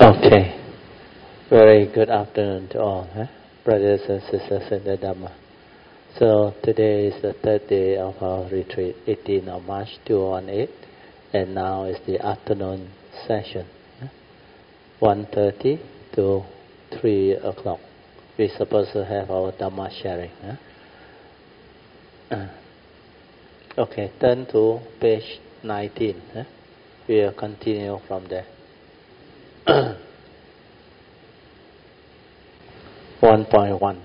Okay. Very good afternoon to all, brothers and sisters in the Dhamma. So today is the third day of our retreat, 18th of March 2018, and now is the afternoon session, 1:30 to 3 o'clock. We're supposed to have our Dhamma sharing. Okay, turn to page 19. We'll continue from there. 1.1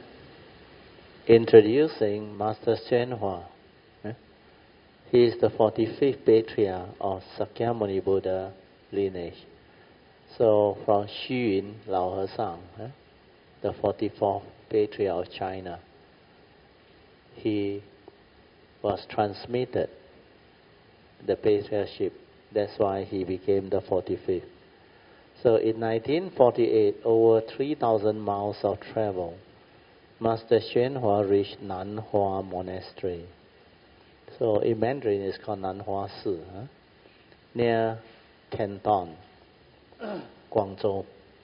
Introducing Master Hsuan Hua. He is the 45th patriarch of Sakyamuni Buddha lineage. So from Xu Yun Lao He-sang, the 44th patriarch of China, he was transmitted the patriarchship. That's why he became the 45th. So in 1948, over 3,000 miles of travel, Master Hsuan Hua reached Nanhua Monastery. So in Mandarin it's called Nanhua Si, near Canton, Guangzhou,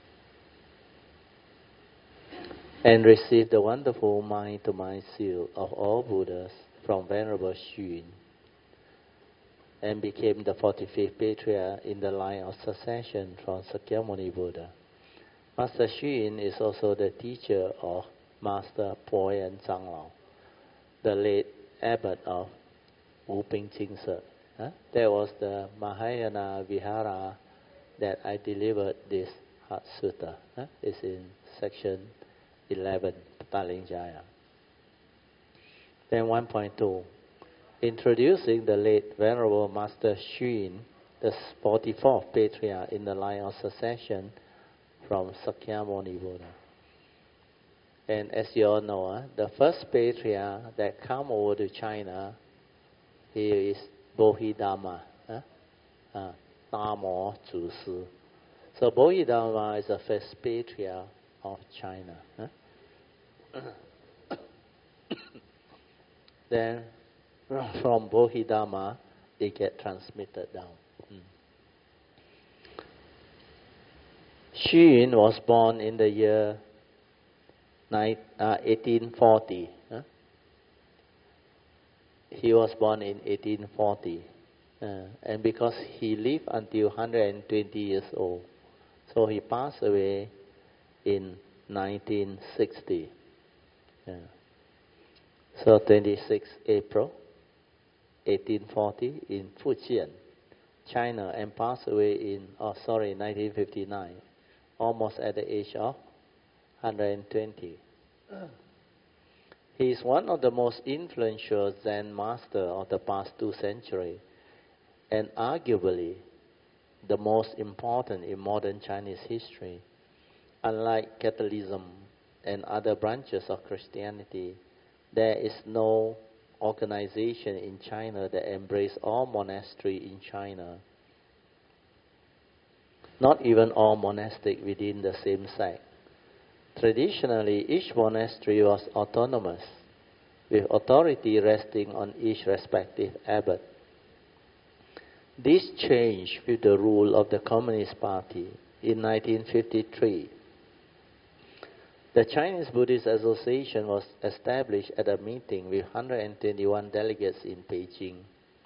and received the wonderful mind-to-mind seal of all Buddhas from Venerable Xu Yun, and became the 45th patriarch in the line of succession from Sakyamuni Buddha. Master Xu Yun is also the teacher of Master Po Yen Changlao, the late abbot of Wuping Jingse. That was the Mahayana Vihara that I delivered this Heart Sutta. It's in section 11, Pataling Jaya. Then 1.2. Introducing the late Venerable Master Xu Yun, the 44th patriarch in the line of succession from Sakyamuni Buddha. And as you all know, the first patriarch that came over to China, he is Bodhidharma, Damo Zhu Si. So Bodhidharma is the first patriarch of China. Then from Bodhidharma, they get transmitted down. Xu Yun was born in the year 1840. He was born in 1840. And because he lived until 120 years old, so he passed away in 1960. So 26 April 1840 in Fujian, China, and passed away in 1959, almost at the age of 120. He is one of the most influential Zen masters of the past 2 centuries, and arguably the most important in modern Chinese history. Unlike Catholicism and other branches of Christianity, there is no organization in China that embraces all monasteries in China. Not even all monastics within the same sect. Traditionally, each monastery was autonomous, with authority resting on each respective abbot. This changed with the rule of the Communist Party in 1953. The Chinese Buddhist Association was established at a meeting with 121 delegates in Beijing.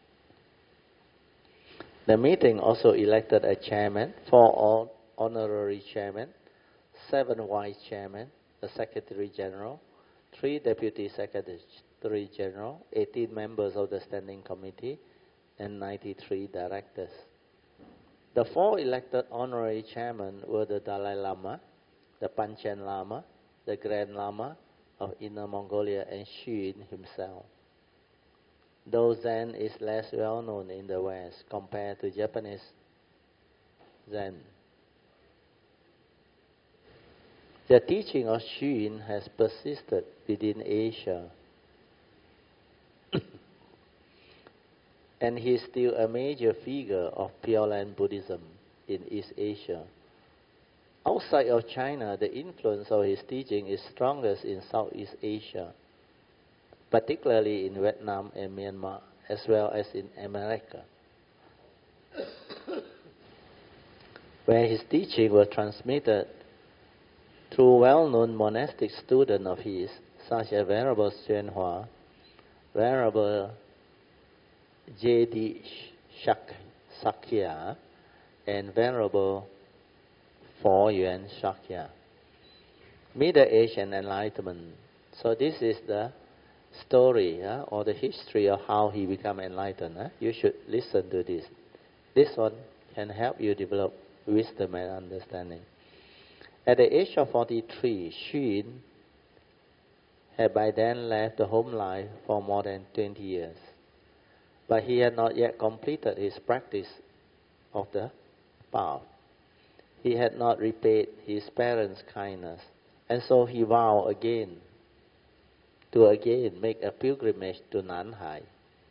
The meeting also elected a chairman, 4 honorary chairmen, 7 vice chairmen, a secretary general, 3 deputy secretary general, 18 members of the standing committee, and 93 directors. The 4 elected honorary chairmen were the Dalai Lama, the Panchen Lama, the Grand Lama of Inner Mongolia, and Xu Yun himself. Though Zen is less well known in the West compared to Japanese Zen, the teaching of Xu Yun has persisted within Asia, and he is still a major figure of Pure Land Buddhism in East Asia. Outside of China, the influence of his teaching is strongest in Southeast Asia, particularly in Vietnam and Myanmar, as well as in America. where his teaching was transmitted through well-known monastic students of his, such as Venerable Xuan Hua, Venerable J.D. Sakya, and Venerable Fo Yuan Sakya. Middle Age and Enlightenment. So this is the story or the history of how he became enlightened. You should listen to this. This one can help you develop wisdom and understanding. At the age of 43, Xu Yin had by then left the home life for more than 20 years. But he had not yet completed his practice of the path. He had not repaid his parents' kindness. And so he vowed to make a pilgrimage to Nanhai.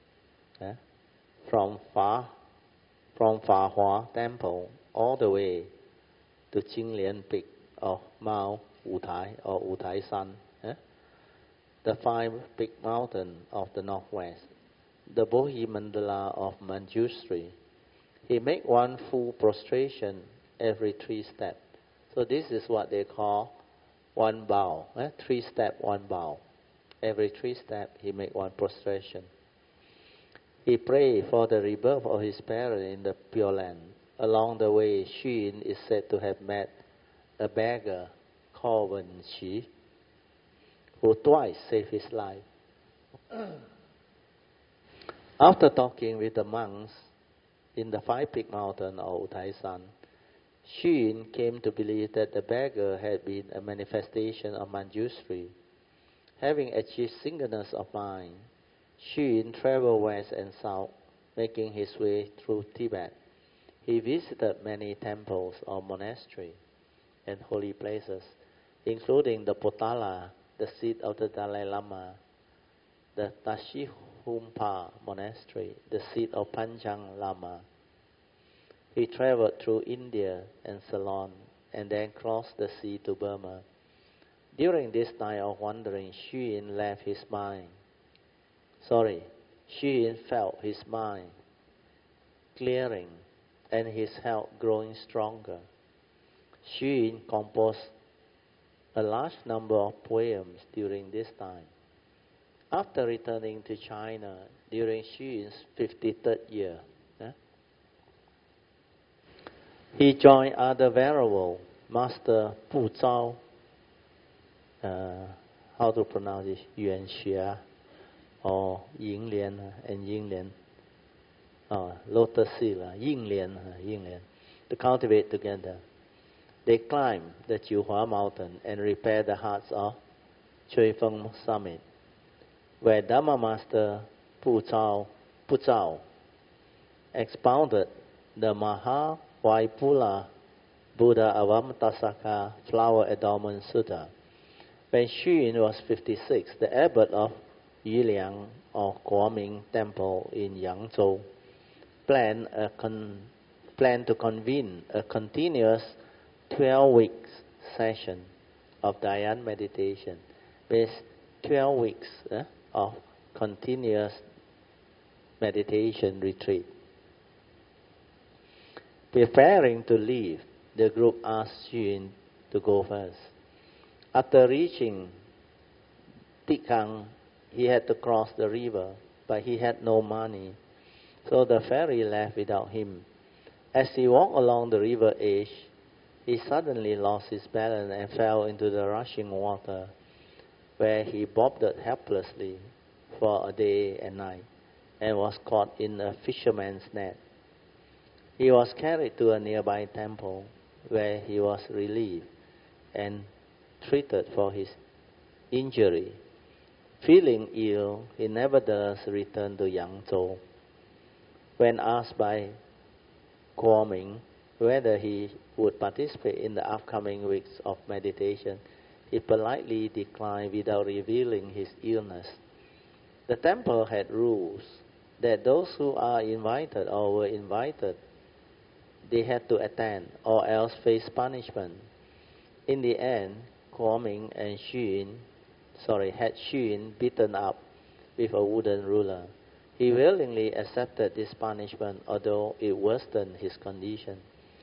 From Fa Hua Temple all the way to Qinglian Peak of Mount Wutai or Wutai San, the 5 big mountains of the northwest, the Bodhi Mandala of Manjushri. He made one full prostration every 3 steps. So this is what they call one bow. 3 steps, one bow. Every 3 steps he made one prostration. He prayed for the rebirth of his parents in the Pure Land. Along the way, Xu Yin is said to have met a beggar called Wen Qi, who twice saved his life. After talking with the monks in the 5 Peak Mountain of Wutai San, Xu Yin came to believe that the beggar had been a manifestation of Manjushri. Having achieved singleness of mind, Xu Yin traveled west and south, making his way through Tibet. He visited many temples or monasteries and holy places, including the Potala, the seat of the Dalai Lama, the Tashihumpa Monastery, the seat of Panjang Lama. He traveled through India and Ceylon and then crossed the sea to Burma. During this time of wandering, Xu Yin felt his mind clearing and his health growing stronger. Xu Yin composed a large number of poems during this time. After returning to China during Xu Yin's 53rd year, he joined other venerable Master Pu Zhao, how to pronounce it, Yuan Xue, or Ying Lian and Ying Lian, Lotus Sila, Ying Lian, to cultivate together. They climbed the Jiuhua Mountain and repaired the huts of Chui Feng Summit, where Dhamma Master Pu Zhao expounded the Mahawaipula Buddha Avamattasaka Flower Adornment Sutta. When Xu Yin was 56, the abbot of Yiliang or Guoming Temple in Yangzhou planned to convene a continuous 12-week session of Dhyan meditation with 12 weeks of continuous meditation retreat. Preparing to leave, the group asked Xu Yin to go first. After reaching Tikang, he had to cross the river, but he had no money, so the ferry left without him. As he walked along the river edge, he suddenly lost his balance and fell into the rushing water, where he bobbed helplessly for a day and night and was caught in a fisherman's net. He was carried to a nearby temple, where he was relieved and treated for his injury. Feeling ill, he nevertheless returned to Yangzhou. When asked by Guoming whether he would participate in the upcoming weeks of meditation, he politely declined without revealing his illness. The temple had rules that those who are invited or were invited, they had to attend or else face punishment. In the end, Guoming and had Xu Yin beaten up with a wooden ruler. He willingly accepted this punishment, although it worsened his condition.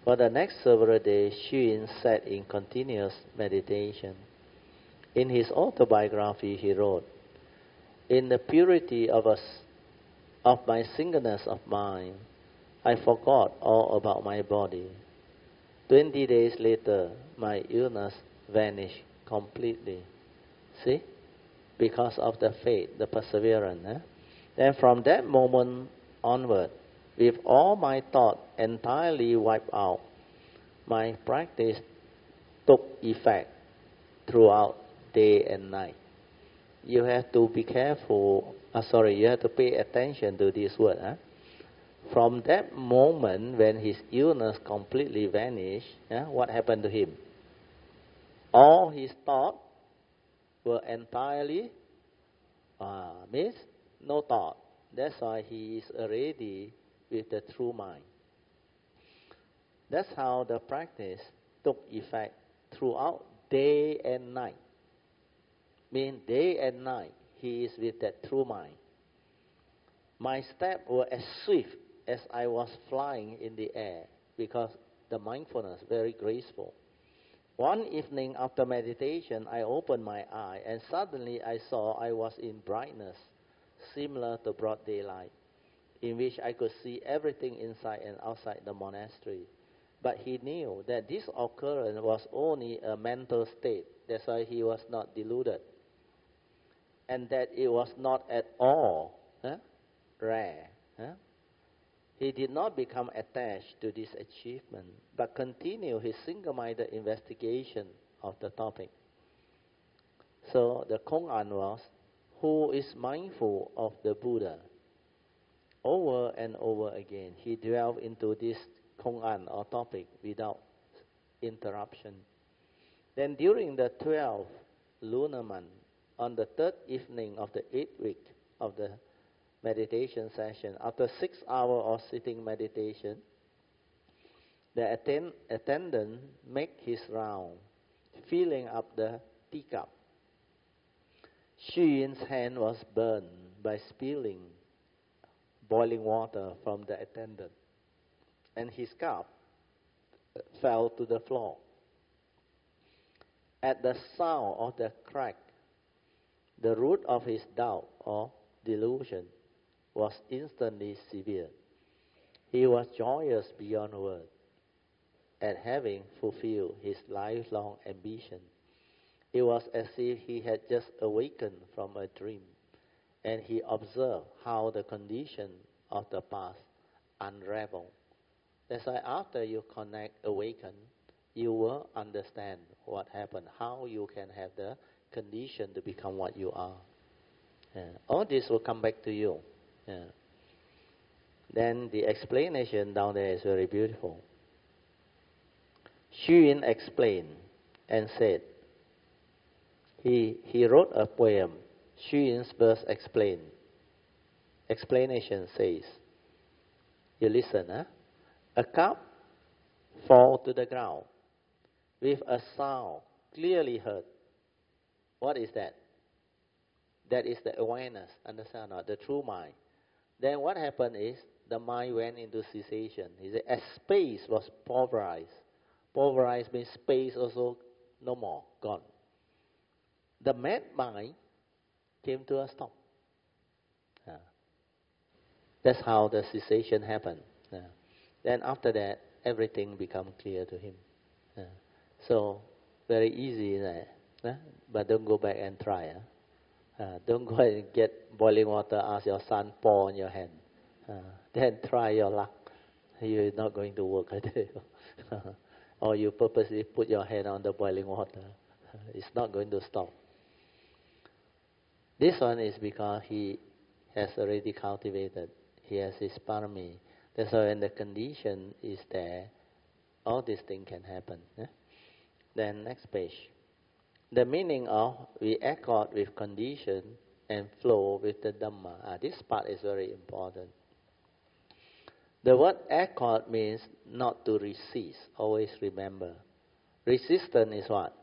For the next several days, Xu Yin sat in continuous meditation. In his autobiography, he wrote, "In the purity of my singleness of mind, I forgot all about my body. 20 days later, my illness vanished completely." See? Because of the faith, the perseverance. Then from that moment onward, with all my thought entirely wiped out, my practice took effect throughout day and night. You have to be careful, you have to pay attention to this word. From that moment when his illness completely vanished, what happened to him? All his thoughts were entirely, means no thought. That's why he is already with the true mind. That's how the practice took effect throughout day and night. Mean day and night he is with that true mind. My steps were as swift as I was flying in the air, because the mindfulness very graceful. One evening after meditation, I opened my eye and suddenly I saw I was in brightness similar to broad daylight, in which I could see everything inside and outside the monastery. But he knew that this occurrence was only a mental state. That's why he was not deluded. And that it was not at all rare. He did not become attached to this achievement, but continued his single-minded investigation of the topic. So the Kong'an was, who is mindful of the Buddha? Over and over again, he delved into this Kong'an or topic without interruption. Then during the 12th lunar month, on the 3rd evening of the 8th week of the meditation session, after 6 hours of sitting meditation, the attendant made his round, filling up the teacup. Xu Yin's hand was burned by spilling boiling water from the attendant, and his cup fell to the floor. At the sound of the crack, the root of his doubt or delusion was instantly severed. He was joyous beyond words at having fulfilled his lifelong ambition. It was as if he had just awakened from a dream, and he observed how the condition of the past unraveled. That's why after you awaken, you will understand what happened, how you can have the condition to become what you are. All this will come back to you. Then the explanation down there is very beautiful. Xu Yin explained and said, he wrote a poem. Xu Yin's verse explanation says, you listen, a cup fall to the ground with a sound clearly heard. What is that? That is the awareness, understand or not? The true mind. Then what happened is the mind went into cessation. He said, as space was pulverized. Pulverized means space also no more, gone. The mad mind came to a stop. That's how the cessation happened. Then after that, everything became clear to him. So, very easy, but don't go back and try. Don't go and get boiling water, ask your son, pour on your hand. Then try your luck. You're not going to work, I tell you. Or you purposely put your hand on the boiling water. It's not going to stop. This one is because he has already cultivated. He has his parami. That's why when the condition is there, all these things can happen. Then next page. The meaning of we accord with condition and flow with the Dhamma. This part is very important. The word accord means not to resist. Always remember. Resistance is what?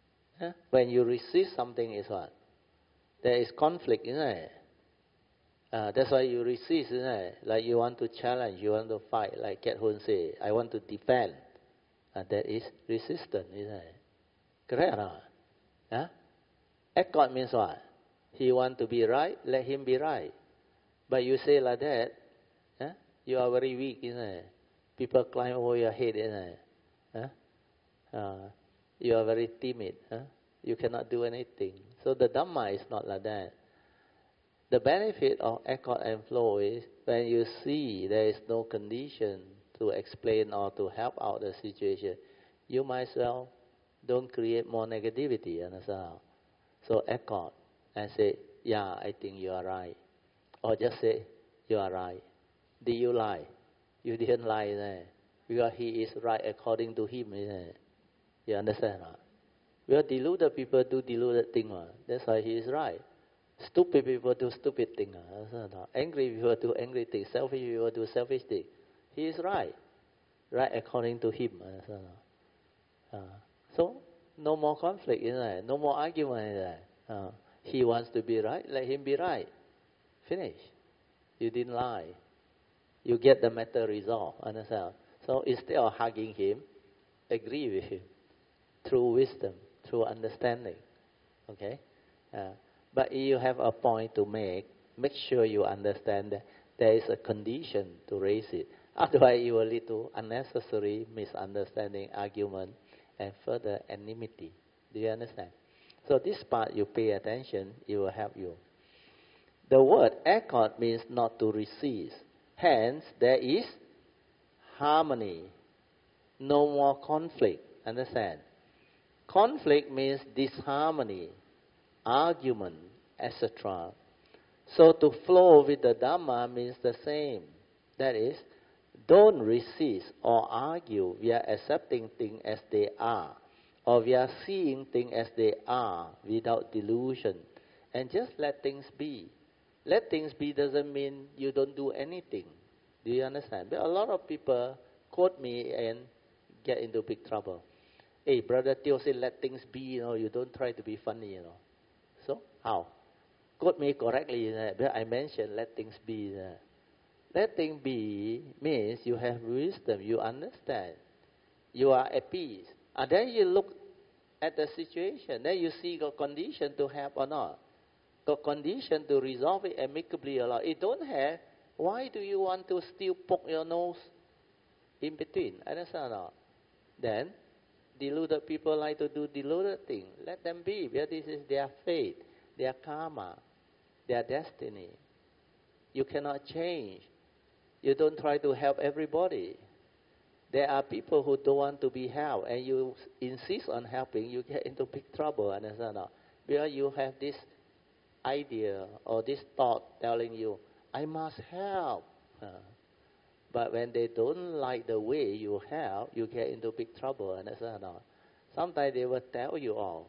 When you resist something is what? There is conflict, isn't it? That's why you resist, isn't it? Like you want to challenge, you want to fight. Like Ket Hun say, I want to defend. That is resistance, isn't it? Correct or not? Huh? Accord means what? He want to be right, let him be right. But you say like that, huh? You are very weak, isn't it? People climb over your head, isn't it? Huh? You are very timid. Huh? You cannot do anything. So the Dhamma is not like that. The benefit of accord and flow is when you see there is no condition to explain or to help out the situation, you might as well don't create more negativity. Understand? So accord and say, yeah, I think you are right. Or just say, you are right. Did you lie? You didn't lie, isn't it? Because he is right according to him, isn't it? You understand? Because deluded people do deluded things. That's why he is right. Stupid people do stupid things. Angry people do angry things. Selfish people do selfish things. He is right. Right according to him. So, no more conflict, isn't it? No more argument, isn't it? He wants to be right, let him be right. Finish. You didn't lie. You get the matter resolved. Understand? So instead of hugging him, agree with him through wisdom, through understanding. Okay? But if you have a point to make sure you understand that there is a condition to raise it. Otherwise, it will lead to unnecessary misunderstanding, argument, and further enmity. Do you understand? So this part, you pay attention, it will help you. The word accord means not to resist. Hence, there is harmony. No more conflict. Understand? Conflict means disharmony, argument, etc. So to flow with the Dhamma means the same. That is, don't resist or argue. We are accepting things as they are. Or we are seeing things as they are without delusion. And just let things be. Let things be doesn't mean you don't do anything. Do you understand? But a lot of people quote me and get into big trouble. Hey, Brother Teo said, let things be, you don't try to be funny, So, how? Quote me correctly, but I mentioned let things be. Let things be means you have wisdom, you understand. You are at peace. And then you look at the situation. Then you see the condition to help or not. The condition to resolve it amicably or not. If don't have, why do you want to still poke your nose in between? Understand or not? Then, deluded people like to do deluded things. Let them be, because this is their fate, their karma, their destiny. You cannot change. You don't try to help everybody. There are people who don't want to be helped, and you insist on helping, you get into big trouble, understand or not? Because you have this idea or this thought telling you, I must help. But when they don't like the way you help, you get into big trouble, understand or not? Sometimes they will tell you all.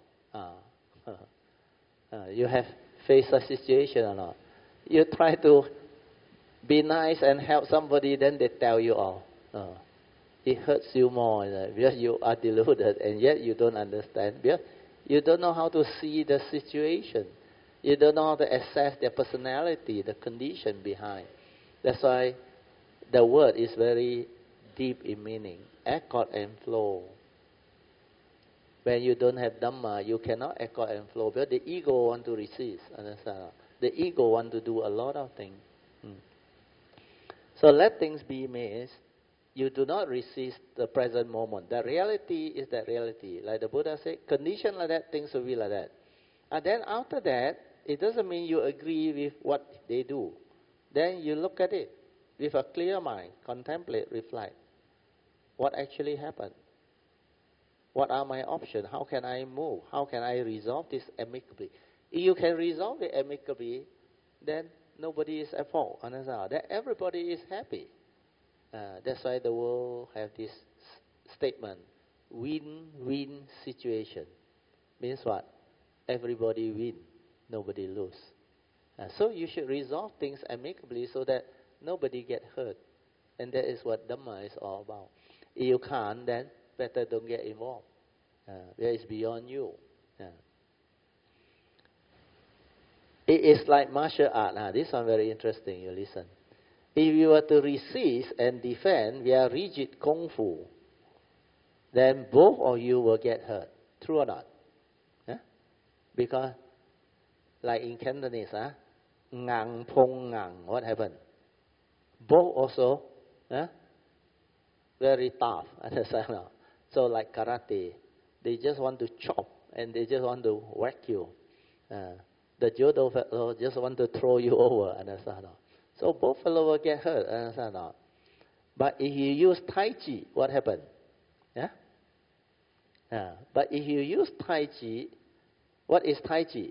You have faced a situation or not? You try to be nice and help somebody, then they tell you all. It hurts you more because you are deluded and yet you don't understand. Because you don't know how to see the situation. You don't know how to assess their personality, the condition behind. That's why the word is very deep in meaning. Accord and flow. When you don't have Dhamma, you cannot accord and flow because the ego want to resist. Understand? The ego want to do a lot of things. So let things be means you do not resist the present moment. The reality is that reality. Like the Buddha said, condition like that, things will be like that. And then after that, it doesn't mean you agree with what they do. Then you look at it with a clear mind, contemplate, reflect. What actually happened? What are my options? How can I move? How can I resolve this amicably? If you can resolve it amicably, then nobody is at fault. Understand? Then everybody is happy. That's why the world have this statement, win-win situation. Means what? Everybody win, nobody lose. So you should resolve things amicably so that nobody get hurt. And that is what Dhamma is all about. If you can't, then better don't get involved. Because it's beyond you. It is like martial art. This one very interesting. You listen. If you were to resist and defend via rigid kung fu, then both of you will get hurt. True or not? Yeah? Because, like in Cantonese, ngang pong ngang, what happened? Both also very tough. Understand? So like karate, they just want to chop and they just want to whack you. The judo fellow just want to throw you over. Understand? So both fellow will get hurt. Understand? But if you use Tai Chi, what happened? Yeah? But if you use Tai Chi, what is Tai Chi?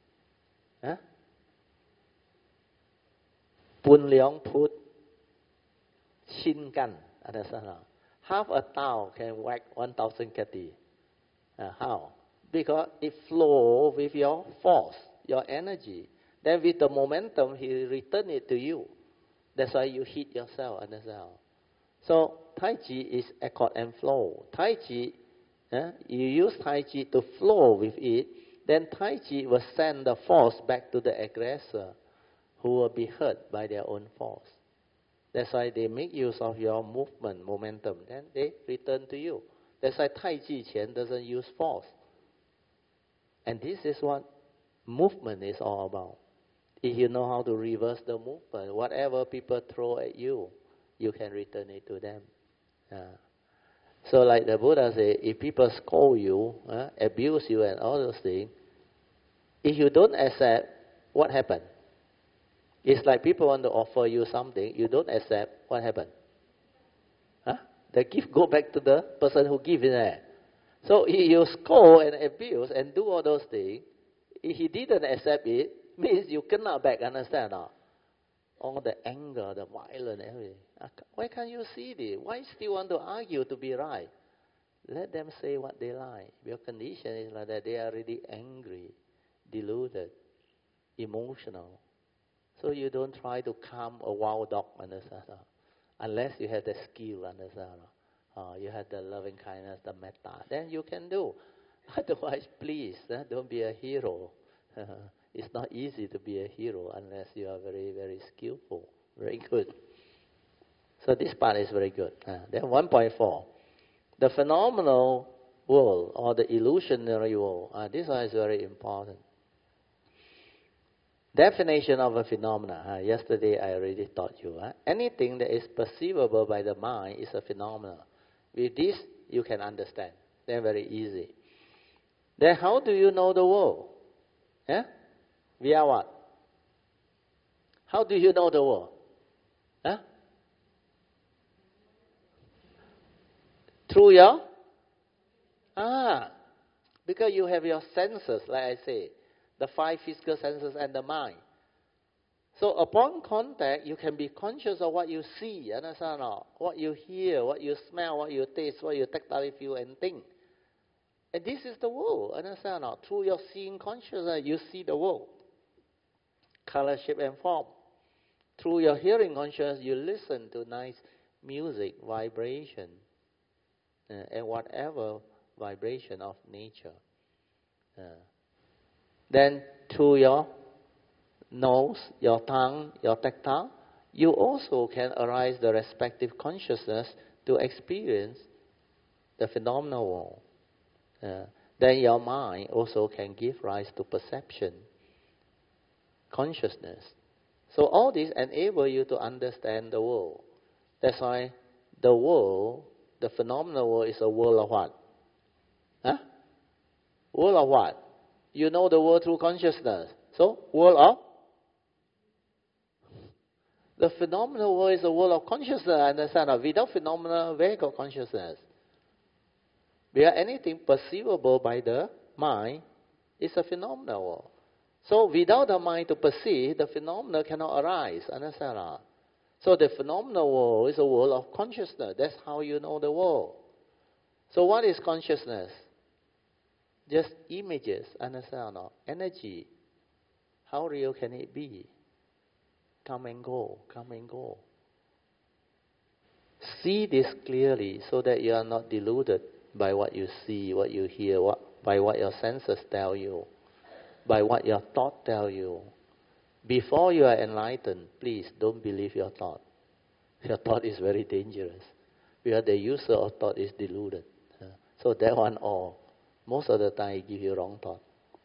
Pun Leong Put Shin Gan. Understand? Half a Tao can whack 1,000 kati. How? Because it flows with your force, your energy. Then with the momentum, he return it to you. That's why you hit yourself. Understand? So Tai Chi is accord and flow. Tai Chi, you use Tai Chi to flow with it. Then Tai Chi will send the force back to the aggressor, who will be hurt by their own force. That's why they make use of your movement, momentum. Then they return to you. That's why Tai Chi Qian doesn't use force. And this is what movement is all about. If you know how to reverse the movement, whatever people throw at you, you can return it to them. So like the Buddha said, if people scold you, abuse you and all those things, if you don't accept, what happened? It's like people want to offer you something, you don't accept, what happened? The gift go back to the person who gave it. So if you scold and abuse and do all those things, if he didn't accept it, means you cannot back, understand? All the anger, the violence, everything. Why can't you see this? Why still want to argue to be right? Let them say what they like. Your condition is like that. They are already angry, deluded, emotional. So you don't try to calm a wild dog, understand? Unless you have the skill, understand? You have the loving kindness, the metta. Then you can do. Otherwise, please, don't be a hero. It's not easy to be a hero unless you are very, very skillful. Very good. So this part is very good. Then 1.4. The phenomenal world or the illusionary world. This one is very important. Definition of a phenomena. Yesterday I already taught you. Anything that is perceivable by the mind is a phenomena. With this, you can understand. They're very easy. Then how do you know the world? Via what? How do you know the world? Through your? Because you have your senses, like I say. The 5 physical senses and the mind. So upon contact, you can be conscious of what you see, understand? What you hear, what you smell, what you taste, what you tactile feel and think. And this is the world, understand? Through your seeing consciousness, you see the world. Color, shape and form. Through your hearing consciousness, you listen to nice music, vibration, and whatever vibration of nature. Then through your nose, your tongue, your tactile, you also can arise the respective consciousness to experience the phenomenal world. Then your mind also can give rise to perception, consciousness. So all this enable you to understand the world. That's why the world, the phenomenal world, is a world of what? World of what? You know the world through consciousness. So, world of? The phenomenal world is a world of consciousness, understand? Without phenomena, where got consciousness? Because anything perceivable by the mind is a phenomenal world. So, without the mind to perceive, the phenomena cannot arise, understand? So, the phenomenal world is a world of consciousness. That's how you know the world. So, what is consciousness? Just images, understand? Energy. How real can it be? Come and go, come and go. See this clearly so that you are not deluded by what you see, what you hear, by what your senses tell you, by what your thought tell you. Before you are enlightened, please don't believe your thought. Your thought is very dangerous. Because the user of thought is deluded. So that one all. Most of the time it gives you wrong thought.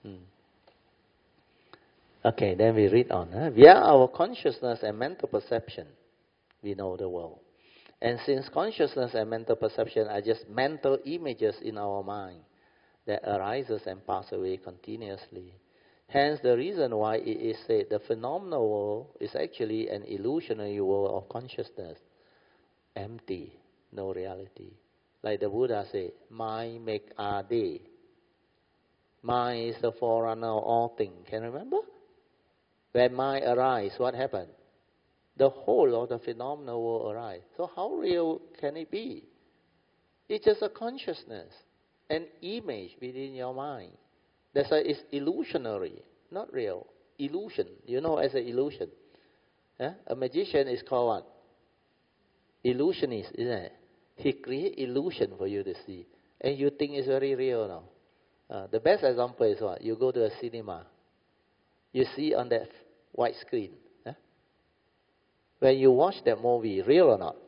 Okay, then we read on. Via our consciousness and mental perception, we know the world. And since consciousness and mental perception are just mental images in our mind that arises and pass away continuously, hence the reason why it is said the phenomenal world is actually an illusionary world of consciousness, empty, no reality. Like the Buddha said, mind make a day. Mind is the forerunner of all things. Can you remember? When mind arises, what happened? The whole of the phenomenal world arises. So how real can it be? It's just a consciousness, an image within your mind. That's why it's illusionary, not real. Illusion. You know as an illusion. A magician is called what? Illusionist, isn't it? He creates illusion for you to see. And you think it's very real now. The best example is what? You go to a cinema. You see on that white screen. When you watch that movie, real or not?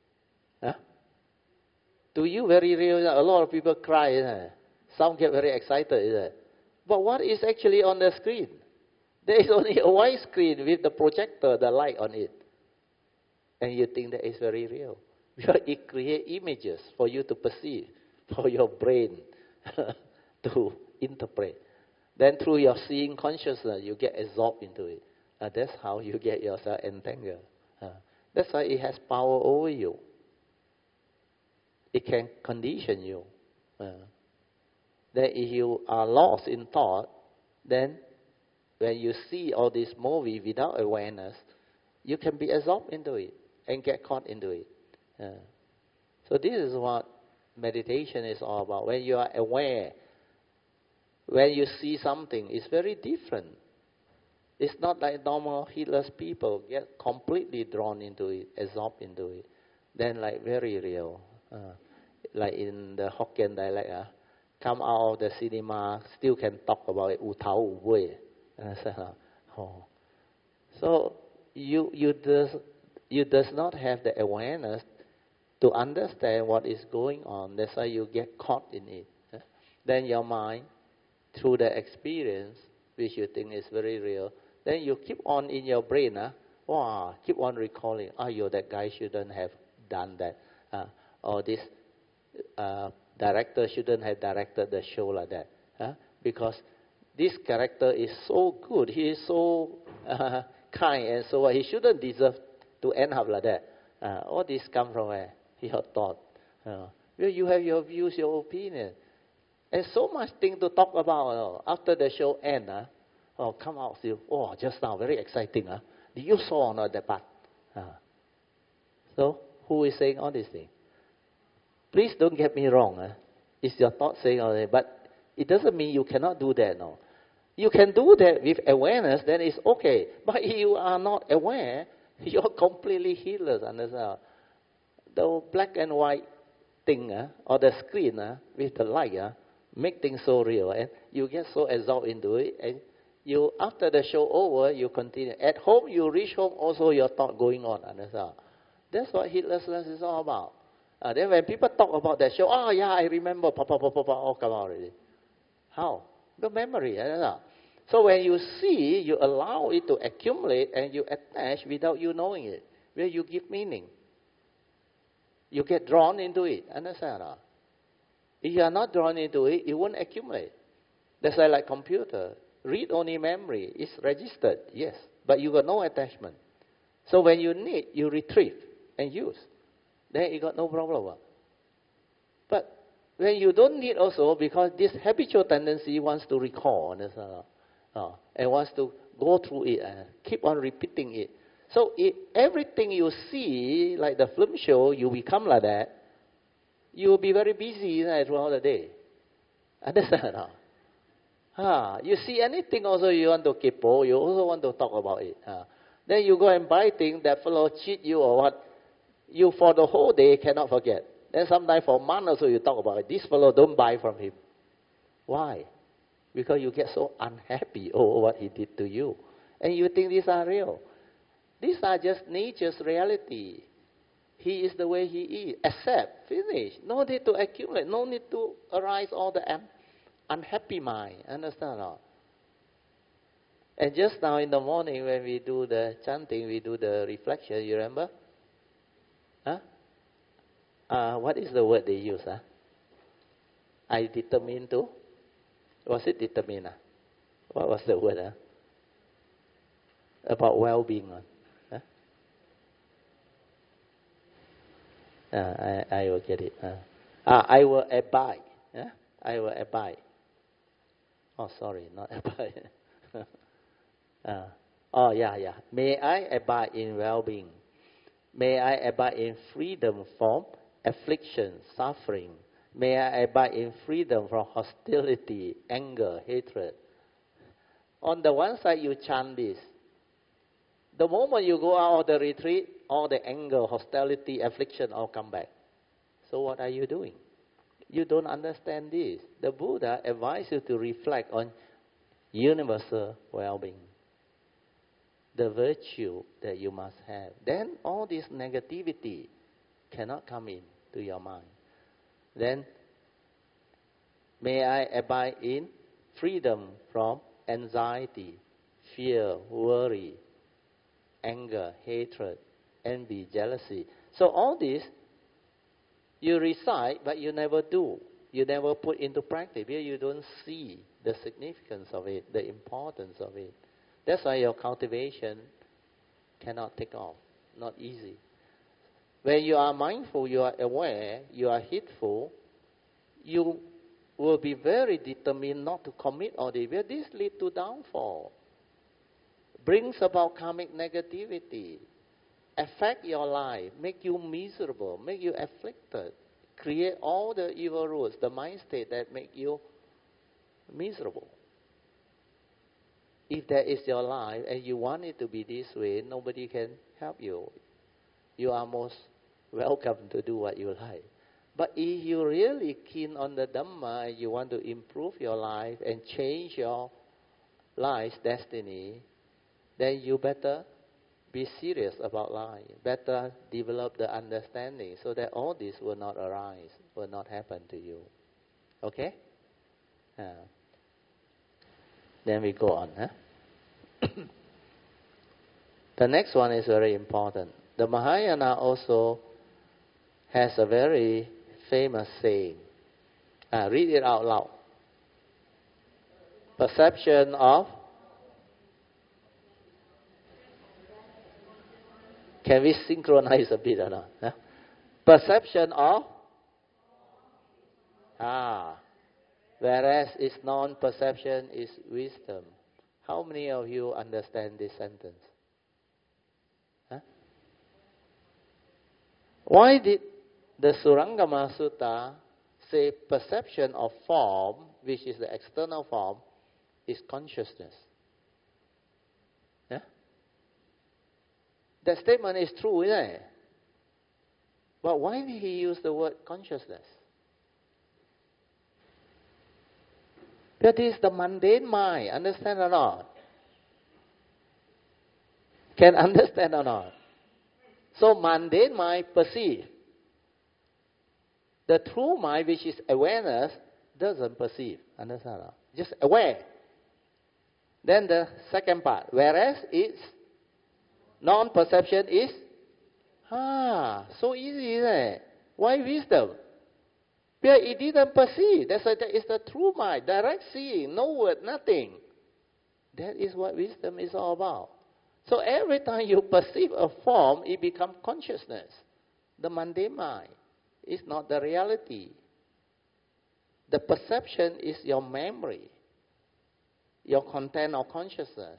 To you, very real. A lot of people cry. Isn't it? Some get very excited. Isn't it? But what is actually on the screen? There is only a white screen with the projector, the light on it. And you think that is very real. Because it creates images for you to perceive, for your brain to interpret. Then through your seeing consciousness, you get absorbed into it. That's how you get yourself entangled. That's why it has power over you. It can condition you. That if you are lost in thought, then when you see all this movie without awareness, you can be absorbed into it and get caught into it. So this is what meditation is all about. When you are aware, when you see something, it's very different. It's not like normal heedless people get completely drawn into it, absorbed into it. Then like very real. Like in the Hokkien dialect, come out of the cinema, still can talk about it, u tao u wei. So you does not have the awareness to understand what is going on. That's why you get caught in it. Then your mind, through the experience, which you think is very real, then you keep on in your brain, keep on recalling, that guy shouldn't have done that. Or this director shouldn't have directed the show like that. Because this character is so good, he is so kind, and so he shouldn't deserve to end up like that. All this come from where? Your thought. You have your views, your opinion. And so much thing to talk about. After the show ends, come out still. Just now, very exciting. Did you saw or not that part? So, who is saying all these things? Please don't get me wrong. It's your thought saying all that. But it doesn't mean you cannot do that, no. You can do that with awareness, then it's okay. But if you are not aware, you're completely heedless. Understand? The black and white thing, or the screen with the light, make things so real. And you get so absorbed into it. And you, after the show over, you continue. At home, you reach home, also your thought going on. Understand? That's what heedlessness is all about. Then when people talk about that show, I remember, all come out already. How? The memory. So when you see, you allow it to accumulate and you attach without you knowing it. Where you give meaning. You get drawn into it. Understand? If you are not drawn into it, it won't accumulate. That's why like computer. Read-only memory is registered, yes. But you got no attachment. So when you need, you retrieve and use. Then you got no problem. But when you don't need also, because this habitual tendency wants to recall, and wants to go through it and keep on repeating it. So everything you see, like the film show, you become like that, you will be very busy throughout the day. Understand? You see anything also you want to keep, you also want to talk about it. Then you go and buy things that fellow cheat you or what, you for the whole day cannot forget. Then sometimes for a month or so you talk about it. This fellow, don't buy from him. Why? Because you get so unhappy over what he did to you. And you think these are real. These are just nature's reality. He is the way he is. Accept, finish. No need to accumulate. No need to arise all the unhappy mind. Understand or not? And just now in the morning when we do the chanting, we do the reflection, you remember? Huh? What is the word they use? Huh? I determine to? Was it determine? What was the word? Huh? About well-being. Huh? I will get it. I will abide. Yeah? I will abide. Oh, sorry, not abide. Yeah. May I abide in well-being. May I abide in freedom from affliction, suffering. May I abide in freedom from hostility, anger, hatred. On the one side, you chant this. The moment you go out of the retreat, all the anger, hostility, affliction all come back. So what are you doing? You don't understand this. The Buddha advised you to reflect on universal well-being, the virtue that you must have. Then all this negativity cannot come in to your mind. Then, may I abide in freedom from anxiety, fear, worry, anger, hatred, envy, jealousy. So all this, you recite, but you never do. You never put into practice. Here you don't see the significance of it, the importance of it. That's why your cultivation cannot take off. Not easy. When you are mindful, you are aware, you are heedful, you will be very determined not to commit all this. This leads to downfall. Brings about karmic negativity. Affect your life, make you miserable, make you afflicted. Create all the evil roots, the mind state that make you miserable. If that is your life and you want it to be this way, nobody can help you. You are most welcome to do what you like. But if you're really keen on the Dhamma and you want to improve your life and change your life's destiny, then you better be serious about life. Better develop the understanding so that all this will not arise, will not happen to you. Okay? Then we go on. The next one is very important. The Mahayana also has a very famous saying. Read it out loud. Perception of... Can we synchronize a bit or not? Perception of... Whereas its non-perception is wisdom. How many of you understand this sentence? Why did the Surangama Sutta say perception of form, which is the external form, is consciousness? That statement is true, isn't it? But why did he use the word consciousness? That is the mundane mind. Understand or not? Can understand or not? So mundane mind perceive. The true mind, which is awareness, doesn't perceive. Understand or not? Just aware. Then the second part. Whereas its non-perception is so easy, isn't it? Why wisdom? Because it didn't perceive. That's why that is the true mind. Direct seeing, no word, nothing. That is what wisdom is all about. So every time you perceive a form, it becomes consciousness. The mundane mind is not the reality. The perception is your memory, your content of consciousness.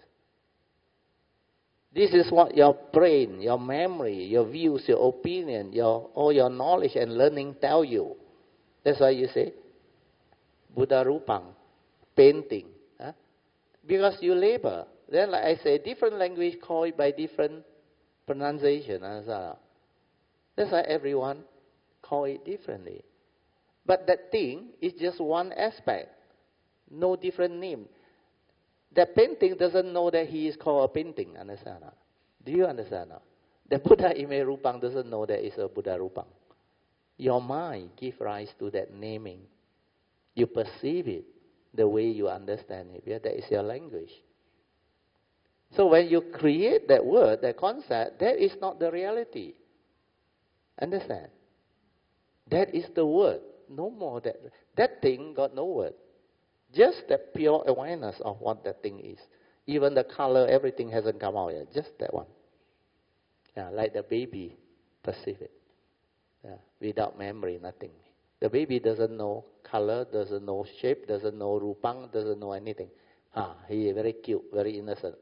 This is what your brain, your memory, your views, your opinion, all your knowledge and learning tell you. That's why you say, Buddha Rupang, painting. Because you labor. Then, like I say, different language call it by different pronunciation. That's why everyone call it differently. But that thing is just one aspect. No different name. That painting doesn't know that he is called a painting. Understand? Do you understand? The Buddha image Rupang doesn't know that it's a Buddha Rupang. Your mind gives rise to that naming. You perceive it the way you understand it. Yeah, that is your language. So when you create that word, that concept, that is not the reality. Understand? That is the word. No more that. That thing got no word. Just that pure awareness of what that thing is. Even the color, everything hasn't come out yet. Just that one. Yeah, like the baby perceive it. Yeah, without memory, nothing. The baby doesn't know color, doesn't know shape, doesn't know rupang, doesn't know anything. He is very cute, very innocent.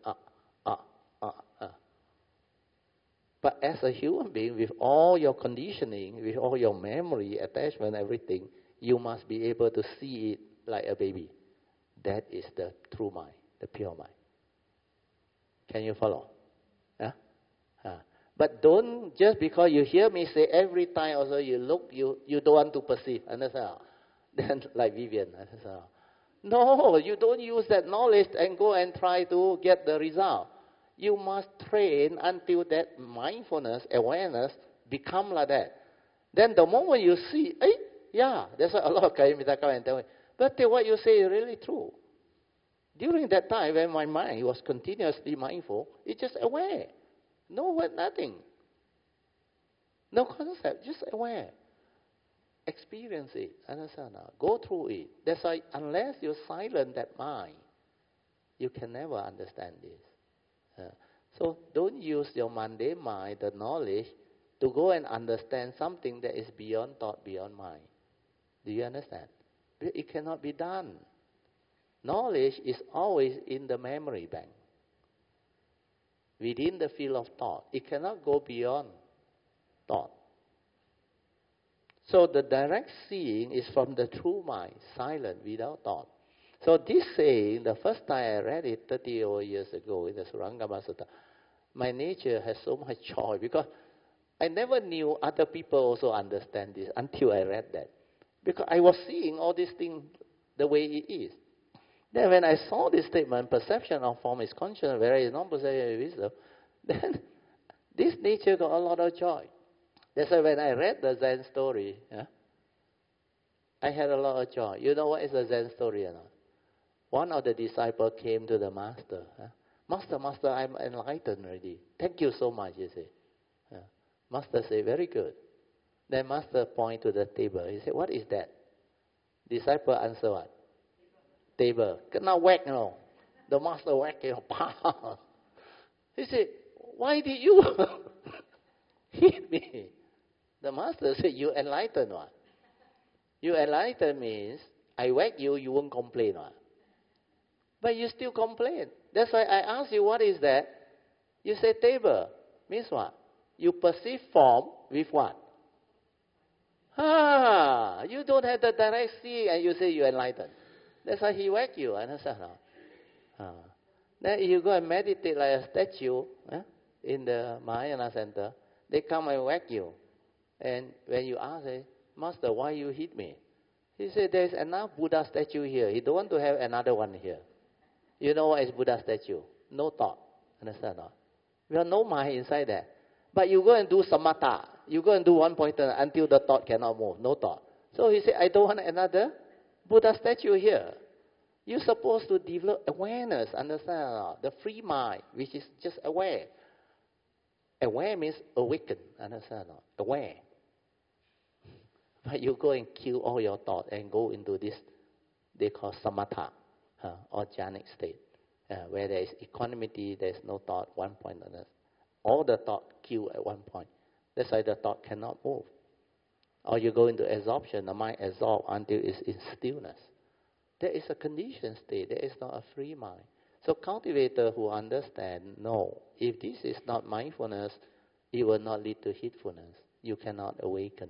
But as a human being, with all your conditioning, with all your memory, attachment, everything, you must be able to see it like a baby. That is the true mind, the pure mind. Can you follow? Yeah? But don't, just because you hear me say every time also you look, you don't want to perceive. Understand? Then like Vivian. Understand? No, you don't use that knowledge and go and try to get the result. You must train until that mindfulness, awareness become like that. Then the moment you see, that's why a lot of Kayamita come and tell me, but what you say is really true. During that time when my mind was continuously mindful, it's just aware. No word, nothing. No concept, just aware. Experience it, understand? Go through it. That's why unless you silence that mind, you can never understand this. So don't use your mundane mind, the knowledge, to go and understand something that is beyond thought, beyond mind. Do you understand? It cannot be done. Knowledge is always in the memory bank, within the field of thought. It cannot go beyond thought. So the direct seeing is from the true mind, silent, without thought. So this saying, the first time I read it 30 over years ago in the Surangama Sutta, my nature has so much joy because I never knew other people also understand this until I read that. Because I was seeing all these things the way it is. Then when I saw this statement, perception of form is conscious, whereas non-perception is wisdom, then this nature got a lot of joy. That's why when I read the Zen story, I had a lot of joy. You know what is a Zen story or not? One of the disciples came to the master. Master, I'm enlightened already. Thank you so much, you say. Master said, very good. Then master point to the table. He said, what is that? Disciple answer what? Table. Kena whack, The master whack him. He said, why did you hit me? The master said, you enlightened what? You enlightened means, I whack you, you won't complain what? But you still complain. That's why I ask you, what is that? You say table. Means what? You perceive form with what? You don't have the direct see and you say you enlightened. That's why he whack you. Understand? Then you go and meditate like a statue in the Mahayana center. They come and whack you. And when you ask, Master, why you hit me? He said, there's enough Buddha statue here. He don't want to have another one here. You know what is Buddha statue? No thought. Understand? We have no mind inside there. But you go and do samatha. You go and do one pointer until the thought cannot move. No thought. So he said, I don't want another Buddha statue here. You're supposed to develop awareness. Understand? The free mind, which is just aware. Aware means awaken. Understand? Aware. But you go and kill all your thoughts and go into this, they call samatha, or jhanic state, where there is equanimity, there is no thought, one point on this. All the thought kill at one point. That's why the thought cannot move. Or you go into absorption, the mind absorbs until it's in stillness. There is a conditioned state, there is not a free mind. So cultivator who understand, no, if this is not mindfulness, it will not lead to heedfulness. You cannot awaken.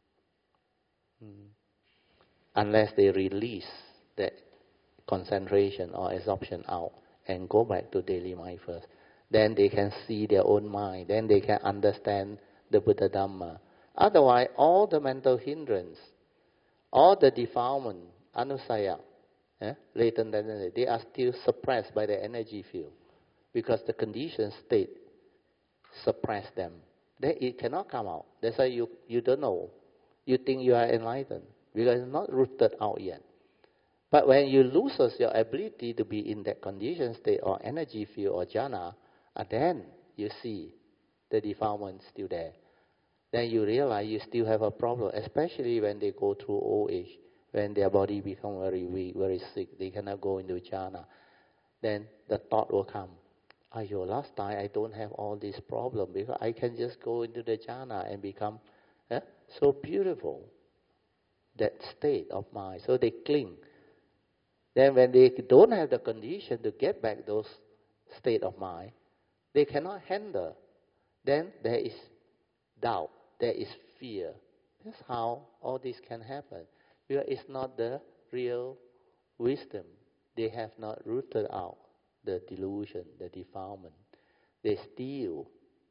Unless they release that concentration or absorption out and go back to daily mind first. Then they can see their own mind. Then they can understand the Buddha Dhamma. Otherwise, all the mental hindrance, all the defilement, anusaya, latent tendency, they are still suppressed by the energy field because the conditioned state suppress them. Then it cannot come out. That's why you don't know. You think you are enlightened because it's not rooted out yet. But when you lose your ability to be in that conditioned state or energy field or jhana, then you see the defilement still there. Then you realize you still have a problem, especially when they go through old age, when their body become very weak, very sick, they cannot go into jhana. Then the thought will come, last time I don't have all these problems because I can just go into the jhana and become so beautiful. That state of mind. So they cling. Then when they don't have the condition to get back those state of mind, they cannot handle. Then there is doubt. There is fear. That's how all this can happen. Because it's not the real wisdom. They have not rooted out the delusion, the defilement. They still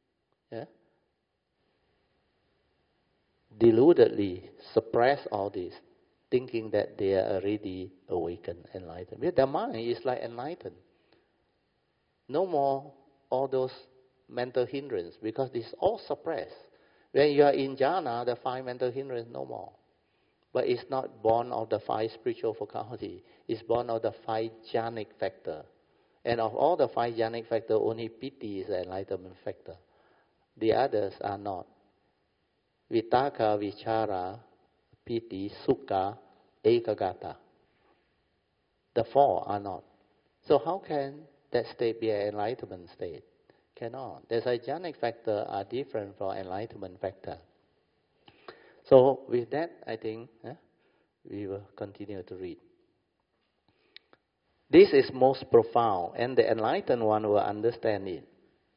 deludedly suppress all this, thinking that they are already awakened, enlightened. Because their mind is like enlightened. No more all those mental hindrances, because it's all suppressed. When you are in jhana, the 5 mental hindrances no more. But it's not born of the 5 spiritual faculty. It's born of the 5 jhanic factor. And of all the 5 jhanic factors, only piti is the enlightenment factor. The others are not. Vitaka, vichara, piti, sukha, ekagata. The 4 are not. So how can that state be an enlightenment state? Cannot. The jhanic factor are different from enlightenment factor. So with that, I think we will continue to read. This is most profound, and the enlightened one will understand it.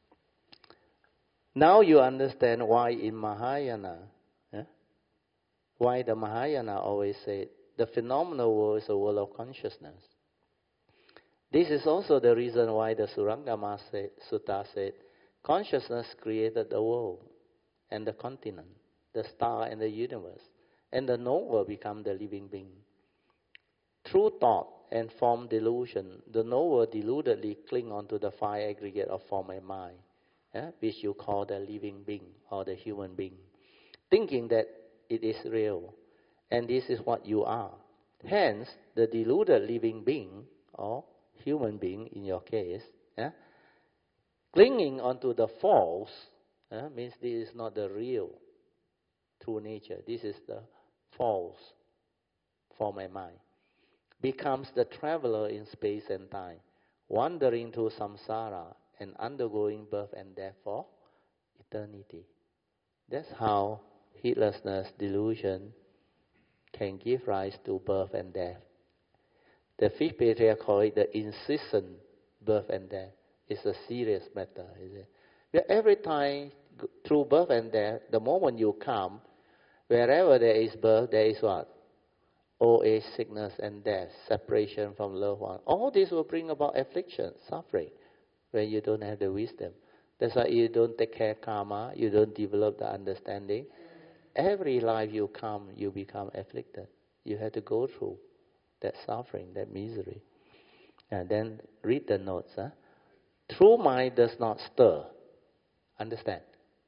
Now you understand why in Mahayana, why the Mahayana always say the phenomenal world is a world of consciousness. This is also the reason why the Surangama Sutta said, consciousness created the world and the continent, the star and the universe, and the knower become the living being. Through thought and form delusion, the knower deludedly cling onto the 5 aggregate of form and mind, which you call the living being or the human being, thinking that it is real, and this is what you are. Hence, the deluded living being, or human being in your case, clinging onto the false, means this is not the real true nature. This is the false form and mind. Becomes the traveler in space and time, wandering through samsara and undergoing birth and death for eternity. That's how heedlessness, delusion can give rise to birth and death. The 5th Patriarch call it the incessant birth and death. It's a serious matter, is it? But every time through birth and death, the moment you come, wherever there is birth, there is what? Old age, sickness, and death, separation from loved one. All this will bring about affliction, suffering, when you don't have the wisdom. That's why you don't take care of karma, you don't develop the understanding. Every life you come, you become afflicted. You have to go through that suffering, that misery. And then read the notes. True mind does not stir. Understand?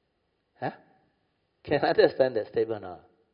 Can I understand that statement?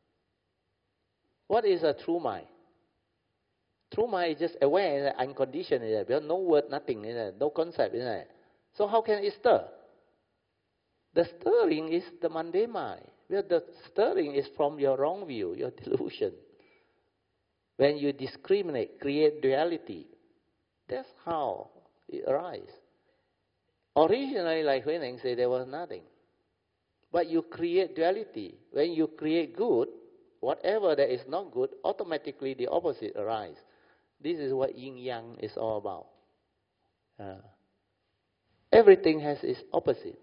What is a true mind? True mind is just aware, unconditioned, because no word, nothing, no concept. So how can it stir? The stirring is the mundane mind. Because the stirring is from your wrong view, your delusion. When you discriminate, create duality, that's how it arises. Originally, like Huineng said, there was nothing. But you create duality. When you create good, whatever that is not good, automatically the opposite arises. This is what yin-yang is all about. Everything has its opposite.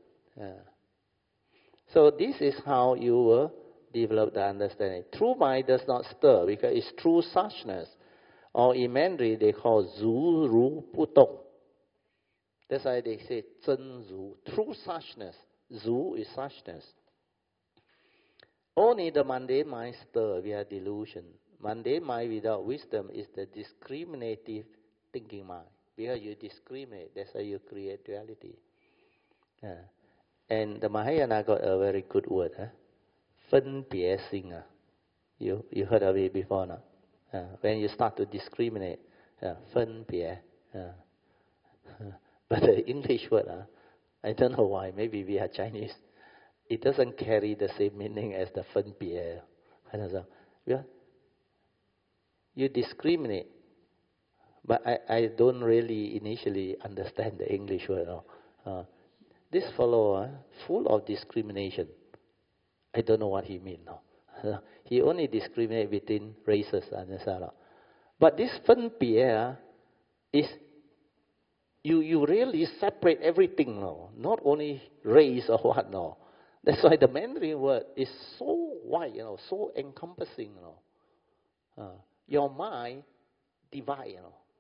So this is how you will develop the understanding. True mind does not stir because it's true suchness. Or in Mandarin they call Zu Ru Pu Dong. That's why they say Zhen Zu, true suchness. Zu is suchness. Only the mundane mind stir via delusion, Mundane mind without wisdom is the discriminative thinking mind. Because you discriminate, that's how you create reality. And the Mahayana got a very good word, 分别心. You heard of it before, no? When you start to discriminate, 分别. But the English word, I don't know why, maybe we are Chinese. It doesn't carry the same meaning as the 分别. You discriminate. But I don't really initially understand the English word. This fellow, full of discrimination. I don't know what he means. He only discriminates between races. But this 分别 is, you really separate everything. Not only race or what. That's why the Mandarin word is so wide, so encompassing. Your mind divide,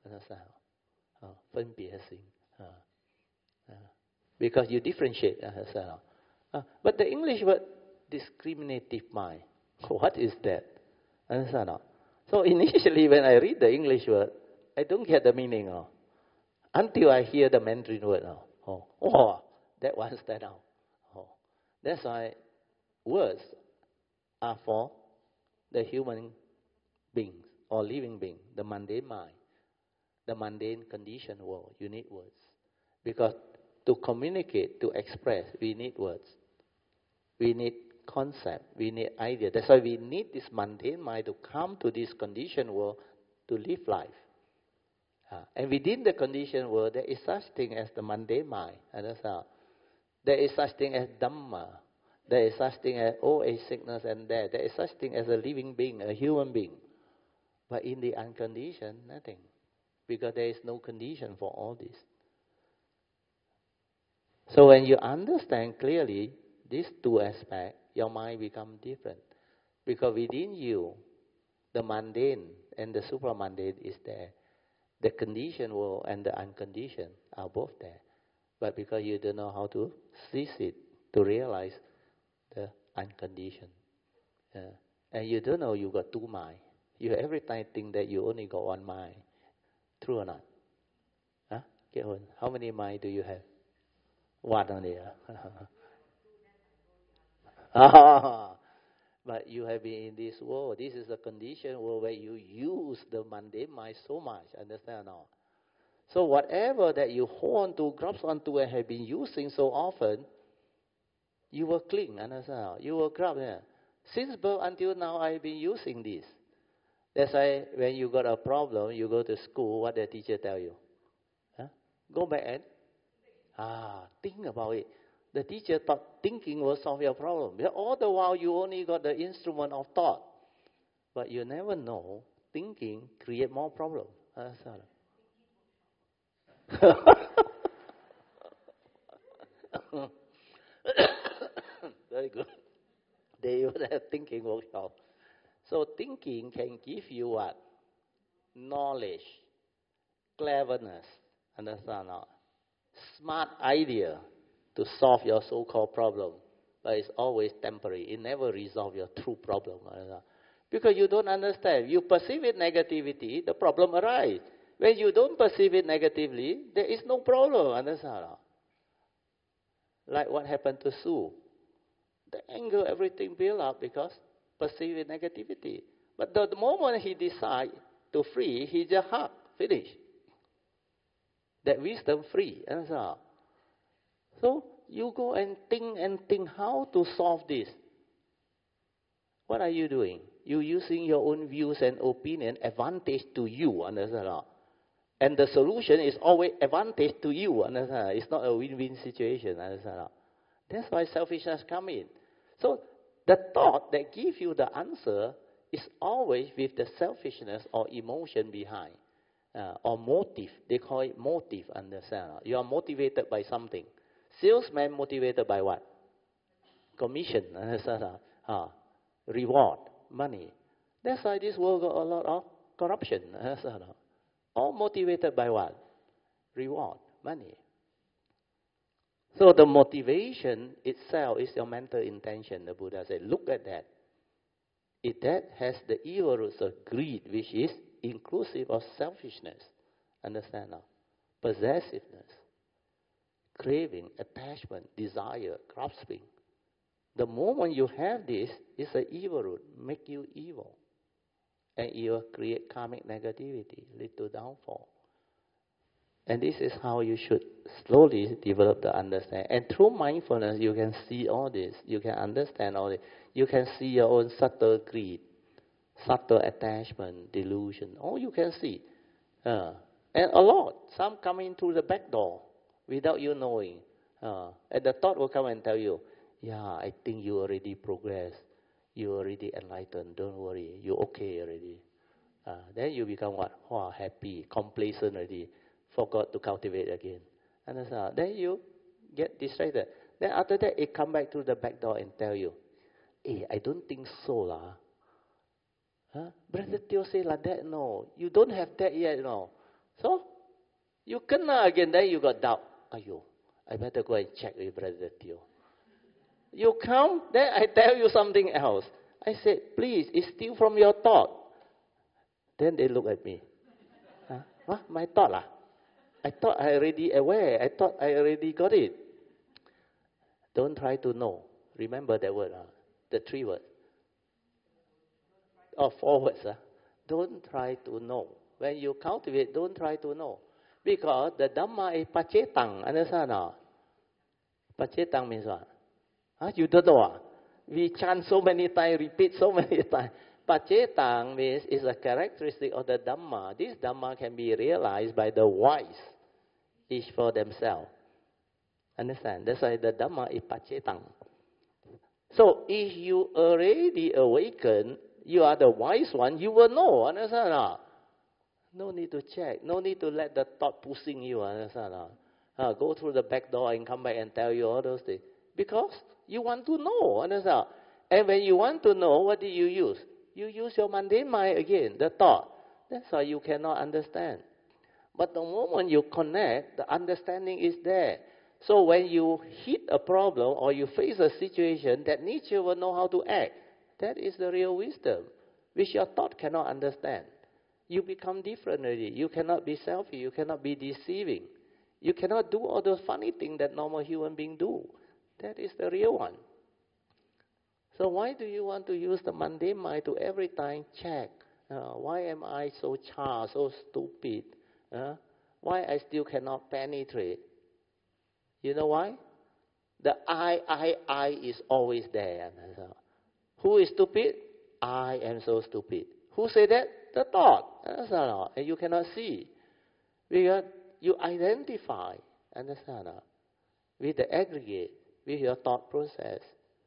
because you differentiate. But the English word, discriminative mind, what is that? So initially when I read the English word, I don't get the meaning. Until I hear the Mandarin word. That one stand out. That's why words are for the human beings or living being, the mundane mind, the mundane conditioned world. You need words. Because to communicate, to express, we need words. We need concept, we need idea. That's why we need this mundane mind to come to this conditioned world to live life. And within the conditioned world, there is such thing as the mundane mind. There is such thing as Dhamma. There is such thing as old age, sickness, and death. There is such thing as a living being, a human being. But in the unconditioned, nothing. Because there is no condition for all this. So when you understand clearly these two aspects, your mind becomes different. Because within you, the mundane and the supramundane is there. The conditioned world and the unconditioned are both there. But because you don't know how to seize it, to realize the unconditioned. And you don't know you got two minds. You every time think that you only got one mind. True or not? How many minds do you have? One only. But you have been in this world. This is a conditioned world where you use the mundane mind so much. Understand or not? So whatever that you hold on to, grasp onto, and have been using so often, you will cling. Understand? You will grab there. Since birth until now, I've been using this. That's why when you got a problem, you go to school, what the teacher tell you? Go back and think about it. The teacher thought thinking will solve your problem. But all the while, you only got the instrument of thought. But you never know, thinking create more problems. Very good. They would have thinking workshop. So thinking can give you what? Knowledge, cleverness, understand not? Smart idea to solve your so-called problem. But it's always temporary. It never resolves your true problem. Because you don't understand. You perceive it negativity, the problem arises. When you don't perceive it negatively, there is no problem. Understand? Like what happened to Sue. The anger, everything built up because perceive it negativity. But the moment he decides to free, he just hug, finish. That wisdom free. Understand? So you go and think how to solve this. What are you doing? You're using your own views and opinion, advantage to you. Understand? And the solution is always advantage to you. Understand? It's not a win-win situation. Understand? That's why selfishness comes in. So the thought that gives you the answer is always with the selfishness or emotion behind. Or motive. They call it motive. Understand? You are motivated by something. Salesman motivated by what? Commission. Reward. Money. That's why this world got a lot of corruption. All motivated by what? Reward. Money. So the motivation itself is your mental intention. The Buddha said, look at that. that has the evil roots of greed, which is inclusive of selfishness. Understand now? Possessiveness, craving, attachment, desire, grasping. The moment you have this, it's an evil root, make you evil. And it will create karmic negativity, lead to downfall. And this is how you should slowly develop the understanding. And through mindfulness, you can see all this. You can understand all this. You can see your own subtle greed, subtle attachment, delusion. All you can see. And a lot. Some come in through the back door without you knowing. And the thought will come and tell you, yeah, I think you already progressed. You already enlightened. Don't worry. You're okay already. Then you become what? Oh, happy, complacent already. Forgot to cultivate again. Understand? Then you get distracted. Then after that, it come back to the back door and tell you, hey, I don't think so lah. Brother Teo say like that, no. You don't have that yet, no. So, you kena again, then you got doubt. Ayo, I better go and check with Brother Teo. You come, then I tell you something else. I said, please, it's still from your thought. Then they look at me. What? My thought lah? I thought I already aware. I thought I already got it. Don't try to know. Remember that word, the 3 words. Or 4 words. Don't try to know. When you cultivate, don't try to know. Because the Dhamma is pacetang. Understand now? Pacetang means what? You don't know. We chant so many times, repeat so many times. Pacetang means is a characteristic of the Dhamma. This Dhamma can be realized by the wise, each for themselves. Understand? That's why the Dhamma is pacetang. So if you already awaken, you are the wise one, you will know. Understand? No need to check. No need to let the thought pushing you. Understand? Go through the back door and come back and tell you all those things. Because you want to know. Understand? And when you want to know, what do you use? You use your mundane mind again, the thought. That's why you cannot understand. But the moment you connect, the understanding is there. So when you hit a problem or you face a situation, that nature will know how to act. That is the real wisdom, which your thought cannot understand. You become different already. You cannot be selfish. You cannot be deceiving. You cannot do all those funny things that normal human beings do. That is the real one. So why do you want to use the mundane mind to every time check? Why am I so charged, so stupid? Why I still cannot penetrate? You know why? The I is always there. Who is stupid? I am so stupid. Who said that? The thought. And you cannot see. Because you identify, understand? With the aggregate, with your thought process.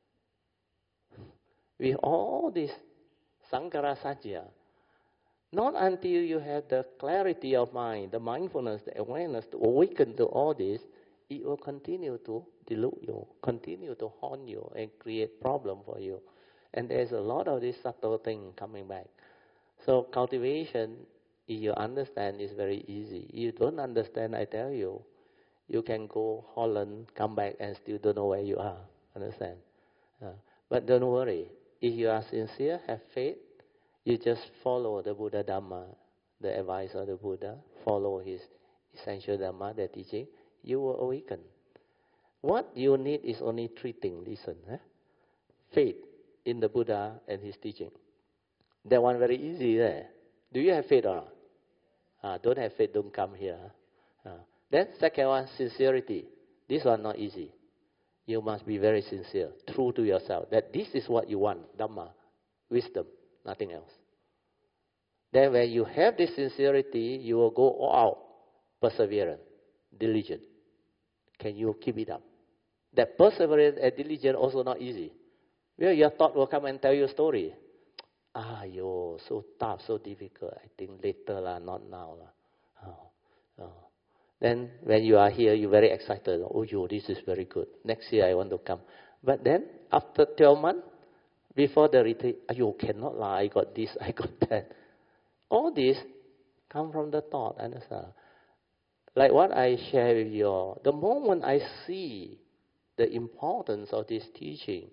With all this Sankara Satya. Not until you have the clarity of mind, the mindfulness, the awareness to awaken to all this, it will continue to delude you, continue to haunt you and create problem for you. And there's a lot of this subtle thing coming back. So cultivation, if you understand, is very easy. You don't understand, I tell you, you can go Holland, come back and still don't know where you are. Understand? But don't worry. If you are sincere, have faith, you just follow the Buddha Dhamma, the advice of the Buddha, follow his essential Dhamma, the teaching, you will awaken. What you need is only 3 things. Listen. Faith in the Buddha and his teaching. That one very easy there. Do you have faith or not? Don't have faith, don't come here. Then second one, sincerity. This one not easy. You must be very sincere, true to yourself, that this is what you want, Dhamma, wisdom, nothing else. Then when you have this sincerity, you will go all out, perseverance, diligent. Can you keep it up? That perseverance and diligence also not easy. Well, your thought will come and tell you a story. So tough, so difficult. I think later lah, not now lah. Then when you are here, you're very excited. This is very good. Next year I want to come. But then after 12 months, before the retreat, cannot lah. I got this, I got that. All this come from the thought. Understand? Like what I share with you, the moment I see the importance of this teaching,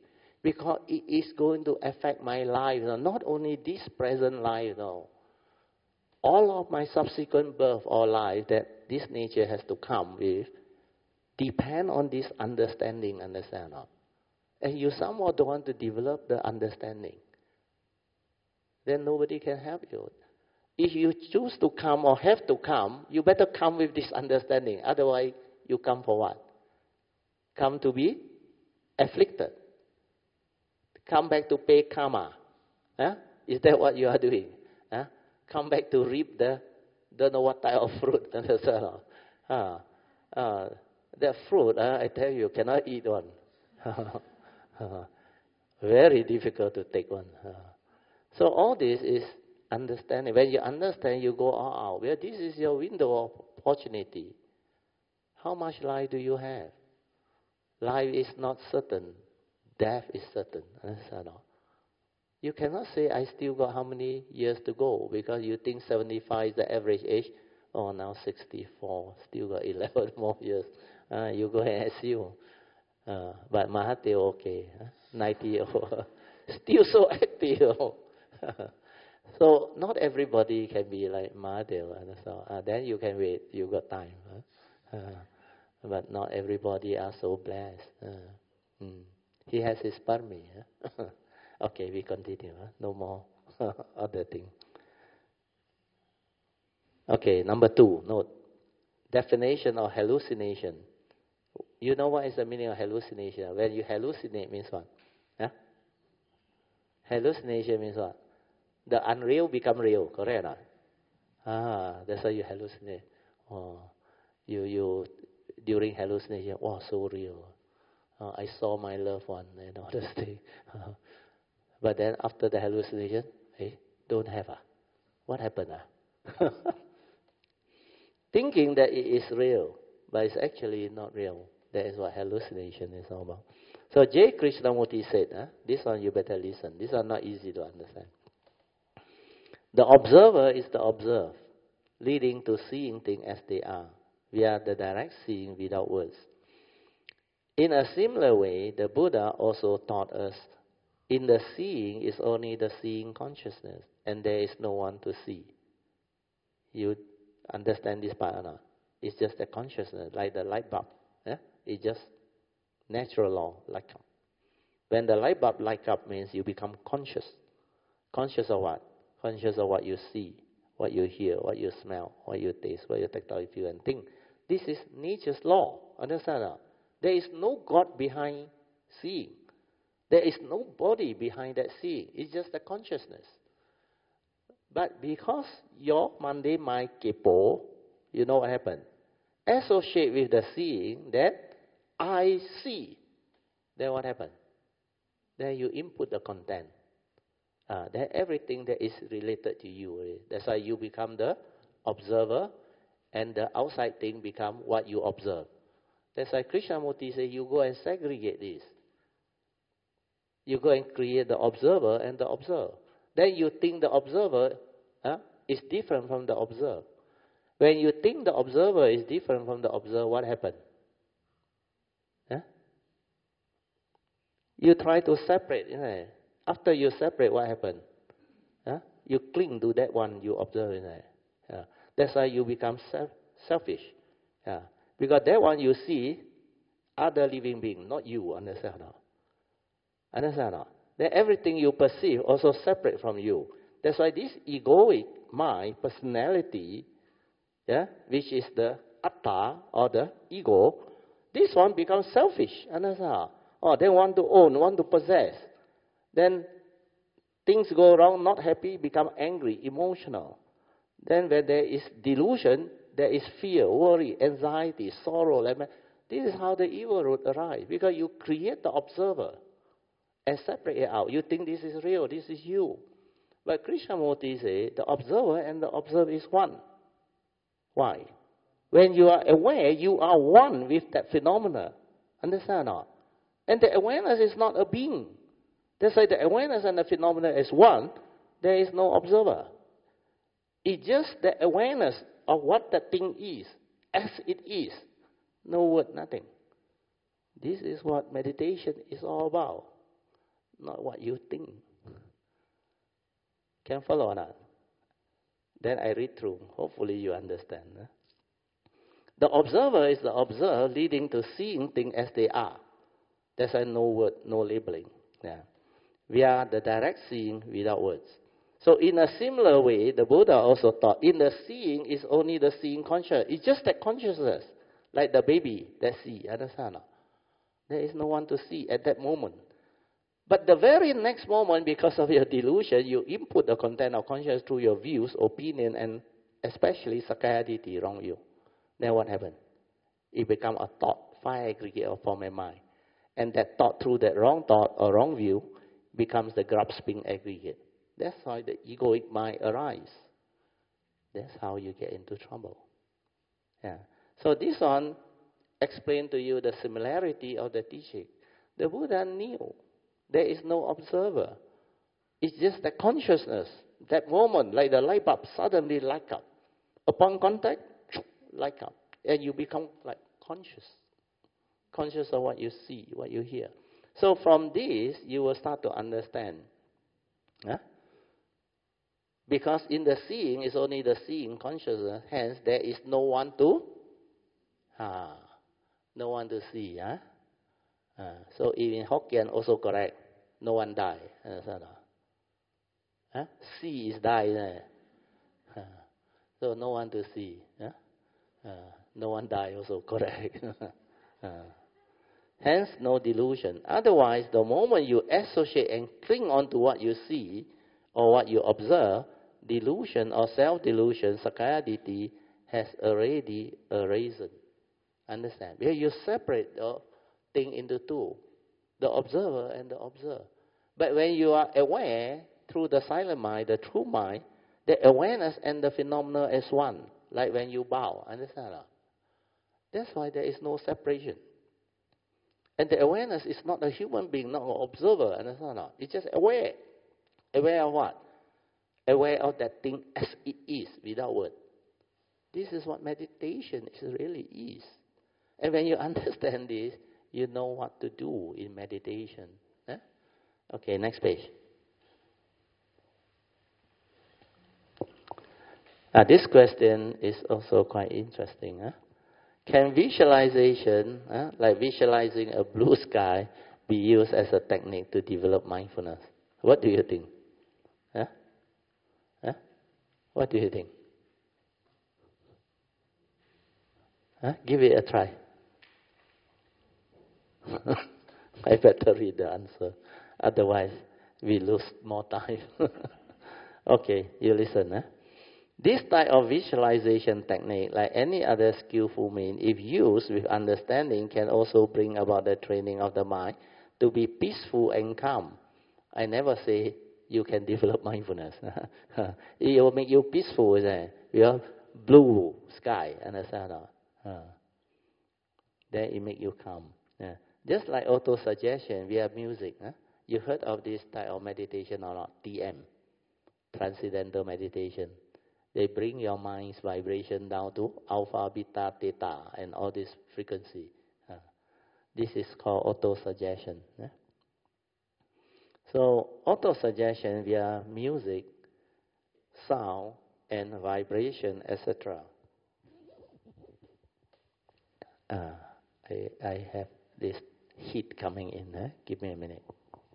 Because it is going to affect my life. Not only this present life, all of my subsequent birth or life that this nature has to come with depend on this understanding, understand? And you somehow don't want to develop the understanding, then nobody can help you. If you choose to come or have to come, you better come with this understanding. Otherwise, you come for what? Come to be afflicted. Come back to pay karma. Is that what you are doing? Come back to reap the don't know what type of fruit. The fruit, I tell you, cannot eat one. Very difficult to take one. So all this is understanding. When you understand, you go all out. Well, this is your window of opportunity. How much life do you have? Life is not certain. Death is certain. Understand? You cannot say, I still got how many years to go, because you think 75 is the average age. Oh, now 64, still got 11 more years. You go and assume. But Mahathir, okay, 90 years old. Still so active. So not everybody can be like Mahathir. Then you can wait, you got time. But not everybody are so blessed. He has his parmi. Okay, we continue. No more other thing. Okay, number 2, note. Definition of hallucination. You know what is the meaning of hallucination? When you hallucinate means what? Hallucination means what? The unreal become real, correct or not? That's why you hallucinate. You during hallucination, so real. I saw my loved one and all this thing. But then after the hallucination, don't have. What happened? Thinking that it is real, but it's actually not real. That is what hallucination is all about. So J. Krishnamurti said, this one you better listen. This one not easy to understand. The observer is the observed, leading to seeing things as they are. We are the direct seeing without words. In a similar way, the Buddha also taught us, in the seeing is only the seeing consciousness, and there is no one to see. You understand this part or not? It's just a consciousness, like the light bulb. It's just natural law, light up. When the light bulb light up means you become conscious. Conscious of what? Conscious of what you see, what you hear, what you smell, what you taste, what you tactile feel and think. This is nature's law. Understand that? There is no God behind seeing. There is no body behind that seeing. It's just a consciousness. But because your mundane mind kepo, you know what happened? Associate with the seeing that I see. Then what happened? Then you input the content. Then everything that is related to you. That's why you become the observer, and the outside thing become what you observe. That's why Krishnamurti says you go and segregate this. You go and create the observer and the observed. Then you think the observer is different from the observed. When you think the observer is different from the observed, what happened? You try to separate. After you separate, what happened? You cling to that one you observe. That's why you become selfish. Because that one you see, other living being, not you. Understand or not? Understand or not? Then everything you perceive also separate from you. That's why this egoic mind, personality, which is the atta or the ego, this one becomes selfish. Understand? They want to own, want to possess. Then things go wrong, not happy, become angry, emotional. Then when there is delusion, there is fear, worry, anxiety, sorrow. This is how the evil root arises. Because you create the observer and separate it out. You think this is real, this is you. But Krishnamurti says the observer and the observed is one. Why? When you are aware, you are one with that phenomena. Understand or not? And the awareness is not a being. That's why the awareness and the phenomena is one. There is no observer. It's just the awareness of what the thing is, as it is. No word, nothing. This is what meditation is all about. not what you think. Can follow or not? Then I read through. Hopefully you understand. The observer is the observer leading to seeing things as they are. There's no word, no labeling. Yeah. We are the direct seeing without words. So in a similar way, the Buddha also taught, in the seeing is only the seeing conscious. It's just that consciousness, like the baby that see. Understand? There is no one to see at that moment. But the very next moment, because of your delusion, you input the content of consciousness through your views, opinion, and especially Sakaya-Ditti, wrong view. Then what happened? It becomes a thought, fire aggregate of form and mind. And that thought, through that wrong thought or wrong view, becomes the grasping aggregate. That's how the egoic mind arises. That's how you get into trouble. Yeah. So this one explained to you the similarity of the teaching. The Buddha knew there is no observer. It's just the consciousness. That moment, like the light bulb, suddenly light up. Upon contact, light up. And you become like conscious. Conscious of what you see, what you hear. So from this, you will start to understand. Huh? Because in the seeing is only the seeing consciousness. Hence, there is no one to no one to see. Huh? So even Hokkien also correct. No one die. Huh? See is die. So no one to see. Huh? No one die also correct. Hence, no delusion. Otherwise, the moment you associate and cling on to what you see or what you observe, delusion or self-delusion, Sakaya-Ditti, has already arisen. Understand? Because you separate the thing into two, the observer and the observer. But when you are aware through the silent mind, the true mind, the awareness and the phenomena is one. Like when you bow. Understand? That's why there is no separation. And the awareness is not a human being, not an observer. Understand? It's just aware. Aware of what? Aware of that thing as it is, without word. This is what meditation really is. And when you understand this, you know what to do in meditation. Huh? Okay, next page. This question is also quite interesting. Huh? Can visualization, like visualizing a blue sky, be used as a technique to develop mindfulness? What do you think? Huh? Huh? What do you think? Huh? Give it a try. I better read the answer. Otherwise, we lose more time. Okay, you listen. Huh? This type of visualization technique, like any other skillful means, if used with understanding, can also bring about the training of the mind to be peaceful and calm. I never say you can develop mindfulness. It will make you peaceful, isn't it? You have blue sky, understand? Then it make you calm. Yeah. Just like auto-suggestion, we have music. You heard of this type of meditation or not? TM, Transcendental Meditation. They bring your mind's vibration down to alpha, beta, theta, and all this frequency. This is called auto-suggestion. So auto-suggestion via music, sound, and vibration, etc. I have this heat coming in. Give me a minute.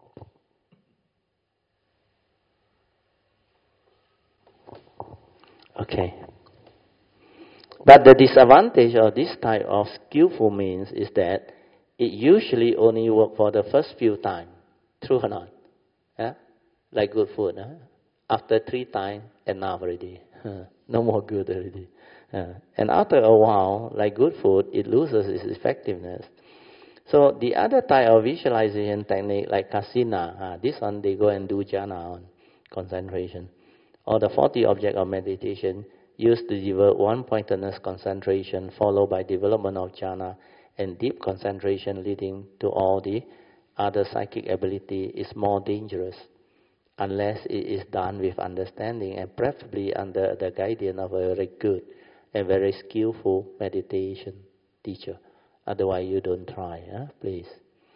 Okay. But the disadvantage of this type of skillful means is that it usually only works for the first few times. True or not? Yeah? Like good food. After 3 times, enough already. No more good already. And after a while, like good food, it loses its effectiveness. So the other type of visualization technique, like Kasina, this one they go and do jhana on concentration. Or the 40 object of meditation used to develop one-pointedness concentration followed by development of jhana and deep concentration leading to all the other psychic ability is more dangerous unless it is done with understanding and preferably under the guidance of a very good and very skillful meditation teacher. Otherwise, you don't try, please.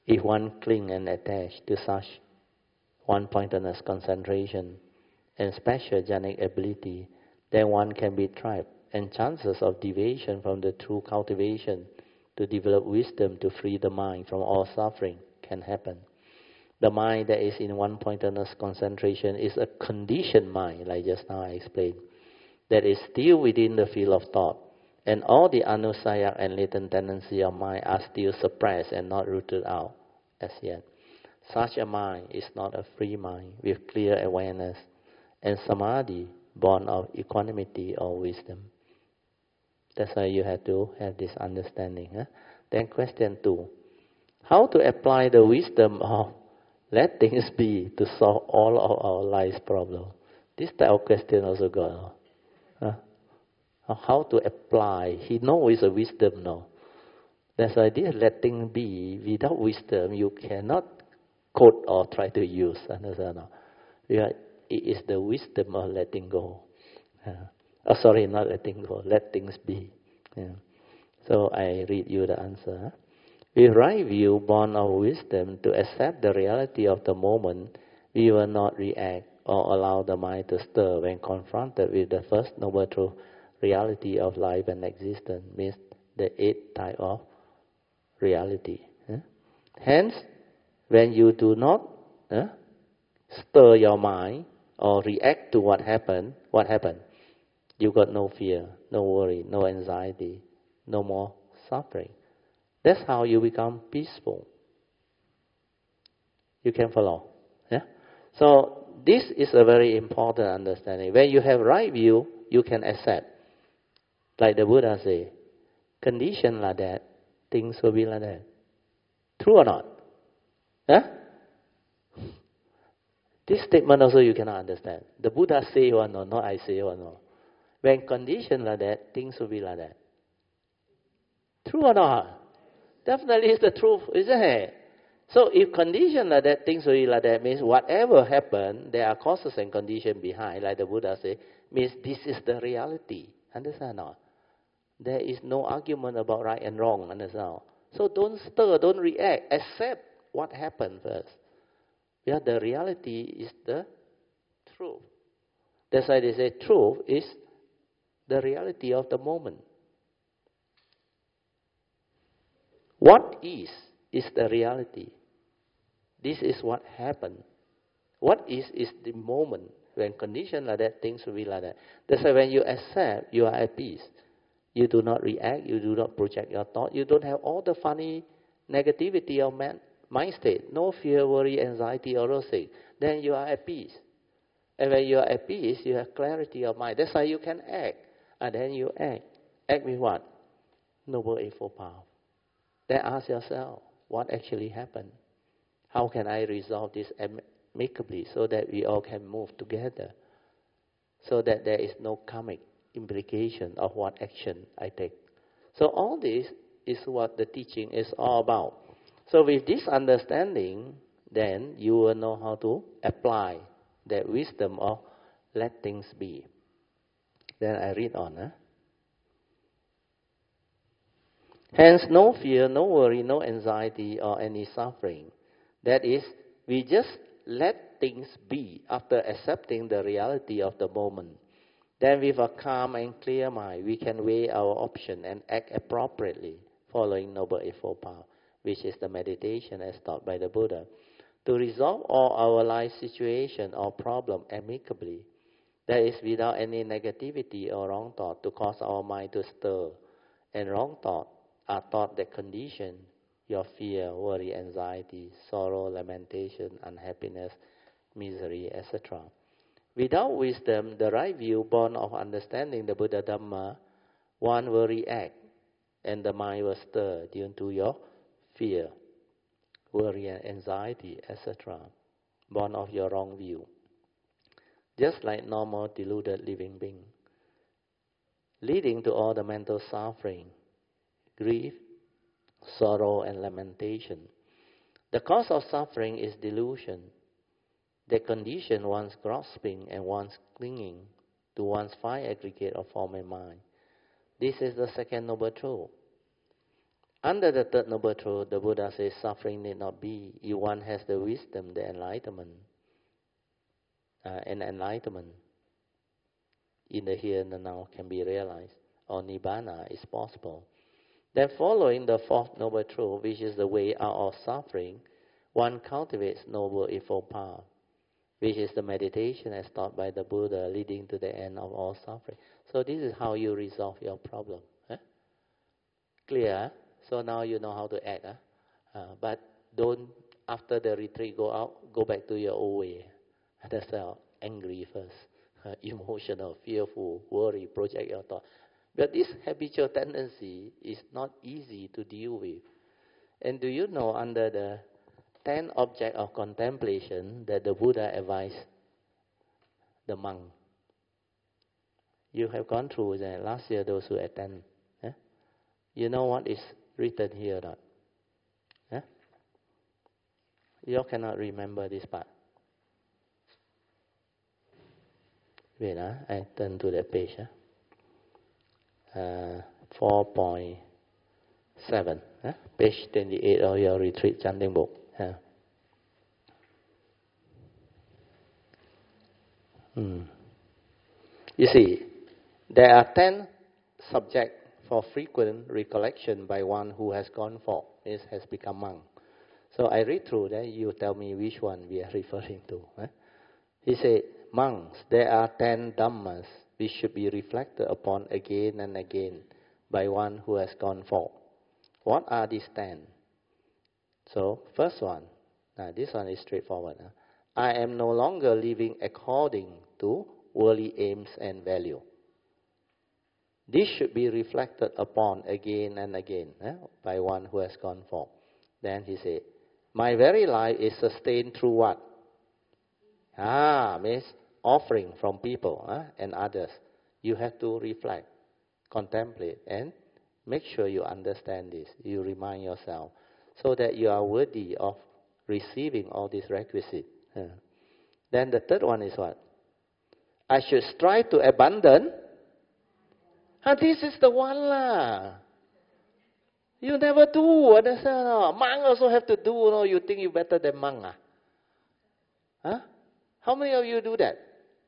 If one cling and attach to such one-pointedness concentration and special jhanic ability, then one can be trapped, and chances of deviation from the true cultivation to develop wisdom to free the mind from all suffering can happen. The mind that is in one-pointedness concentration is a conditioned mind, like just now I explained, that is still within the field of thought, and all the anusaya and latent tendency of mind are still suppressed and not rooted out as yet. Such a mind is not a free mind with clear awareness and samadhi born of equanimity or wisdom. That's why you have to have this understanding. Then question 2. How to apply the wisdom of let things be to solve all of our life's problems? This type of question also got. How to apply? He knows it's a wisdom now. That's why this let things be, without wisdom, you cannot quote or try to use. Understand? It is the wisdom of letting go. Sorry, not letting go. Let things be. So I read you the answer. With right view, born of wisdom, to accept the reality of the moment, we will not react or allow the mind to stir when confronted with the first noble truth, reality of life and existence, means the 8th type of reality. Hence, when you do not stir your mind or react to what happened? You got no fear, no worry, no anxiety, no more suffering. That's how you become peaceful. You can follow. So this is a very important understanding. When you have right view, you can accept. Like the Buddha say, condition like that, things will be like that. True or not? This statement also you cannot understand. The Buddha say one or not I say one or. When condition like that, things will be like that. True or not? Definitely it's the truth, isn't it? So if condition like that, things will be like that, means whatever happened, there are causes and conditions behind, like the Buddha say, means this is the reality. Understand or not? There is no argument about right and wrong. Understand? So don't stir, don't react. Accept what happened first. The reality is the truth. That's why they say truth is the reality of the moment. What is the reality. This is what happened. What is the moment. When conditions like that, things will be like that. That's why when you accept, you are at peace. You do not react, you do not project your thought, you don't have all the funny negativity of mind state, no fear, worry, anxiety, or those things. Then you are at peace. And when you are at peace, you have clarity of mind. That's why you can act. And then you act. Act with what? Noble Eightfold Path. Then ask yourself, what actually happened? How can I resolve this amicably so that we all can move together? So that there is no karmic implication of what action I take. So all this is what the teaching is all about. So with this understanding, then you will know how to apply that wisdom of let things be. Then I read on. Hence, no fear, no worry, no anxiety, or any suffering. That is, we just let things be after accepting the reality of the moment. Then with a calm and clear mind, we can weigh our option and act appropriately, following Noble Eightfold Path, which is the meditation as taught by the Buddha, to resolve all our life situation or problem amicably. That is, without any negativity or wrong thought to cause our mind to stir. And wrong thought are thought that condition your fear, worry, anxiety, sorrow, lamentation, unhappiness, misery, etc. Without wisdom, the right view born of understanding the Buddha Dhamma, one will react and the mind will stir due to your fear, worry and anxiety, etc. Born of your wrong view. Just like normal deluded living being. Leading to all the mental suffering, grief, sorrow and lamentation. The cause of suffering is delusion. The condition one's grasping and one's clinging to one's five aggregate of form and mind. This is the second noble truth. Under the Third Noble Truth, the Buddha says suffering need not be. If one has the wisdom, the enlightenment, and enlightenment in the here and the now can be realized, or Nibbana is possible. Then following the Fourth Noble Truth, which is the way out of suffering, one cultivates Noble Eightfold Path, which is the meditation as taught by the Buddha leading to the end of all suffering. So this is how you resolve your problem. Clear? So now you know how to act. But don't, after the retreat, go back to your old way. That's angry first, emotional, fearful, worry, project your thought. But this habitual tendency is not easy to deal with. And do you know, under the 10 objects of contemplation that the Buddha advised the monk? You have gone through that last year, those who attend. You know what is written here or not? You cannot remember this part. Wait, I turn to that page. 4.7, page 28 of your retreat chanting book. You see, there are 10 subjects for frequent recollection by one who has gone forth, has become monk. So I read through that, you tell me which one we are referring to. He said, monks, there are 10 Dhammas which should be reflected upon again and again by one who has gone forth. What are these 10? So, first one, this one is straightforward. I am no longer living according to worldly aims and value. This should be reflected upon again and again by one who has gone forth. Then he said, my very life is sustained through what? Means offering from people and others. You have to reflect, contemplate, and make sure you understand this. You remind yourself so that you are worthy of receiving all these requisites. Then the third one is what? I should strive to abandon. This is the one lah. You never do. Understand? Monk also have to do. You think you better than monk? How many of you do that?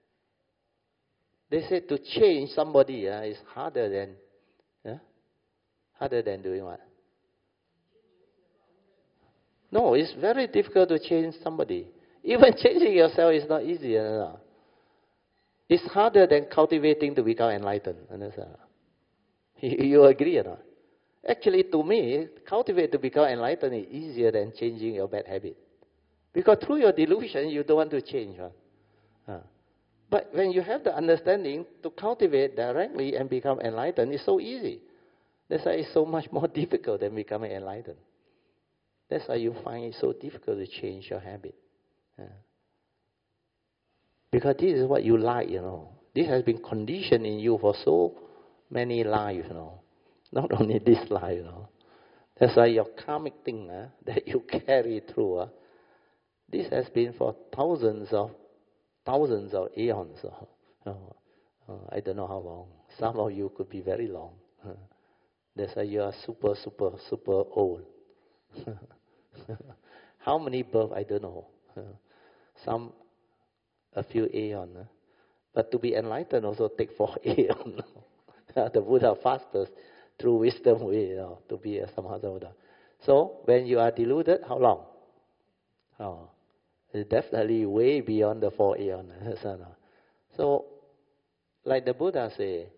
They say to change somebody is harder than doing what? No, it's very difficult to change somebody. Even changing yourself is not easy. It's harder than cultivating to become enlightened. Understand? You agree or not? Actually, to me, cultivate to become enlightened is easier than changing your bad habit. Because through your delusion, you don't want to change. But when you have the understanding to cultivate directly and become enlightened, it's so easy. That's why it's so much more difficult than becoming enlightened. That's why you find it so difficult to change your habit. Because this is what you like, This has been conditioned in you for so many lives, Not only this life, That's why your karmic thing that you carry through, this has been for thousands of aeons. I don't know how long. Some of you could be very long. That's why you are super, super, super old. How many births, I don't know. Some, a few aeons. But to be enlightened also take 4 aeons. The Buddha fasted through wisdom way to be a Samhasa Buddha. So when you are deluded, how long? It's definitely way beyond the 4 aeons. So, like the Buddha say,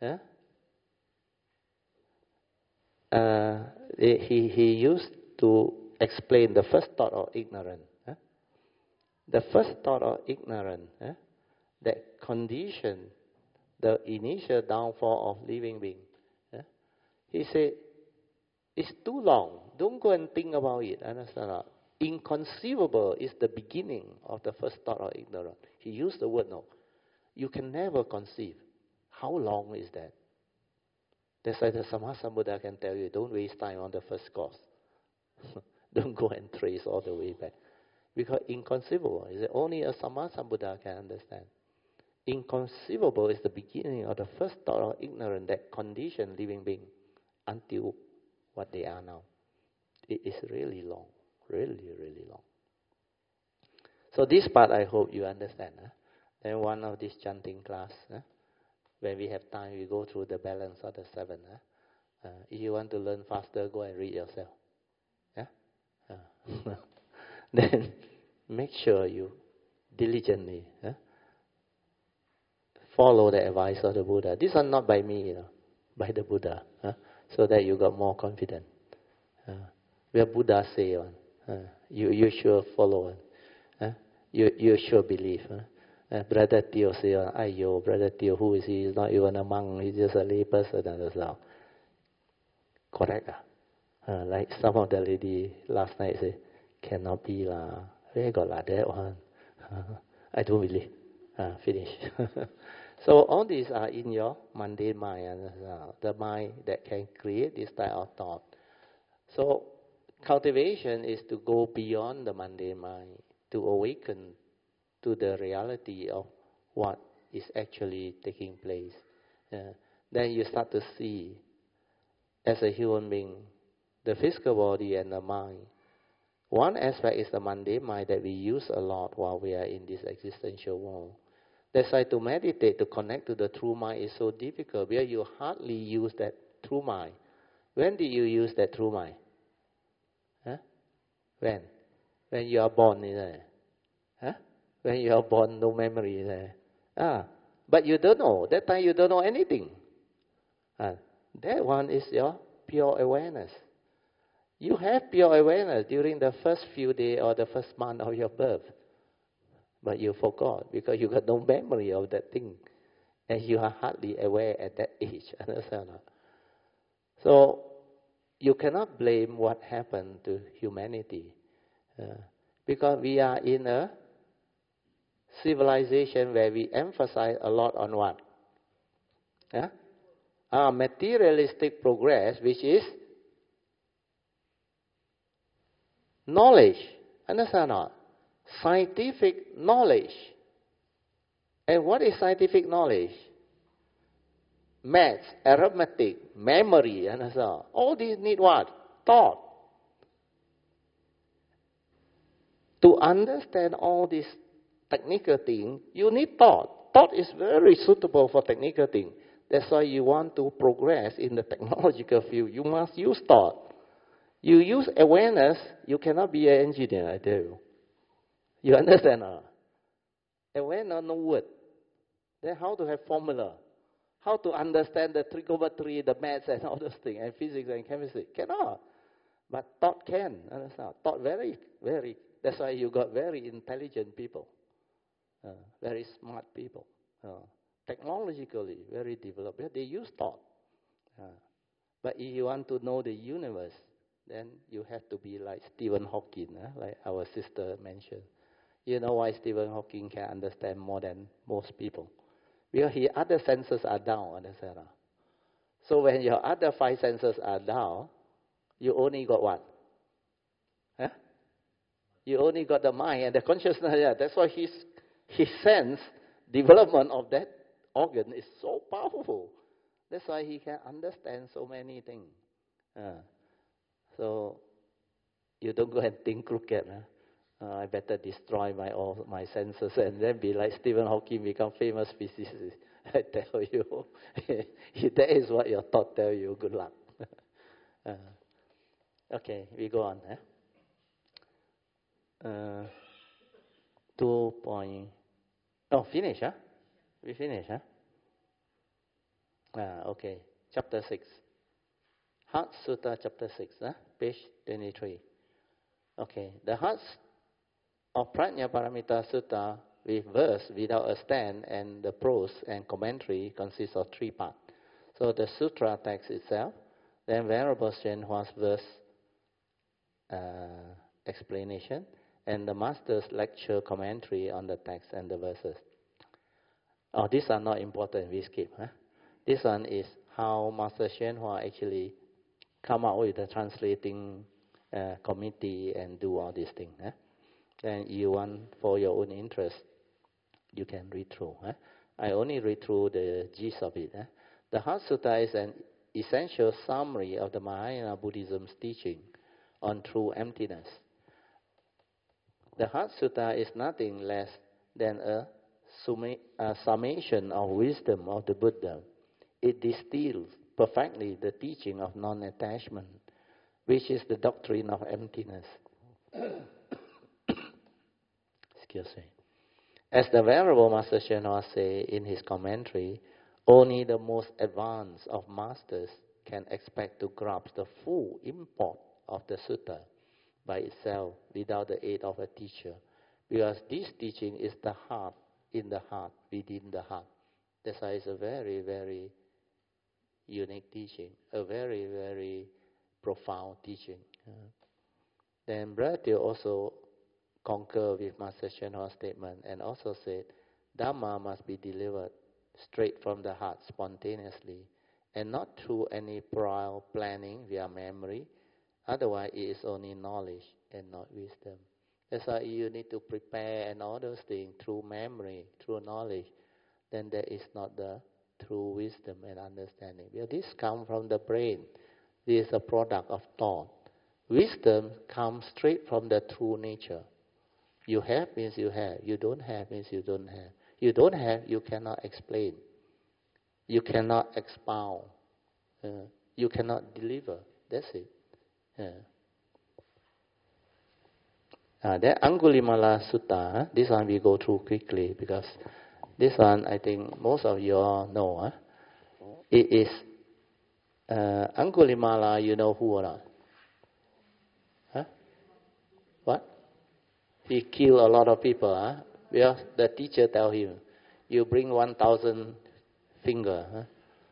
he used to explain the first thought of ignorance. The first thought of ignorance that condition the initial downfall of living being. He said, it's too long. Don't go and think about it. Understand? Inconceivable is the beginning of the first thought of ignorance. He used the word no. You can never conceive. How long is that? That's why the Samhasa Buddha can tell you, don't waste time on the first course. Don't go and trace all the way back. Because inconceivable is only a Samhasa Buddha can understand. Inconceivable is the beginning of the first thought of ignorance that condition living being until what they are now. It is really long, really, really long. So this part I hope you understand. And one of these chanting class, when we have time, we go through the balance of the 7. If you want to learn faster, go and read yourself. Yeah? Then make sure you diligently follow the advice of the Buddha. These are not by me, by the Buddha, so that you got more confidence. Where Buddha say one, you sure follow one. You sure believe. Brother Teo say, Ayo, Brother Teo, who is he? He's not even a monk, he's just a lay person. Correct. Like some of the lady last night say, cannot be lah. Where got like that one? I don't believe. Finish. So all these are in your mundane mind, the mind that can create this type of thought. So cultivation is to go beyond the mundane mind, to awaken to the reality of what is actually taking place. Then you start to see, as a human being, the physical body and the mind. One aspect is the mundane mind that we use a lot while we are in this existential world. That's why to meditate, to connect to the true mind is so difficult, because you hardly use that true mind. When did you use that true mind? When? When you are born, isn't it? When you are born, no memory, isn't it? But you don't know. That time you don't know anything. That one is your pure awareness. You have pure awareness during the first few days or the first month of your birth. But you forgot because you got no memory of that thing. And you are hardly aware at that age. Understand? So you cannot blame what happened to humanity. Because we are in a civilization where we emphasize a lot on what? Materialistic progress, which is knowledge. Understand or not? Scientific knowledge. And what is scientific knowledge? Maths, arithmetic, memory, understand? All these need what? Thought. To understand all these technical things, you need thought. Thought is very suitable for technical things. That's why you want to progress in the technological field. You must use thought. You use awareness, you cannot be an engineer, I tell you. You understand? Awareness, no word. Then how to have formula? How to understand the trigonometry, the maths and all those things, and physics and chemistry? Cannot. But thought can. Understand? Thought very, very. That's why you got very intelligent people. Very smart people. Technologically very developed. They use thought. But if you want to know the universe, then you have to be like Stephen Hawking, like our sister mentioned. You know why Stephen Hawking can understand more than most people? Because his other senses are down, understand? So when your other 5 senses are down, you only got what? You only got the mind and the consciousness. Yeah, that's why his sense development of that organ is so powerful. That's why he can understand so many things. So you don't go and think crooked. I better destroy all my senses and then be like Stephen Hawking, become famous physicist. I tell you, if that is what your thought tell you, good luck. Okay, we go on. 2 point. Oh, finish, We finish, okay. Chapter 6. Heart Sutta, chapter 6, page 23. Okay, the hearts of Prajnaparamita Sutta with verse without a stand and the prose and commentary consists of 3 parts. So the sutra text itself, then Venerable Shenhua's verse explanation, and the master's lecture commentary on the text and the verses. Oh, these are not important, we skip. This one is how Master Shenhua actually come up with the translating committee and do all these things. And you want, for your own interest, you can read through. I only read through the gist of it. The Heart Sutta is an essential summary of the Mahayana Buddhism's teaching on true emptiness. The Heart Sutta is nothing less than a summation of wisdom of the Buddha. It distills perfectly the teaching of non-attachment, which is the doctrine of emptiness. Excuse me. As the Venerable Master Chenwa says in his commentary, only the most advanced of masters can expect to grasp the full import of the sutta by itself without the aid of a teacher, because this teaching is the heart, in the heart, within the heart. That's why it's a very, very unique teaching, a very, very profound teaching. Then Brother Teoh also concurred with Master Chenwa's statement and also said, Dhamma must be delivered straight from the heart spontaneously and not through any prior planning via memory. Otherwise, it is only knowledge and not wisdom. That's why you need to prepare and all those things through memory, through knowledge. Then there is not the true wisdom and understanding. Because this comes from the brain. This is a product of thought. Wisdom comes straight from the true nature. You have means you have. You don't have means you don't have. You don't have, you cannot explain. You cannot expound. You cannot deliver. That's it. That Angulimala Sutta, this one we go through quickly because this one I think most of you all know. It is Angulimala, you know who or not? Huh? What? He killed a lot of people. Because the teacher tell him, you bring 1,000 finger.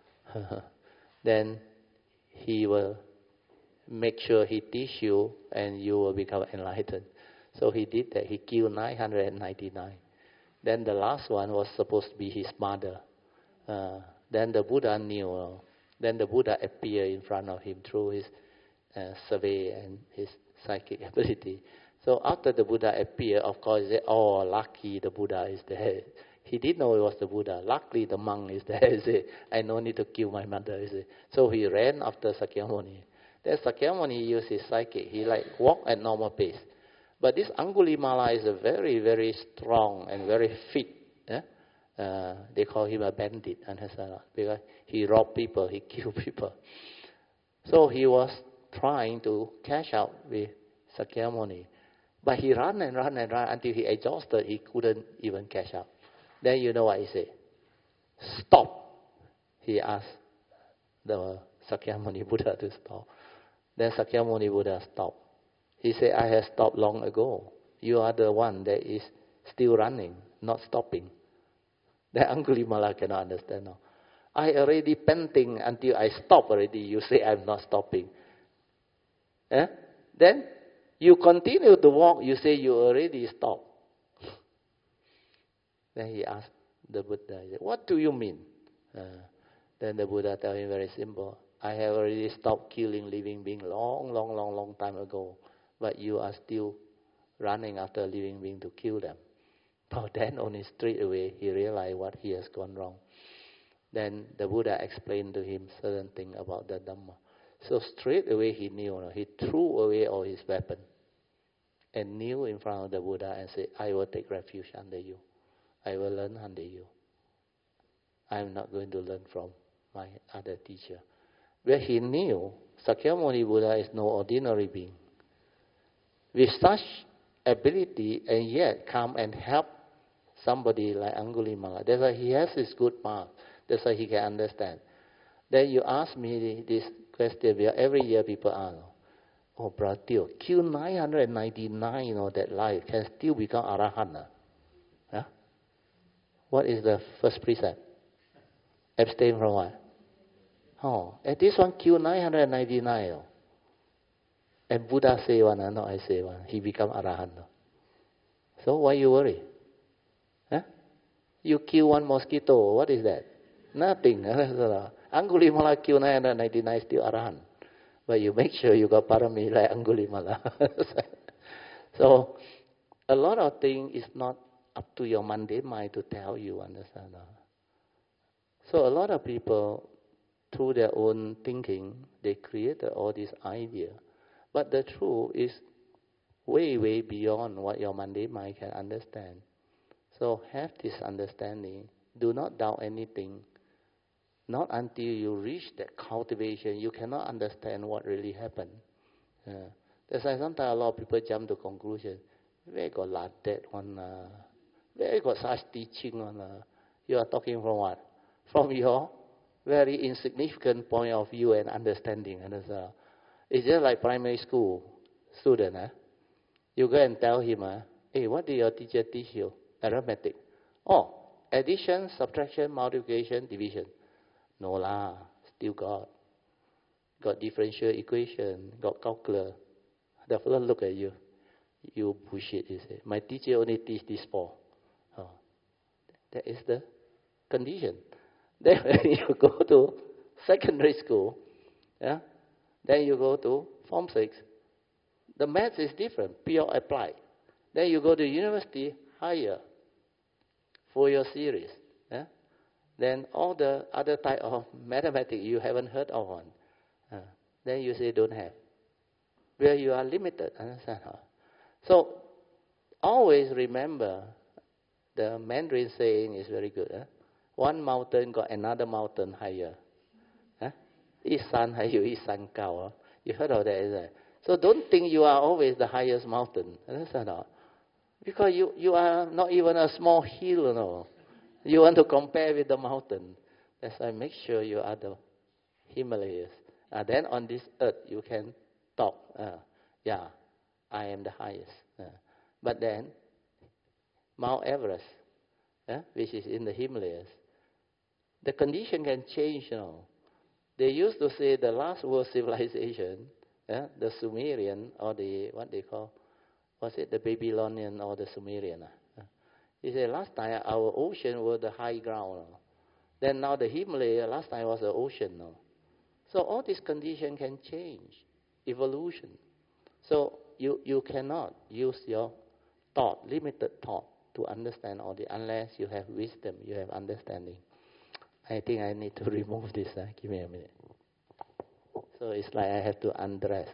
Then he will make sure he teach you and you will become enlightened. So he did that. He killed 999. Then the last one was supposed to be his mother. Then the Buddha knew. Then the Buddha appeared in front of him through his survey and his psychic ability. So after the Buddha appeared, of course, he said, oh, lucky the Buddha is there. He didn't know it was the Buddha. Luckily the monk is there. He said, I no need to kill my mother. He said. So he ran after Sakyamuni. Then Sakyamuni used his psychic. He walked at normal pace. But this Angulimala is a very, very strong and very fit. They call him a bandit, because he robbed people, he killed people. So he was trying to catch up with Sakyamuni. But he ran and ran and ran until he exhausted, he couldn't even catch up. Then you know what he said? Stop! He asked the Sakyamuni Buddha to stop. Then Sakyamuni Buddha stopped. He said, I have stopped long ago. You are the one that is still running, not stopping. Then Angulimala cannot understand now. I already panting until I stop already. You say I'm not stopping. Then you continue to walk. You say you already stopped. Then he asked the Buddha, he said, what do you mean? Then the Buddha tell him very simple. I have already stopped killing living beings long time ago. But you are still running after a living being to kill them. But then only straight away he realized what he has gone wrong. Then the Buddha explained to him certain things about the Dhamma. So straight away he knew. He threw away all his weapons and kneel in front of the Buddha and said, I will take refuge under you. I will learn under you. I am not going to learn from my other teacher. Where he knew Sakyamuni Buddha is no ordinary being. With such ability and yet come and help somebody like Angulimala. That's why he has this good path. That's why he can understand. Then you ask me this question, where every year people ask, oh, Brother Teoh, kill 999 that life can still become Arahant. Huh? What is the first precept? Abstain from what? Oh, and this one kill 999. And Buddha say one, not I say one. He become Arahant. So why you worry? You kill one mosquito, what is that? Nothing. Angulimala kill 999, still Arahant. But you make sure you got parami like Angulimala. So a lot of things is not up to your mundane mind to tell you, understand? So a lot of people, through their own thinking, they created all these ideas. But the truth is way, way beyond what your mundane mind can understand. So have this understanding. Do not doubt anything. Not until you reach that cultivation, you cannot understand what really happened. That's why sometimes a lot of people jump to conclusion. Where got like that one? Where got such teaching on? You are talking from what? From your very insignificant point of view and understanding. It's just like primary school student. You go and tell him, hey, what did your teacher teach you? Arithmetic. Oh, addition, subtraction, multiplication, division. No lah, still got differential equation, got calculus. The fellow look at you. You bullshit, you say. My teacher only teach this four. Oh, that is the condition. Then when you go to secondary school, then you go to Form 6, the maths is different, pure applied. Then you go to university, higher, 4-year series. Then all the other type of mathematics you haven't heard of one. Then you say don't have. Where you are limited, understand? So always remember the Mandarin saying is very good. One mountain got another mountain higher. 一山还有一山高. You heard of that, isn't it? So don't think you are always the highest mountain. Understand? Because you are not even a small hill, no. You want to compare with the mountain. That's why make sure you are the Himalayas. Then on this earth you can talk. I am the highest. But then Mount Everest, which is in the Himalayas, the condition can change, you know. They used to say the last world civilization, the Sumerian or the, what they call, was it the Babylonian or the Sumerian? He said last time our ocean was the high ground. Then now the Himalaya, last time was the ocean. So all these conditions can change, evolution. So you cannot use your thought, limited thought, to understand all the, unless you have wisdom, you have understanding. I think I need to remove this. Give me a minute. So it's like I have to undress.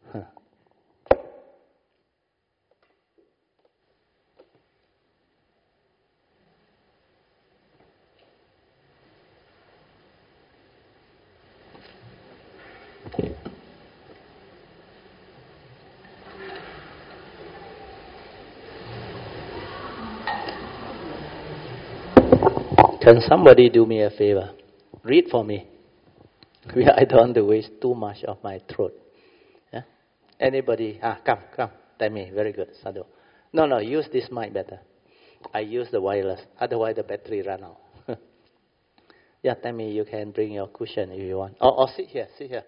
Can somebody do me a favor? Read for me. I don't want to waste too much of my throat. Anybody? Come. Tell me. Very good, Sadhu. No, use this mic better. I use the wireless. Otherwise the battery run out. Tell me, you can bring your cushion if you want. Or sit here.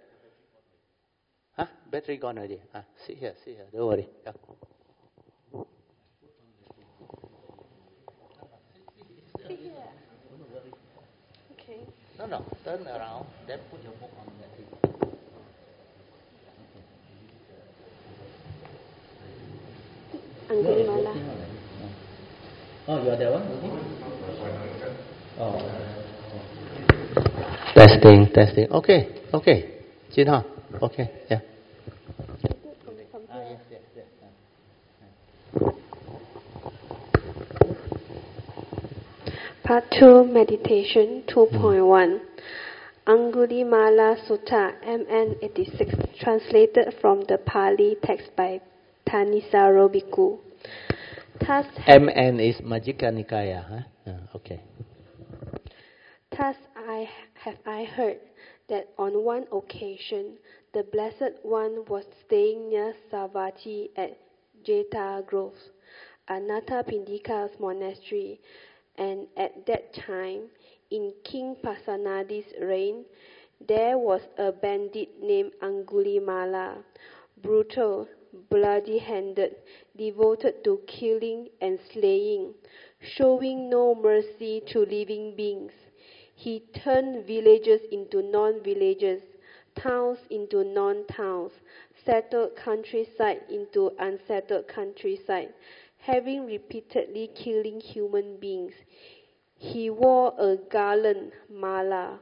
Battery gone already. Sit here. Don't worry. Come. No, turn around, then put your book on that thing. Angulimala. Oh, you are that one? Okay. Testing. Okay. Jinha. Okay, yeah. Yes. Part 2, Meditation 2.1. Angulimala Sutta, MN 86, translated from the Pali text by Thanissaro Bhikkhu. MN is Majjhima Nikaya, okay. Thus I heard that on one occasion the Blessed One was staying near Savatthi at Jeta Grove, Anathapindika's monastery, and at that time, in King Pasenadi's reign, there was a bandit named Angulimala, brutal, bloody-handed, devoted to killing and slaying, showing no mercy to living beings. He turned villages into non-villages, towns into non-towns, settled countryside into unsettled countryside, having repeatedly killing human beings. He wore a garland, mala,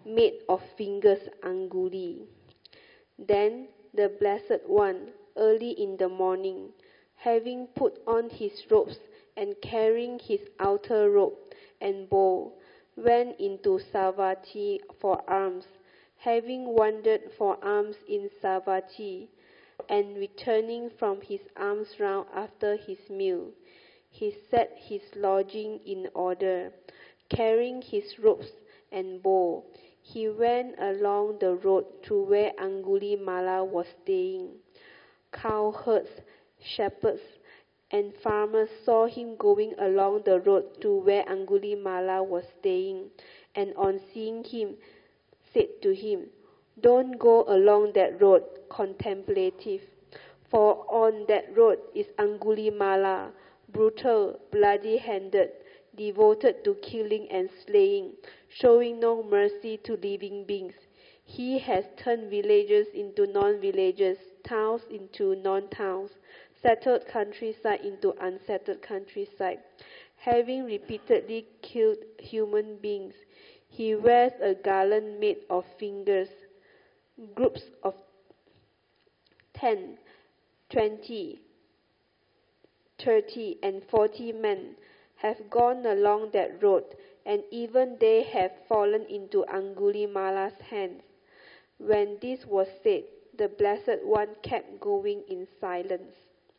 made of fingers Anguli. Then the Blessed One, early in the morning, having put on his robes and carrying his outer robe and bow, went into Savatthi for alms, having wandered for alms in Savatthi, and returning from his alms round after his meal, he set his lodging in order, carrying his robes and bow. He went along the road to where Angulimala was staying. Cowherds, shepherds, and farmers saw him going along the road to where Angulimala was staying, and on seeing him, said to him, "Don't go along that road, contemplative, for on that road is Angulimala, brutal, bloody-handed, devoted to killing and slaying, showing no mercy to living beings. He has turned villages into non-villages, towns into non-towns, settled countryside into unsettled countryside. Having repeatedly killed human beings, he wears a garland made of fingers. Groups of 10, 20, 30, and 40 men have gone along that road, and even they have fallen into Angulimala's hands." When this was said, the Blessed One kept going in silence.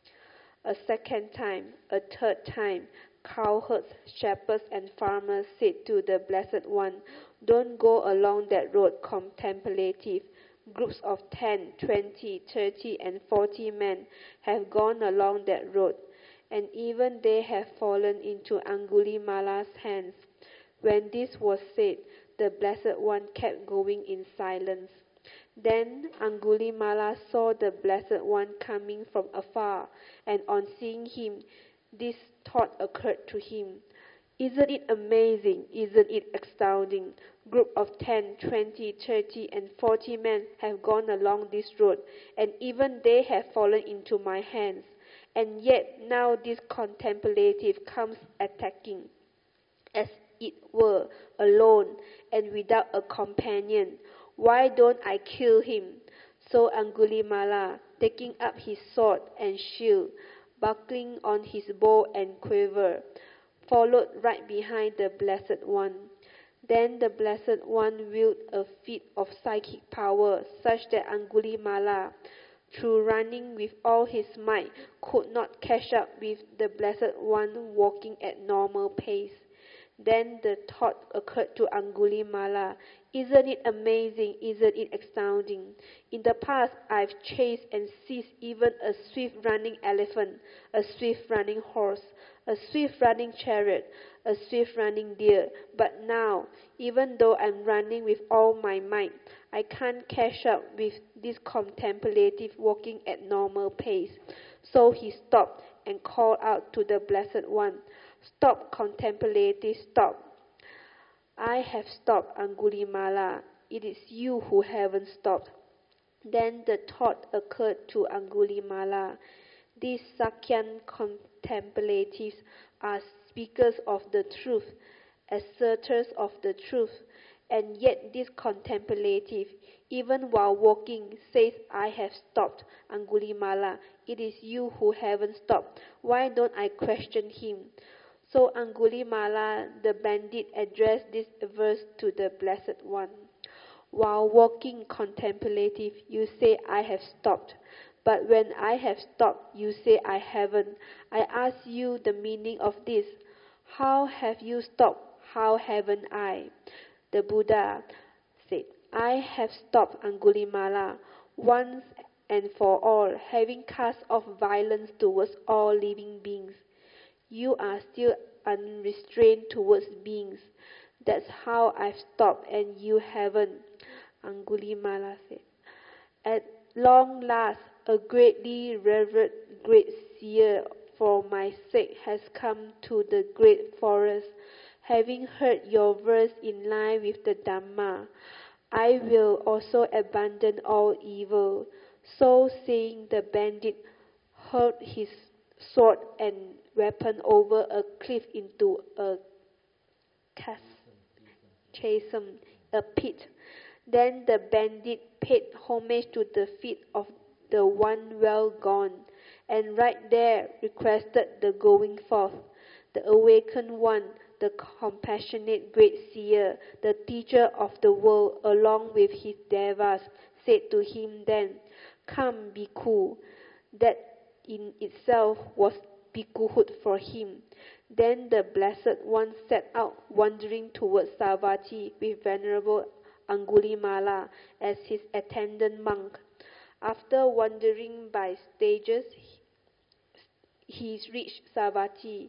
A second time, a third time, cowherds, shepherds, and farmers said to the Blessed One, "Don't go along that road, contemplative. Groups of 10, 20, 30, and 40 men have gone along that road, and even they have fallen into Angulimala's hands." When this was said, the Blessed One kept going in silence. Then Angulimala saw the Blessed One coming from afar, and on seeing him, this thought occurred to him: "Isn't it amazing? Isn't it astounding? Group of 10, 20, 30, and 40 men have gone along this road, and even they have fallen into my hands. And yet now this contemplative comes attacking, as it were, alone and without a companion. Why don't I kill him?" So Angulimala, taking up his sword and shield, buckling on his bow and quiver, followed right behind the Blessed One. Then the Blessed One wielded a feat of psychic power, such that Angulimala, through running with all his might, could not catch up with the Blessed One walking at normal pace. Then the thought occurred to Angulimala: "Isn't it amazing? Isn't it astounding? In the past I've chased and seized even a swift-running elephant, a swift-running horse, a swift-running chariot, a swift-running deer. But now, even though I'm running with all my might, I can't catch up with this contemplative walking at normal pace." So he stopped and called out to the Blessed One, "Stop, contemplative, stop." "I have stopped, Angulimala. It is you who haven't stopped." Then the thought occurred to Angulimala: "These Sakyan contemplatives are speakers of the truth, asserters of the truth, and yet this contemplative, even while walking, says, 'I have stopped, Angulimala. It is you who haven't stopped. Why don't I question him?'" So Angulimala, the bandit, addressed this verse to the Blessed One: "While walking contemplative, you say I have stopped. But when I have stopped, you say I haven't. I ask you the meaning of this. How have you stopped? How haven't I?" The Buddha said, "I have stopped, Angulimala, once and for all, having cast off violence towards all living beings. You are still unrestrained towards beings. That's how I've stopped, and you haven't." Angulimala said, "At long last, a greatly revered great seer for my sake has come to the great forest. Having heard your verse in line with the Dhamma, I will also abandon all evil." So saying, the bandit hurled his sword and weapon over a cliff into a chasm, a pit, Then the bandit paid homage to the feet of the one well gone, and right there requested the going forth. The awakened one, the compassionate great seer, the teacher of the world, along with his devas, said to him then, "Come, bhikkhu." That in itself was bhikkhuhood for him. Then the Blessed One set out, wandering towards Savatthi with Venerable Angulimala as his attendant monk. After wandering by stages, he reached Savatthi,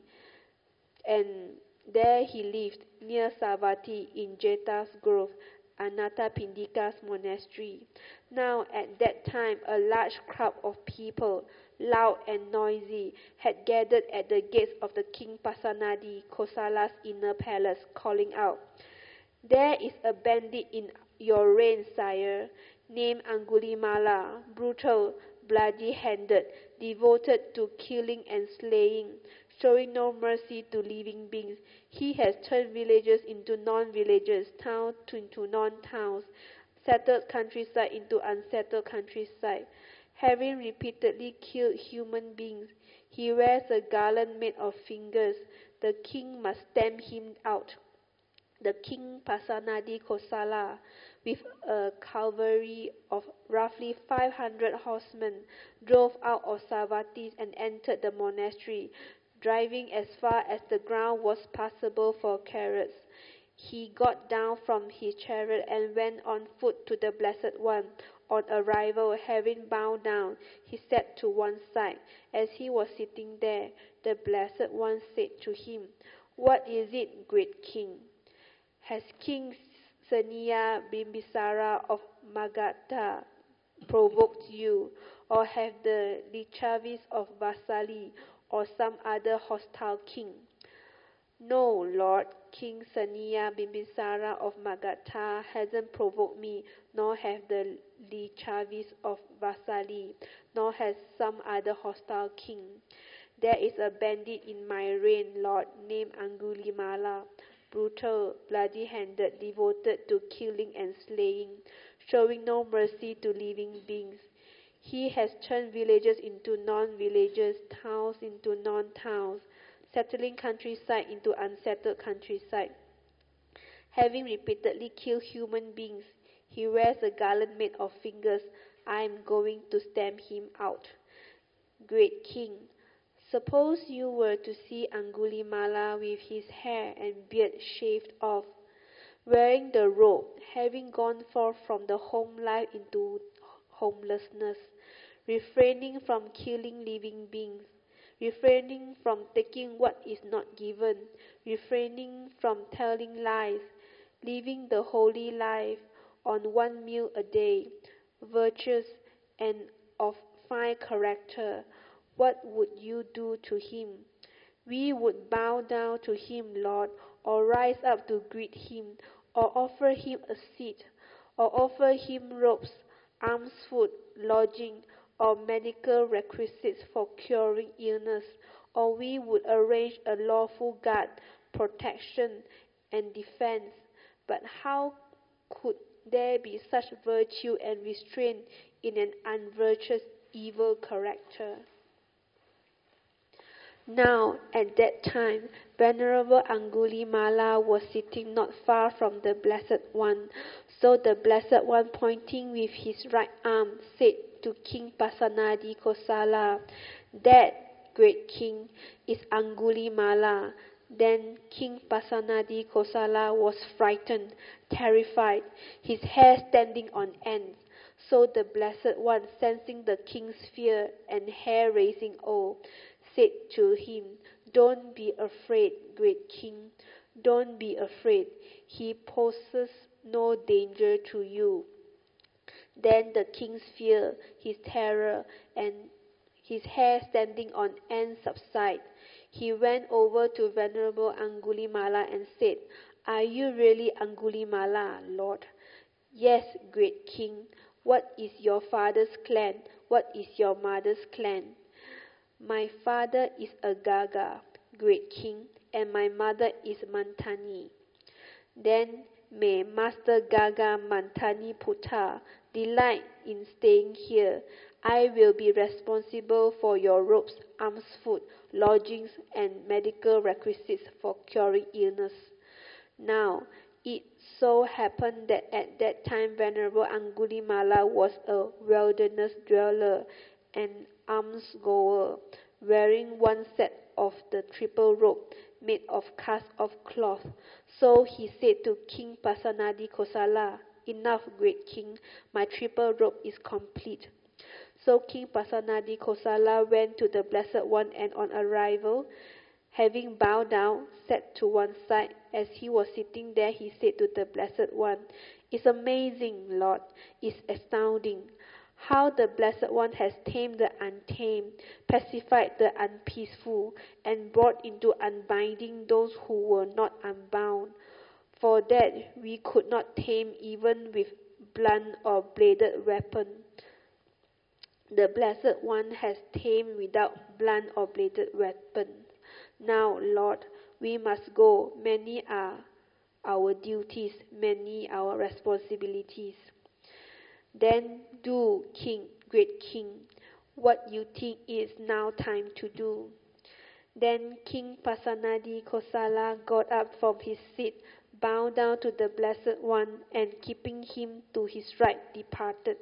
and there he lived near Savatthi in Jeta's Grove, Anathapindika's monastery. Now at that time a large crowd of people, loud and noisy, had gathered at the gates of the king Pasenadi, Kosala's inner palace, calling out, "There is a bandit in your reign, sire, named Angulimala, brutal, bloody-handed, devoted to killing and slaying, showing no mercy to living beings. He has turned villages into non-villages, towns into non-towns, settled countryside into unsettled countryside. Having repeatedly killed human beings, he wears a garland made of fingers. The king must stamp him out." The king Pasenadi Kosala, with a cavalry of roughly 500 horsemen, drove out of Savatthi and entered the monastery, driving as far as the ground was passable for chariots. He got down from his chariot and went on foot to the Blessed One. On arrival, having bowed down, he sat to one side. As he was sitting there, the Blessed One said to him, "What is it, great king? Has King Seniya Bimbisara of Magadha provoked you, or have the Lichavis of Vasali or some other hostile king?" "No, Lord, King Seniya Bimbisara of Magadha hasn't provoked me, nor have the Lichavis of Vasali, nor has some other hostile king. There is a bandit in my reign, Lord, named Angulimala, brutal, bloody-handed, devoted to killing and slaying, showing no mercy to living beings. He has turned villages into non-villages, towns into non-towns, settling countryside into unsettled countryside. Having repeatedly killed human beings, he wears a garland made of fingers. I am going to stamp him out." "Great king, suppose you were to see Angulimala with his hair and beard shaved off, wearing the robe, having gone forth from the home life into homelessness, refraining from killing living beings, refraining from taking what is not given, refraining from telling lies, living the holy life on one meal a day, virtuous and of fine character, what would you do to him?" "We would bow down to him, Lord, or rise up to greet him, or offer him a seat, or offer him robes, alms food, lodging, or medical requisites for curing illness, or we would arrange a lawful guard, protection, and defense. But how could there be such virtue and restraint in an unvirtuous, evil character?" Now, at that time, Venerable Angulimala was sitting not far from the Blessed One. So the Blessed One, pointing with his right arm, said to King Pasenadi Kosala, "That, great king, is Angulimala." Then King Pasenadi Kosala was frightened, terrified, his hair standing on end. So the Blessed One, sensing the king's fear and hair-raising awe, said to him, "Don't be afraid, great king. Don't be afraid. He poses no danger to you." Then the king's fear, his terror, and his hair standing on end subsided. He went over to Venerable Angulimala and said, "Are you really Angulimala, Lord?" "Yes, great king. What is your father's clan? What is your mother's clan?" "My father is Agaga, great king, and my mother is Mantani." Then May Master Gaga Mantaniputta delight in staying here. I will be responsible for your robes, alms, food, lodgings, and medical requisites for curing illness. Now, it so happened that at that time Venerable Angulimala was a wilderness dweller and almsgoer, wearing one set of the triple robe made of cast of cloth. So he said to King Pasenadi Kosala, "Enough, great king, my triple robe is complete." So King Pasenadi Kosala went to the Blessed One, and on arrival, having bowed down, sat to one side. As he was sitting there, he said to the Blessed One, "It's amazing, Lord, it's astounding how the Blessed One has tamed the untamed, pacified the unpeaceful, and brought into unbinding those who were not unbound. For that we could not tame even with blunt or bladed weapon. The Blessed One has tamed without blunt or bladed weapon. Now, Lord, we must go. Many are our duties, many our responsibilities. Then do, King, great King, what you think is now time to do." Then King Pasenadi Kosala got up from his seat, bowed down to the Blessed One, and keeping him to his right, departed.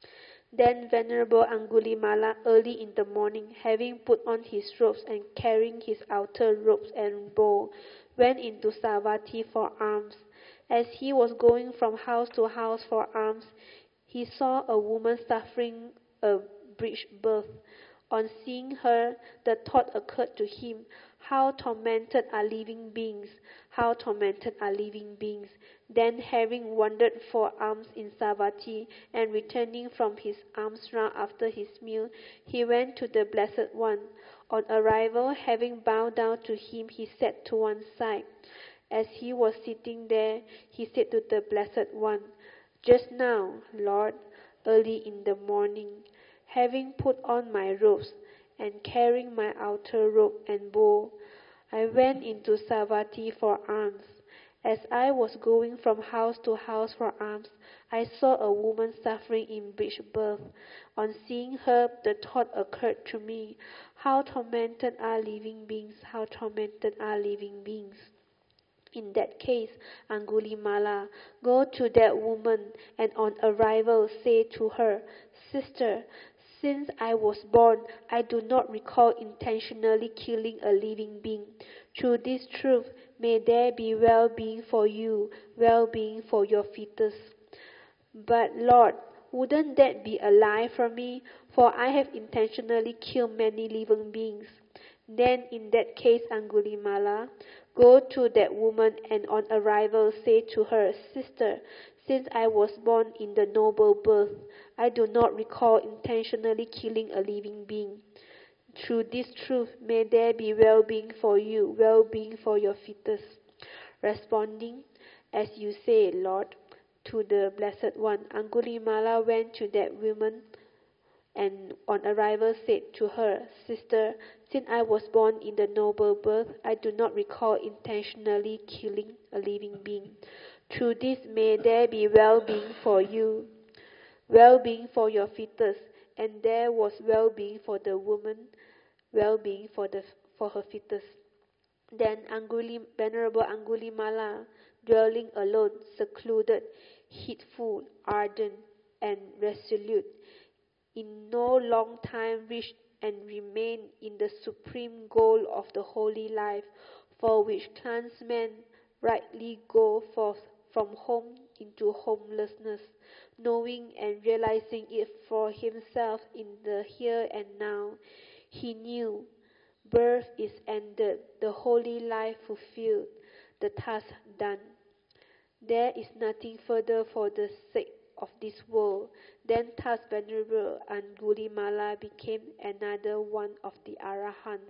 Then Venerable Angulimala, early in the morning, having put on his robes and carrying his outer robes and bow, went into Savatthi for alms. As he was going from house to house for alms, he saw a woman suffering a breech birth. On seeing her, the thought occurred to him, "How tormented are living beings! How tormented are living beings!" Then, having wandered for alms in Savatthi, and returning from his alms round after his meal, he went to the Blessed One. On arrival, having bowed down to him, he sat to one side. As he was sitting there, he said to the Blessed One, "Just now, Lord, early in the morning, having put on my robes and carrying my outer robe and bow, I went into Savatthi for alms. As I was going from house to house for alms, I saw a woman suffering in breech birth. On seeing her, the thought occurred to me, 'How tormented are living beings! How tormented are living beings!' In that case, Angulimala, go to that woman, and on arrival say to her, 'Sister, since I was born, I do not recall intentionally killing a living being. Through this truth, may there be well-being for you, well-being for your fetus.' 'But Lord, wouldn't that be a lie for me? For I have intentionally killed many living beings.' Then in that case, Angulimala, go to that woman, and on arrival say to her, 'Sister, since I was born in the noble birth, I do not recall intentionally killing a living being. Through this truth, may there be well-being for you, well-being for your fetus.' Responding, 'As you say, Lord,' to the Blessed One, Angulimala went to that woman, and on arrival said to her, 'Sister, since I was born in the noble birth, I do not recall intentionally killing a living being. Through this, may there be well-being for you, well-being for your fetus.' And there was well-being for the woman, well-being for her fetus. Then Venerable Angulimala, dwelling alone, secluded, heedful, ardent, and resolute, in no long time reached and remained in the supreme goal of the holy life, for which clansmen rightly go forth from home into homelessness, knowing and realizing it for himself in the here and now. He knew birth is ended, the holy life fulfilled, the task done. There is nothing further for the sake of this world. Then thus Venerable Angulimala became another one of the Arahants.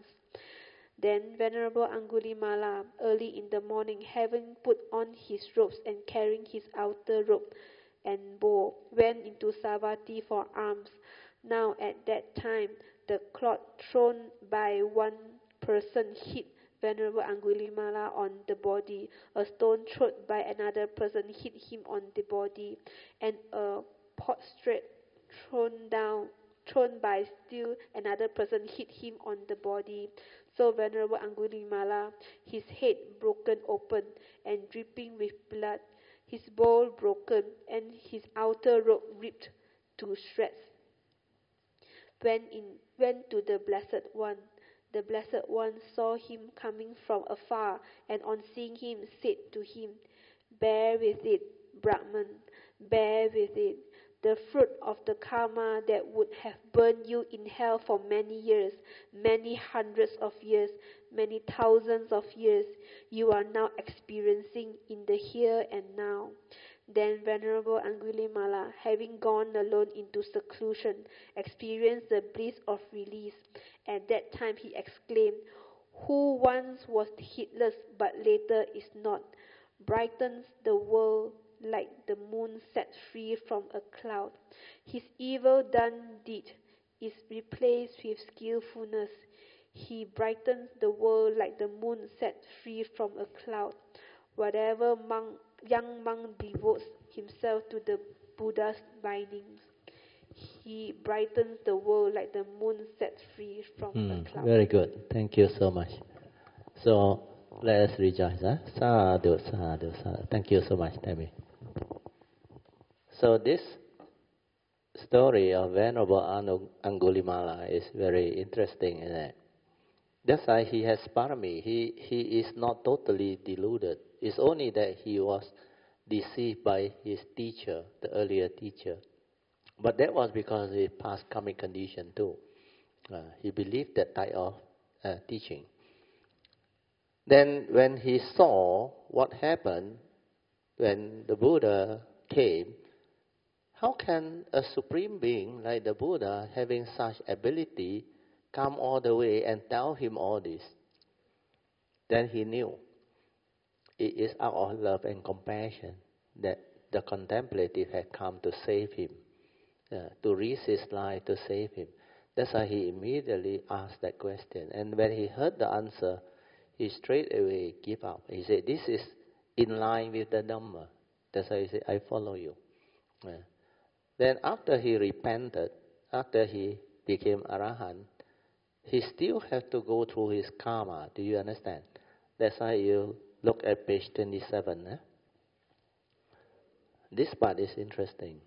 Then Venerable Angulimala, early in the morning, having put on his robes and carrying his outer robe and bow, went into Savatthi for alms. Now at that time, the cloth thrown by one person hit Venerable Angulimala on the body. A stone thrown by another person hit him on the body, and a potstrate thrown by still another person hit him on the body. So Venerable Angulimala, his head broken open and dripping with blood, his bowl broken, and his outer robe ripped to shreds, went to the Blessed One. The Blessed One saw him coming from afar, and on seeing him said to him, "Bear with it, Brahman, bear with it. The fruit of the karma that would have burned you in hell for many years, many hundreds of years, many thousands of years, you are now experiencing in the here and now." Then Venerable Angulimala, having gone alone into seclusion, experienced the bliss of release. At that time he exclaimed, "Who once was heedless but later is not, brightens the world like the moon set free from a cloud. His evil done deed is replaced with skillfulness. He brightens the world like the moon set free from a cloud." Whatever young monk devotes himself to the Buddha's bindings, he brightens the world like the moon set free from a cloud. Very good. Thank you so much. So let us rejoice. Huh? Sadhu, sadhu, sadhu. Thank you so much, Tammy. So this story of Venerable Angulimala is very interesting, isn't it? That's why he has parami. He is not totally deluded. It's only that he was deceived by his teacher, the earlier teacher. But that was because of his past karmic condition too. He believed that type of teaching. Then when he saw what happened when the Buddha came, how can a supreme being like the Buddha, having such ability, come all the way and tell him all this? Then he knew it is out of love and compassion that the contemplative had come to save him, to risk his life to save him. That's why he immediately asked that question. And when he heard the answer, he straight away gave up. He said, "This is in line with the Dhamma." That's why he said, "I follow you." Then after he repented, after he became Arahant, he still had to go through his karma. Do you understand? That's why you look at page 27. This part is interesting.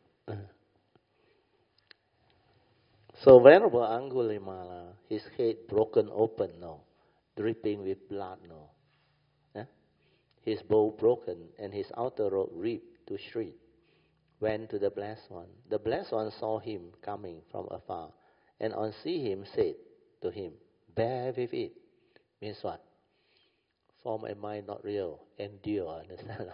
So Venerable Angulimala, his head broken open now, dripping with blood now. His bowl broken and his outer robe ripped to shreds, went to the Blessed One. The Blessed One saw him coming from afar, and on seeing him said to him, "Bear with it." Means what? Form and mind not real, endure, understand?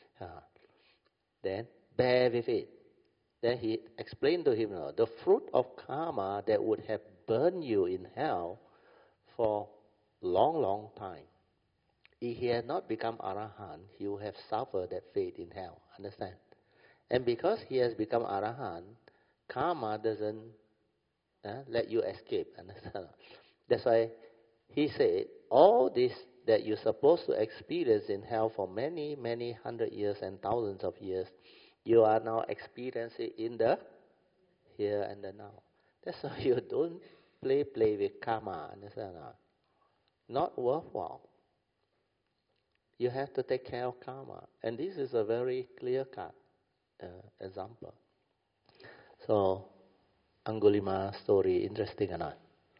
Then bear with it. Then he explained to him, the fruit of karma that would have burned you in hell for long, long time. If he had not become Arahant, he would have suffered that fate in hell, understand? And because he has become Arahant, karma doesn't let you escape, understand? That's why he said, all this that you're supposed to experience in hell for many, many hundred years and thousands of years, you are now experiencing in the here and the now. That's why you don't play with karma, understand? Not worthwhile. You have to take care of karma. And this is a very clear-cut example. So, Angulimala story, interesting or not?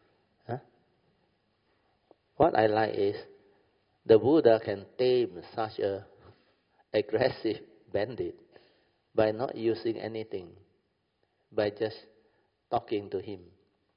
What I like is, the Buddha can tame such a aggressive bandit by not using anything, by just talking to him.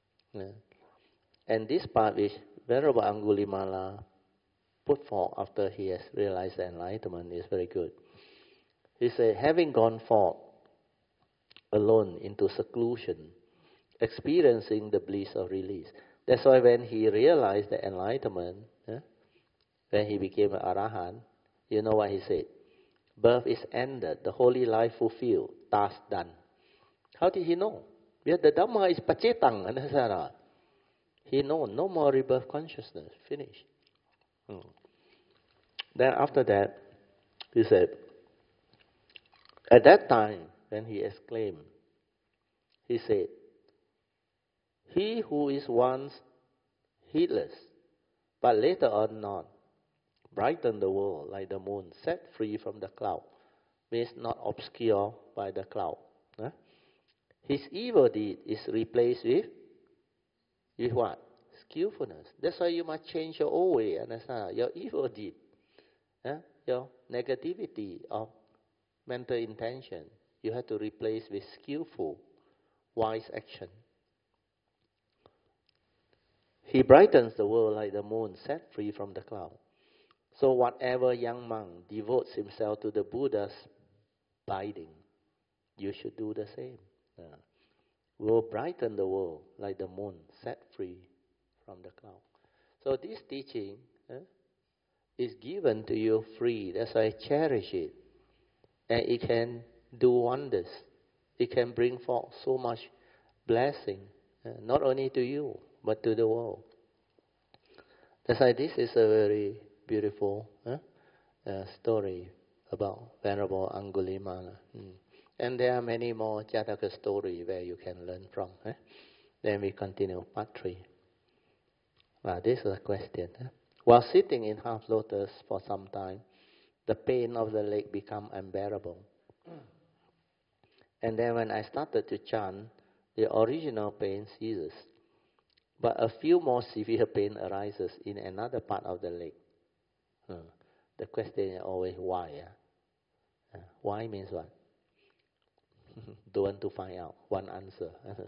And this part which Venerable Angulimala put forth after he has realized the enlightenment is very good. He said, having gone forth alone into seclusion, experiencing the bliss of release. That's why when he realized the enlightenment, when he became an Arahant, you know what he said? Birth is ended, the holy life fulfilled, task done. How did he know? Because the Dhamma is pacetang, understand? He knows no more rebirth consciousness, finished. Mm. Then after that, he said, at that time, when he exclaimed, he said, he who is once heedless, but later on not, brighten the world like the moon, set free from the cloud, means not obscured by the cloud. Huh? His evil deed is replaced with what? Skillfulness. That's why you must change your old way, understand? Your evil deed, your negativity of mental intention, you have to replace with skillful, wise action. He brightens the world like the moon set free from the cloud. So whatever young monk devotes himself to the Buddha's abiding, you should do the same. Will brighten the world like the moon set free from the cloud. So this teaching is given to you free. That's why I cherish it. And it can do wonders. It can bring forth so much blessing, not only to you, but to the world. That's why this is a very beautiful story about Venerable Angulimala. And there are many more Jataka stories where you can learn from. Then we continue part 3. This is a question. While sitting in half lotus for some time, the pain of the leg became unbearable. And then when I started to chant, the original pain ceases. But a few more severe pain arises in another part of the leg. The question is always why. Why means what? Don't want to find out. One answer.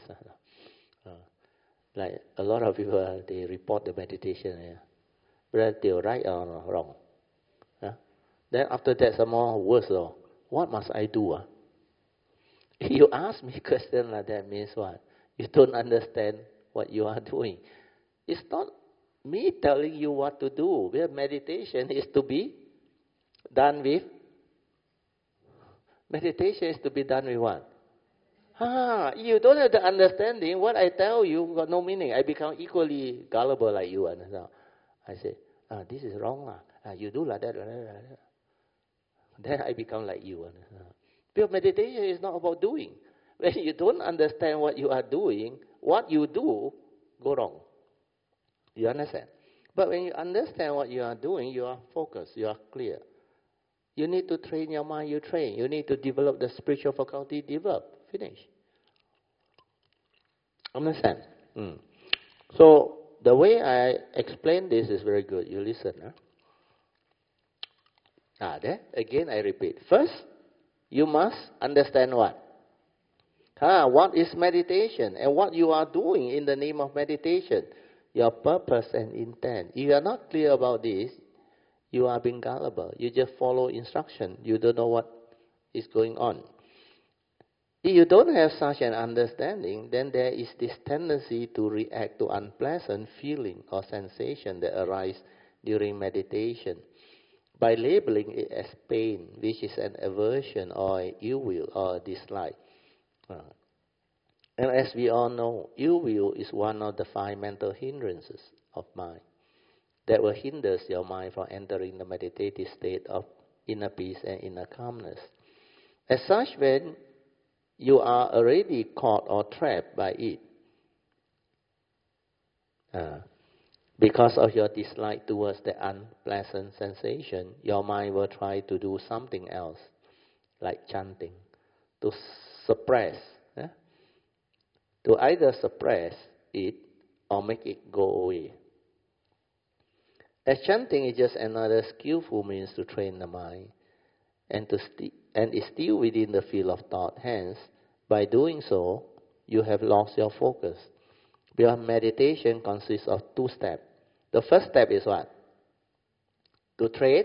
Like a lot of people, they report the meditation. Whether they're right or wrong. Then after that, some more worse. What must I do? If you ask me a question like that, means what? You don't understand what you are doing. It's not me telling you what to do. Where meditation is to be done with. Meditation is to be done with what? You don't have the understanding. What I tell you got no meaning. I become equally gullible like you. I say, this is wrong. You do like that. Then I become like you. Because meditation is not about doing. When you don't understand what you are doing, what you do go wrong. You understand? But when you understand what you are doing, you are focused, you are clear. You need to train your mind, you train. You need to develop the spiritual faculty, develop. Finish. Understand? So, the way I explain this is very good. You listen. There, again I repeat. First, you must understand what? What is meditation and what you are doing in the name of meditation. Your purpose and intent. If you are not clear about this, you are being gullible. You just follow instruction. You don't know what is going on. If you don't have such an understanding, then there is this tendency to react to unpleasant feeling or sensation that arise during meditation by labeling it as pain, which is an aversion or an ill will or a dislike. And as we all know, ill will is one of the 5 mental hindrances of mind that will hinder your mind from entering the meditative state of inner peace and inner calmness. As such, when you are already caught or trapped by it, because of your dislike towards the unpleasant sensation, your mind will try to do something else, like chanting, to suppress, to either suppress it or make it go away. As chanting is just another skillful means to train the mind and is still within the field of thought. Hence, by doing so, you have lost your focus. Because meditation consists of 2 steps. The first step is what? To train,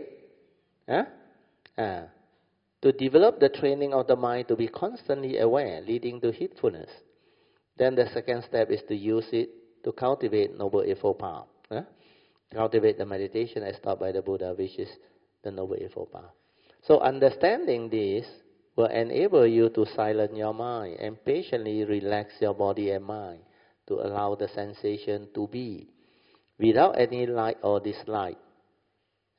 to develop the training of the mind to be constantly aware, leading to heedfulness. Then the second step is to use it to cultivate Noble Eightfold Path. Cultivate the meditation as taught by the Buddha, which is the Noble Eightfold Path. So understanding this will enable you to silence your mind and patiently relax your body and mind to allow the sensation to be without any like or dislike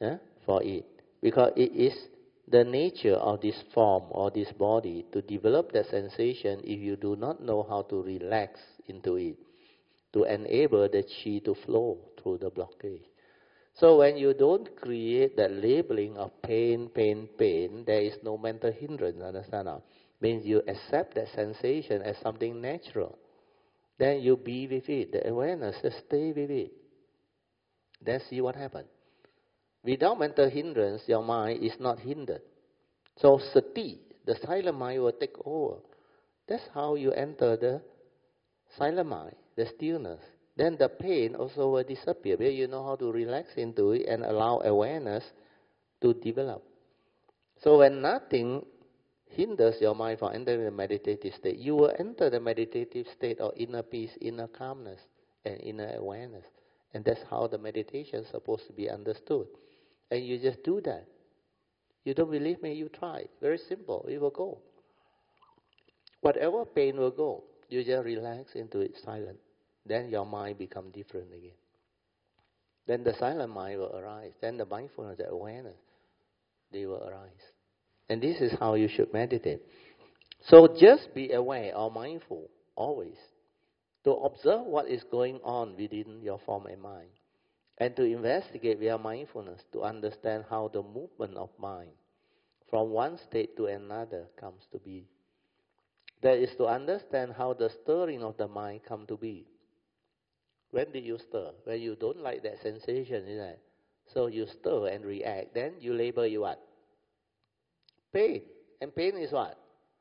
for it. Because it is the nature of this form or this body to develop that sensation if you do not know how to relax into it, to enable the chi to flow through the blockage. So when you don't create that labeling of pain, pain, pain, there is no mental hindrance, understand now? Means you accept that sensation as something natural. Then you be with it, the awareness, just stay with it. Then see what happens. Without mental hindrance, your mind is not hindered. So sati, the silent mind, will take over. That's how you enter the silent mind, the stillness. Then the pain also will disappear, because you know how to relax into it and allow awareness to develop. So when nothing hinders your mind from entering the meditative state, you will enter the meditative state of inner peace, inner calmness, and inner awareness. And that's how the meditation is supposed to be understood. And you just do that. You don't believe me, you try. Very simple, it will go. Whatever pain will go, you just relax into it silent. Then your mind becomes different again. Then the silent mind will arise. Then the mindfulness, the awareness, they will arise. And this is how you should meditate. So just be aware or mindful always to observe what is going on within your form and mind, and to investigate via mindfulness to understand how the movement of mind from one state to another comes to be. That is to understand how the stirring of the mind comes to be. When do you stir? When you don't like that sensation, isn't it? So you stir and react. Then you label you what? Pain. And pain is what?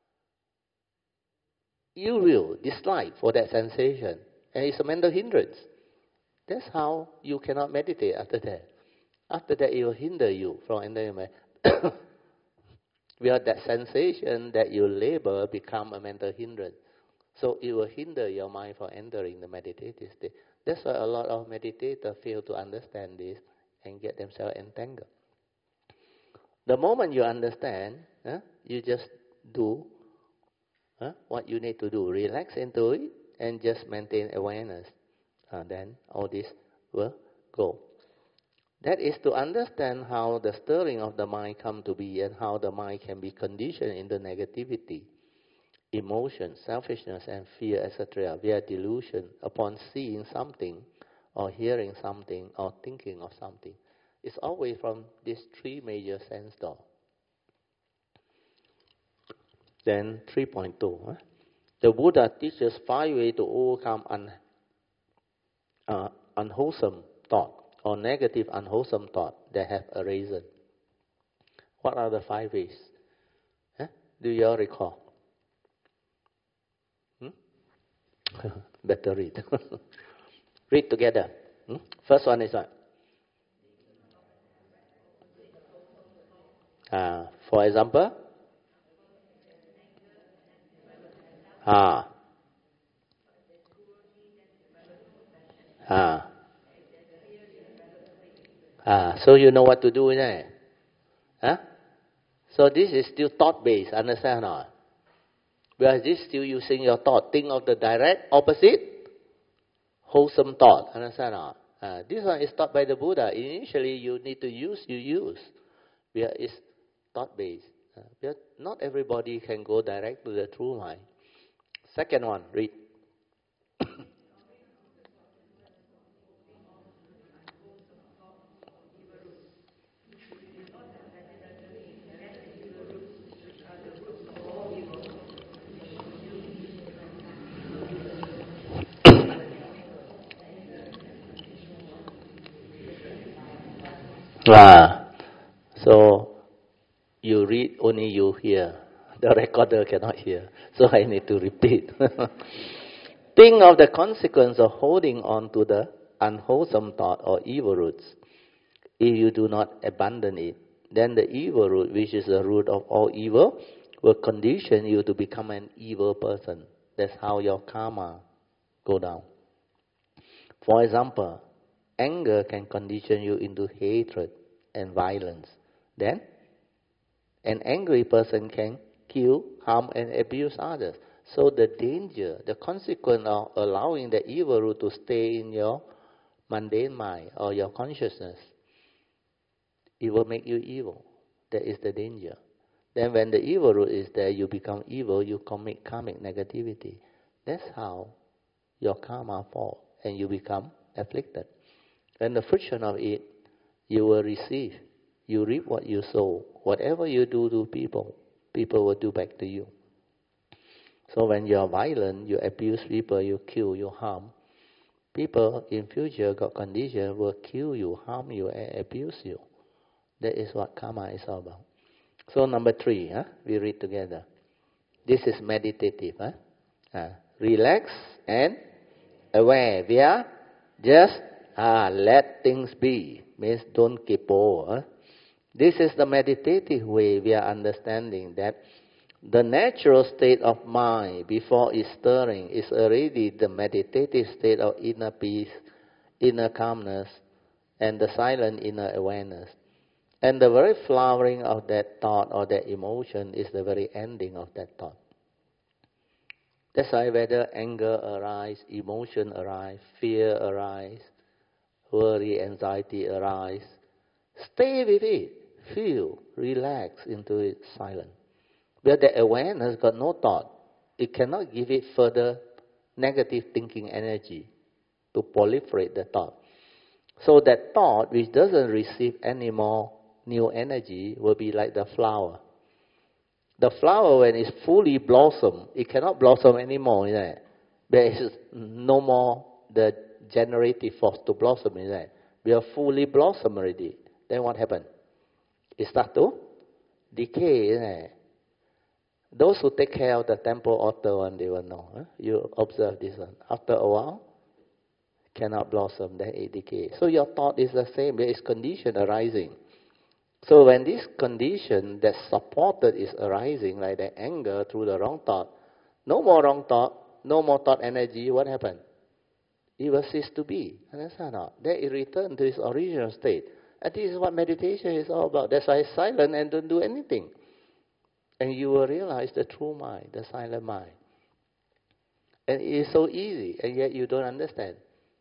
You will dislike for that sensation. And it's a mental hindrance. That's how you cannot meditate after that. After that, it will hinder you from entering the where that sensation that you label become a mental hindrance. So it will hinder your mind from entering the meditative state. That's why a lot of meditators fail to understand this and get themselves entangled. The moment you understand, you just do what you need to do. Relax into it and just maintain awareness. Then all this will go. That is to understand how the stirring of the mind come to be and how the mind can be conditioned into negativity, emotion, selfishness and fear, etc. via delusion upon seeing something or hearing something or thinking of something. It's always from these three major sense door. Then 3.2. The Buddha teaches 5 ways to overcome unwholesome thought or negative unwholesome thought that have arisen. What are the 5 ways? Do you all recall? Better read. Read together. First one is what? For example? So you know what to do, isn't it? So this is still thought-based, understand or not? Because this is still using your thought. Think of the direct opposite, wholesome thought, understand or not? This one is taught by the Buddha. Initially, you need to use, you use. Because it's thought-based. Because not everybody can go direct to the true mind. Second one, read. So you read, only you hear. The recorder cannot hear. So I need to repeat. Think of the consequence of holding on to the unwholesome thought or evil roots. If you do not abandon it, then the evil root, which is the root of all evil, will condition you to become an evil person. That's how your karma go down. For example, anger can condition you into hatred and violence. Then, an angry person can kill, harm, and abuse others. So the danger, the consequence of allowing the evil root to stay in your mundane mind or your consciousness it will make you evil. That is the danger. Then when the evil root is there, you become evil, you commit karmic negativity. That's how your karma falls, and you become afflicted. And the friction of it, you will receive. You reap what you sow. Whatever you do to people, people will do back to you. So when you are violent, you abuse people, you kill, you harm, people in future got condition will kill you, harm you, and abuse you. That is what karma is all about. So number 3, we read together. This is meditative. Relax and aware. We are just let things be. Means don't kipo. This is the meditative way we are understanding that the natural state of mind before it's stirring is already the meditative state of inner peace, inner calmness, and the silent inner awareness. And the very flowering of that thought or that emotion is the very ending of that thought. That's why whether anger arises, emotion arises, fear arises, worry, anxiety arises, stay with it, feel, relax into it, silent. But the awareness got no thought. It cannot give it further negative thinking energy to proliferate the thought. So that thought, which doesn't receive any more new energy, will be like the flower. The flower, when it's fully blossomed, it cannot blossom anymore, isn't it? There is no more the generative force to blossom, isn't it? We are fully blossomed already. Then what happened? It starts to decay, isn't it? Those who take care of the temple altar one, they will know. You observe this one. After a while, cannot blossom, then it decays. So your thought is the same. There is condition arising. So when this condition that's supported is arising, like the anger through the wrong thought, no more wrong thought, no more thought energy, what happened? It will cease to be. Understand or not? Then it returns to its original state. And this is what meditation is all about. That's why it's silent and don't do anything. And you will realize the true mind, the silent mind. And it is so easy, and yet you don't understand.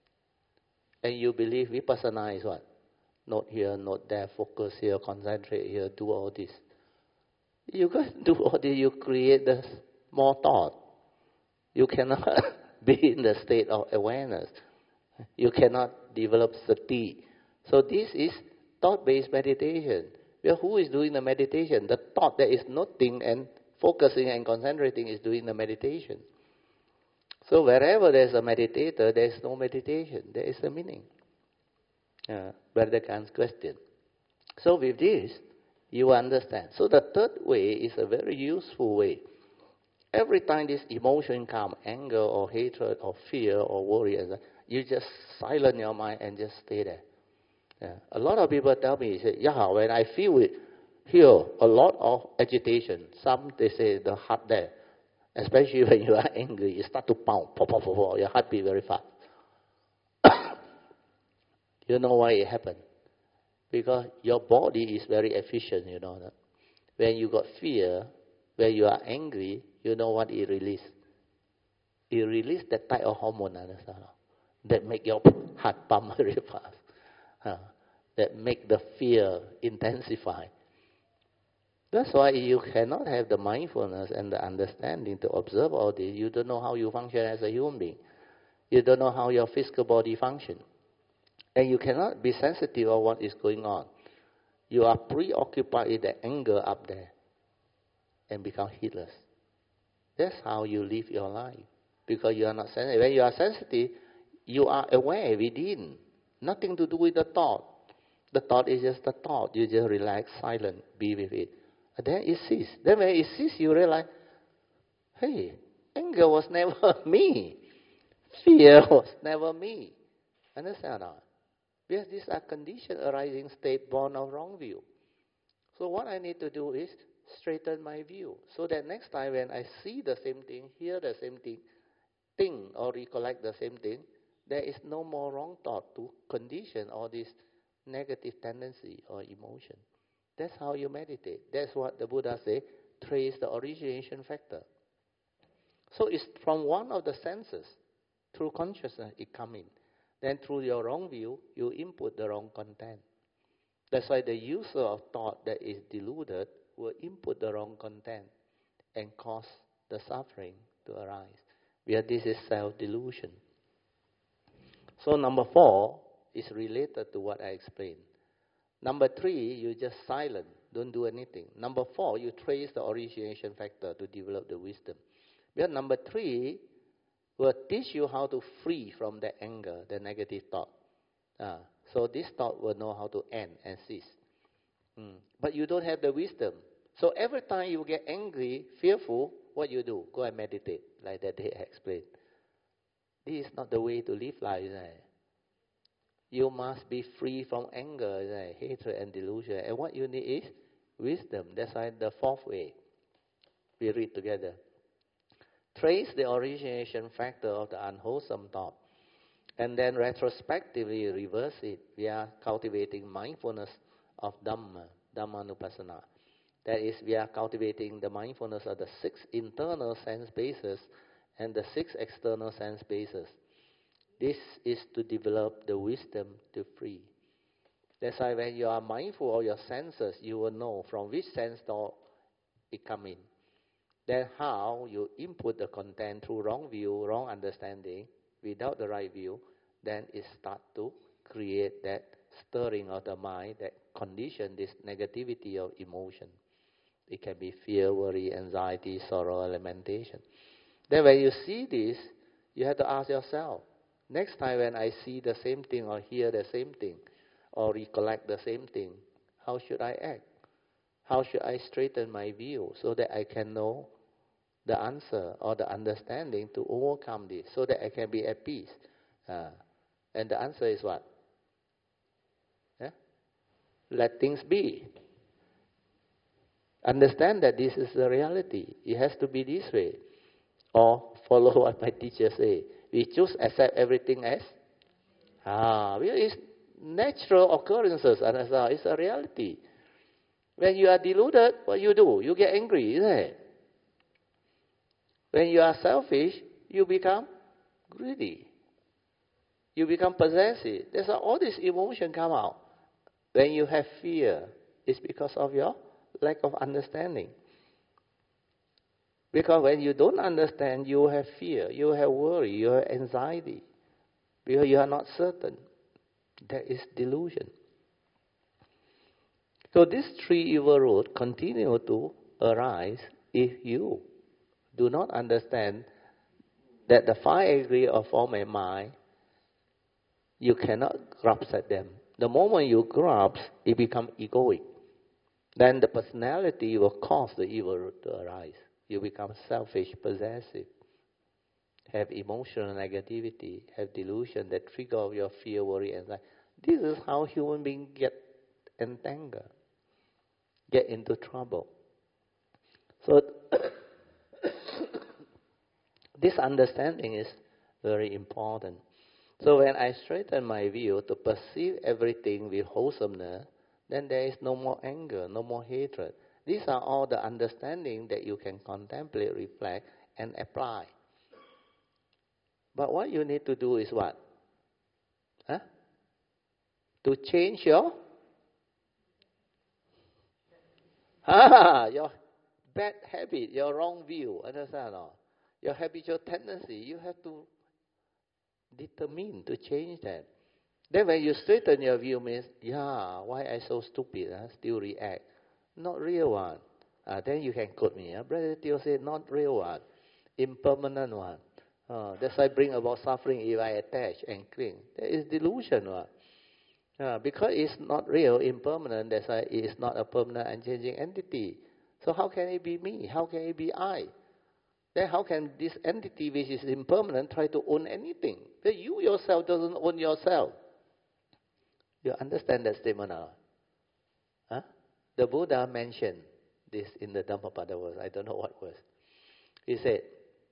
And you believe vipassana is what? Not here, not there, focus here, concentrate here, do all this. You can't do all this, you create the more thought. You cannot be in the state of awareness. You cannot develop sati. So this is thought-based meditation. Well, who is doing the meditation? The thought that is noting and focusing and concentrating is doing the meditation. So wherever there's a meditator, there's no meditation. There is a meaning. Brother Khan's question. So with this, you understand. So the third way is a very useful way. Every time this emotion comes, anger or hatred or fear or worry, you just silence your mind and just stay there. A lot of people tell me, say, when I feel it, here, a lot of agitation. Some, they say, the heart there. Especially when you are angry, you start to pound, pop, pop, pop, pop, your heart beat very fast. You know why it happened? Because your body is very efficient, you know that. When you got fear, when you are angry, you know what it releases? It releases that type of hormone, understand? That make your heart pump very fast. That make the fear intensify. That's why you cannot have the mindfulness and the understanding to observe all this. You don't know how you function as a human being. You don't know how your physical body functions. And you cannot be sensitive of what is going on. You are preoccupied with the anger up there and become heedless. That's how you live your life. Because you are not sensitive. When you are sensitive, you are aware within. Nothing to do with the thought. The thought is just the thought. You just relax, silent, be with it. And then it ceases. Then when it ceases, you realize, hey, anger was never me. Fear was never me. Understand or not? Because these are conditioned arising state born of wrong view. So what I need to do is straighten my view. So that next time when I see the same thing, hear the same thing, think or recollect the same thing, there is no more wrong thought to condition all this negative tendency or emotion. That's how you meditate. That's what the Buddha say, trace the origination factor. So it's from one of the senses, through consciousness, it comes in. Then through your wrong view, you input the wrong content. That's why the user of thought that is deluded will input the wrong content and cause the suffering to arise. Because this is self-delusion. So number 4 is related to what I explained. Number 3, you just silent, don't do anything. Number 4, you trace the origination factor to develop the wisdom. Because number 3 will teach you how to free from the anger, the negative thought. So this thought will know how to end and cease. But you don't have the wisdom. So every time you get angry, fearful, what you do? Go and meditate, like that day I explained. This is not the way to live life, isn't it? You must be free from anger, isn't it? Hatred and delusion. And what you need is wisdom. That's why the 4th way. We read together. Trace the origination factor of the unwholesome thought, and then retrospectively reverse it via cultivating mindfulness of Dhamma, Dhammanupassana. That is, we are cultivating the mindfulness of the 6 internal sense bases and the 6 external sense bases. This is to develop the wisdom to free. That's why when you are mindful of your senses, you will know from which sense thought it comes in. Then how you input the content through wrong view, wrong understanding, without the right view, then it starts to create that stirring of the mind that condition this negativity of emotion. It can be fear, worry, anxiety, sorrow, lamentation. Then when you see this, you have to ask yourself, next time when I see the same thing or hear the same thing or recollect the same thing, how should I act? How should I straighten my view so that I can know the answer or the understanding to overcome this so that I can be at peace? And the answer is what? Let things be. Understand that this is the reality. It has to be this way. Or follow what my teacher say. We choose accept everything as it's natural occurrences, and it's a reality. When you are deluded, what you do? You get angry, isn't it? When you are selfish, you become greedy. You become possessive. That's how all this emotion come out. When you have fear, it's because of your lack of understanding. Because when you don't understand, you have fear, you have worry, you have anxiety. Because you are not certain. That is delusion. So these 3 evil roots continue to arise if you do not understand that the 5 aggregates of form and mind, you cannot grasp at them. The moment you grasp, it becomes egoic. Then the personality will cause the evil root to arise. You become selfish, possessive, have emotional negativity, have delusion that trigger your fear, worry, anxiety. This is how human beings get entangled, get into trouble. So this understanding is very important. So when I straighten my view to perceive everything with wholesomeness, then there is no more anger, no more hatred. These are all the understanding that you can contemplate, reflect, and apply. But what you need to do is what? To change your bad habit, your wrong view. Understand or not? Your habitual tendency. You have to determine to change that. Then when you straighten your view means, why I so stupid, still react. Not real one. Then you can quote me. Brother Teo said, not real one. Impermanent one. That's why bring about suffering if I attach and cling. That is delusion one. Because it's not real, impermanent, that's why it is not a permanent and changing entity. So how can it be me? How can it be I? Then how can this entity which is impermanent try to own anything? But you yourself doesn't own yourself. You understand that statement now? The Buddha mentioned this in the Dhammapada verse. I don't know what verse. He said,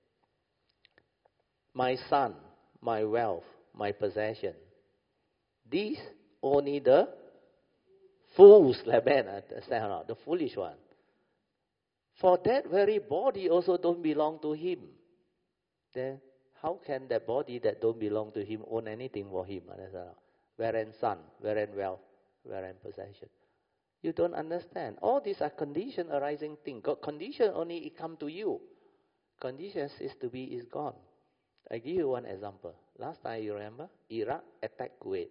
my son, my wealth, my possession, these only the fools, the foolish one. For that very body also don't belong to him. Then how can that body that don't belong to him own anything for him? Wherein son, wherein wealth, wherein possession. You don't understand. All these are condition arising things. Condition only it come to you. Condition cease to be is gone. I give you one example. Last time you remember, Iraq attacked Kuwait.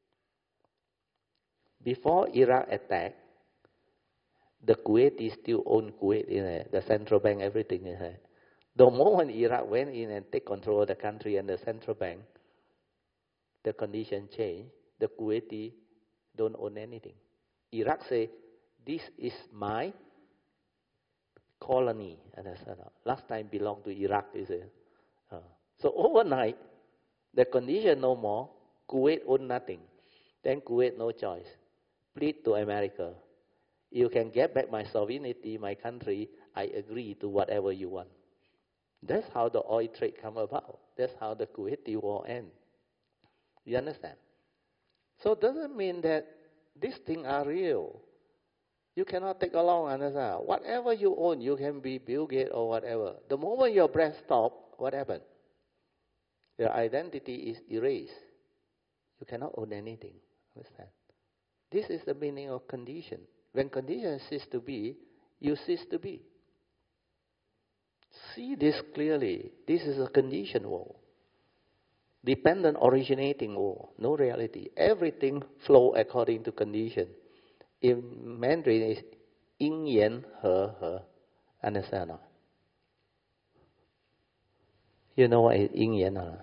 Before Iraq attack, the Kuwaitis still own Kuwait in it, the central bank, everything in it. The moment Iraq went in and take control of the country and the central bank, the condition changed. The Kuwaiti don't own anything. Iraq say, this is my colony. And I said, last time belonged to Iraq. So overnight, the condition no more. Kuwait own nothing. Then Kuwait no choice. Plead to America. You can get back my sovereignty, my country. I agree to whatever you want. That's how the oil trade come about. That's how the Kuwaiti war ends. You understand? So it doesn't mean that these things are real. You cannot take along and understand. Whatever you own, you can be Bill Gates or whatever. The moment your breath stops, what happens? Your identity is erased. You cannot own anything. Understand? This is the meaning of condition. When condition cease to be, you cease to be. See this clearly. This is a condition world. Dependent originating world. No reality. Everything flow according to condition. In Mandarin is yin yan he he. Understand or not? You know what is yin yan or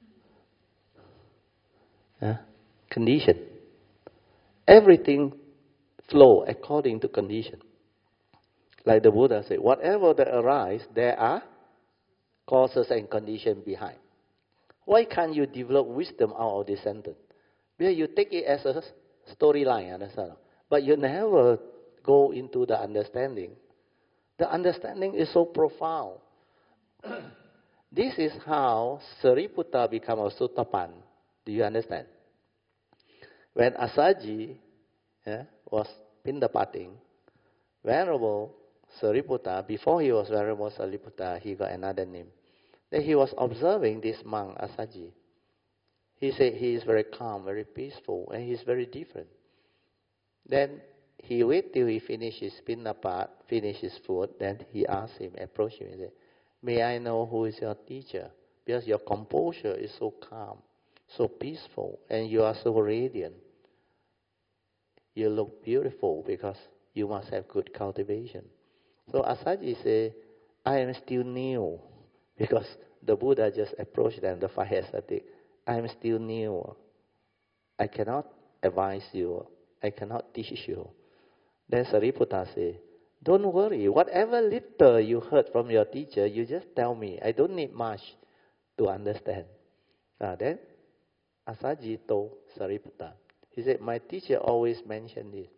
not? Condition. Everything flow according to condition. Like the Buddha said, whatever that arises, there are causes and conditions behind. Why can't you develop wisdom out of this sentence? Because you take it as a storyline, understand? But you never go into the understanding. The understanding is so profound. This is how Sariputta became a Sotapan. Do you understand? When Asaji was pindapating, Venerable Sariputta, before he was Venerable Sariputta, he got another name. Then he was observing this monk, Asaji. He said he is very calm, very peaceful, and he's very different. Then he waited till he finished his pindapat, finished his food. Then he asked him, approached him and said, may I know who is your teacher? Because your composure is so calm, so peaceful, and you are so radiant. You look beautiful because you must have good cultivation. So Asaji said, I am still new. Because the Buddha just approached them, the five ascetic. I am still new. I cannot advise you. I cannot teach you. Then Sariputta said, don't worry. Whatever little you heard from your teacher, you just tell me. I don't need much to understand. Then Asaji told Sariputta. He said, my teacher always mentioned this.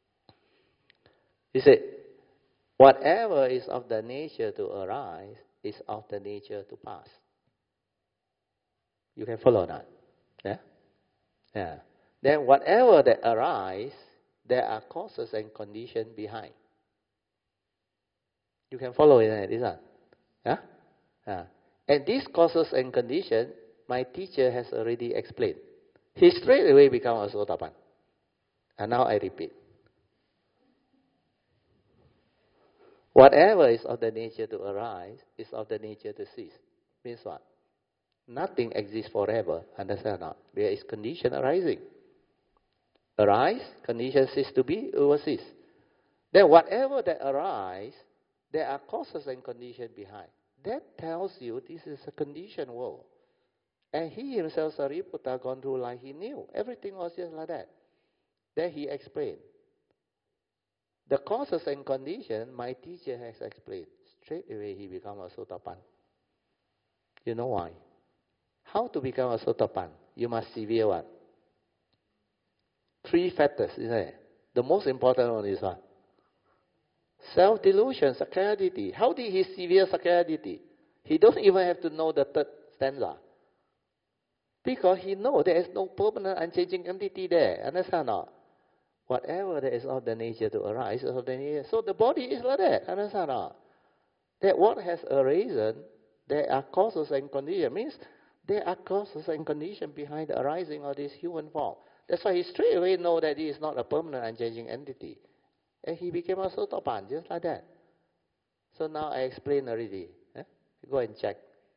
He said, whatever is of the nature to arise is of the nature to pass. You can follow that? Yeah. Then whatever that arises, there are causes and conditions behind. You can follow it, isn't it? Yeah? And these causes and conditions, my teacher has already explained. He straight away become a Sotapan. And now I repeat. Whatever is of the nature to arise is of the nature to cease. Means what? Nothing exists forever. Understand or not? There is condition arising. Arise, condition cease to be, it will cease. Then whatever that arises, there are causes and conditions behind. That tells you this is a conditioned world. And he himself, Sariputta, gone through life, he knew. Everything was just like that. Then he explained. The causes and conditions, my teacher has explained. Straight away he become a Sotapan. You know why? How to become a Sotapan? You must severe what? 3 factors, isn't it? The most important one is what? Self-delusion, Sakkayaditthi. How did he severe Sakkayaditthi? He doesn't even have to know the 3rd stanza. Because he knows there is no permanent unchanging entity there. Understand or not? Whatever that is of the nature to arise is of the nature. So the body is like that. Understand or not? That what has arisen, there are causes and conditions. Means there are causes and conditions behind the arising of this human form. That's why he straight away know that he is not a permanent unchanging entity. And he became a Sotapan, just like that. So now I explain already. Go and check.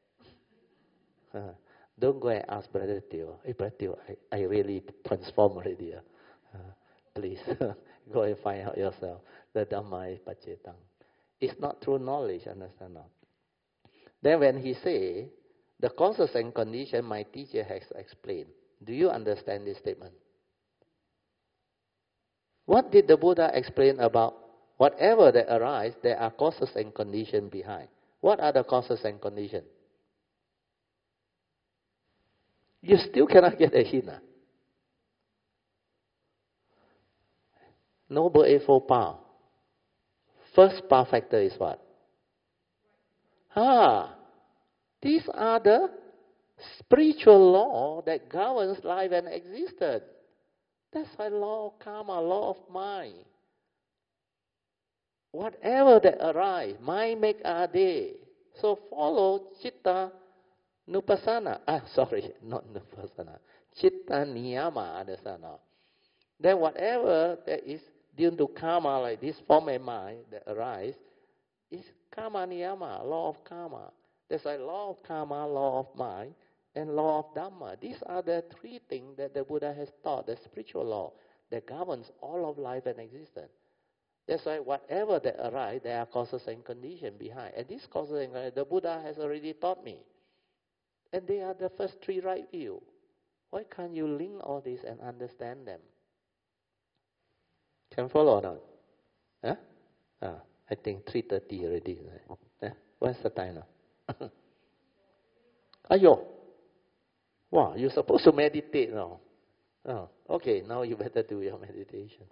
Don't go and ask Brother Teo. Hey, Brother Teo, I really transformed already. Please, go and find out yourself. The Dhamma is Pacetang. It's not through knowledge, understand not? Then when he say, the causes and conditions my teacher has explained. Do you understand this statement? What did the Buddha explain about whatever that arises, there are causes and conditions behind? What are the causes and conditions? You still cannot get a hint. Noble Eightfold Path. First path factor is what? These are the spiritual law that governs life and existence. That's why law of karma, law of mind. Whatever that arise, mind make are they. So follow citta nupassana. Not nupassana. Citta niyama, understand now? Then whatever that is due to karma, like this form and mind that arise, is karma niyama, law of karma. That's why law of karma, law of mind, and law of Dhamma. These are the three things that the Buddha has taught, the spiritual law that governs all of life and existence. That's why whatever that arise, there are causes and conditions behind. And these causes and conditions, the Buddha has already taught me. And they are the first three right view. Why can't you link all this and understand them? Can follow or not? I think 3:30 already. What's the time now? Ayo. Wow, you're supposed to meditate now. Okay, now you better do your meditation.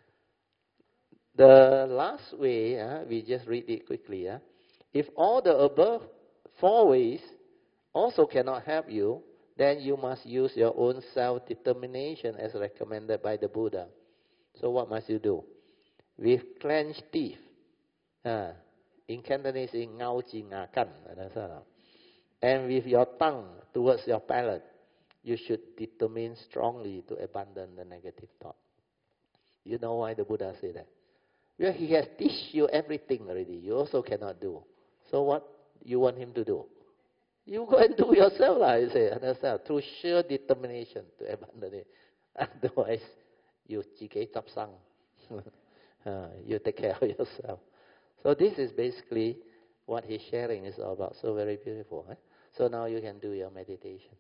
The last way, we just read it quickly. If all the above four ways also cannot help you, then you must use your own self-determination as recommended by the Buddha. So what must you do? With clenched teeth. In Cantonese, in ngao ji nga kan. And with your tongue towards your palate, you should determine strongly to abandon the negative thought. You know why the Buddha said that? Well, he has teach you everything already. You also cannot do. So what you want him to do? You go and do yourself, you say, understand? Through sheer determination to abandon it. Otherwise, you jike chap sang. You take care of yourself. So this is basically what he's sharing is all about. So very beautiful. So now you can do your meditation.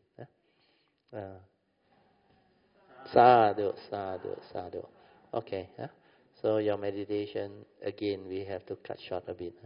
Sadhu, sadhu, sadhu. Okay. So your meditation, again, we have to cut short a bit.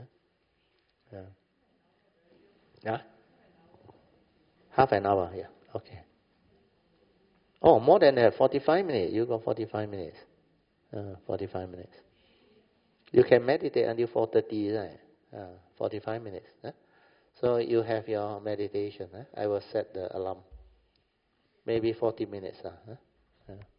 Half an hour, yeah. Okay. Oh, more than that, 45 minutes. You got 45 minutes. 45 minutes. You can meditate until 4:30, right? 45 minutes. So you have your meditation. I will set the alarm. Maybe 40 minutes.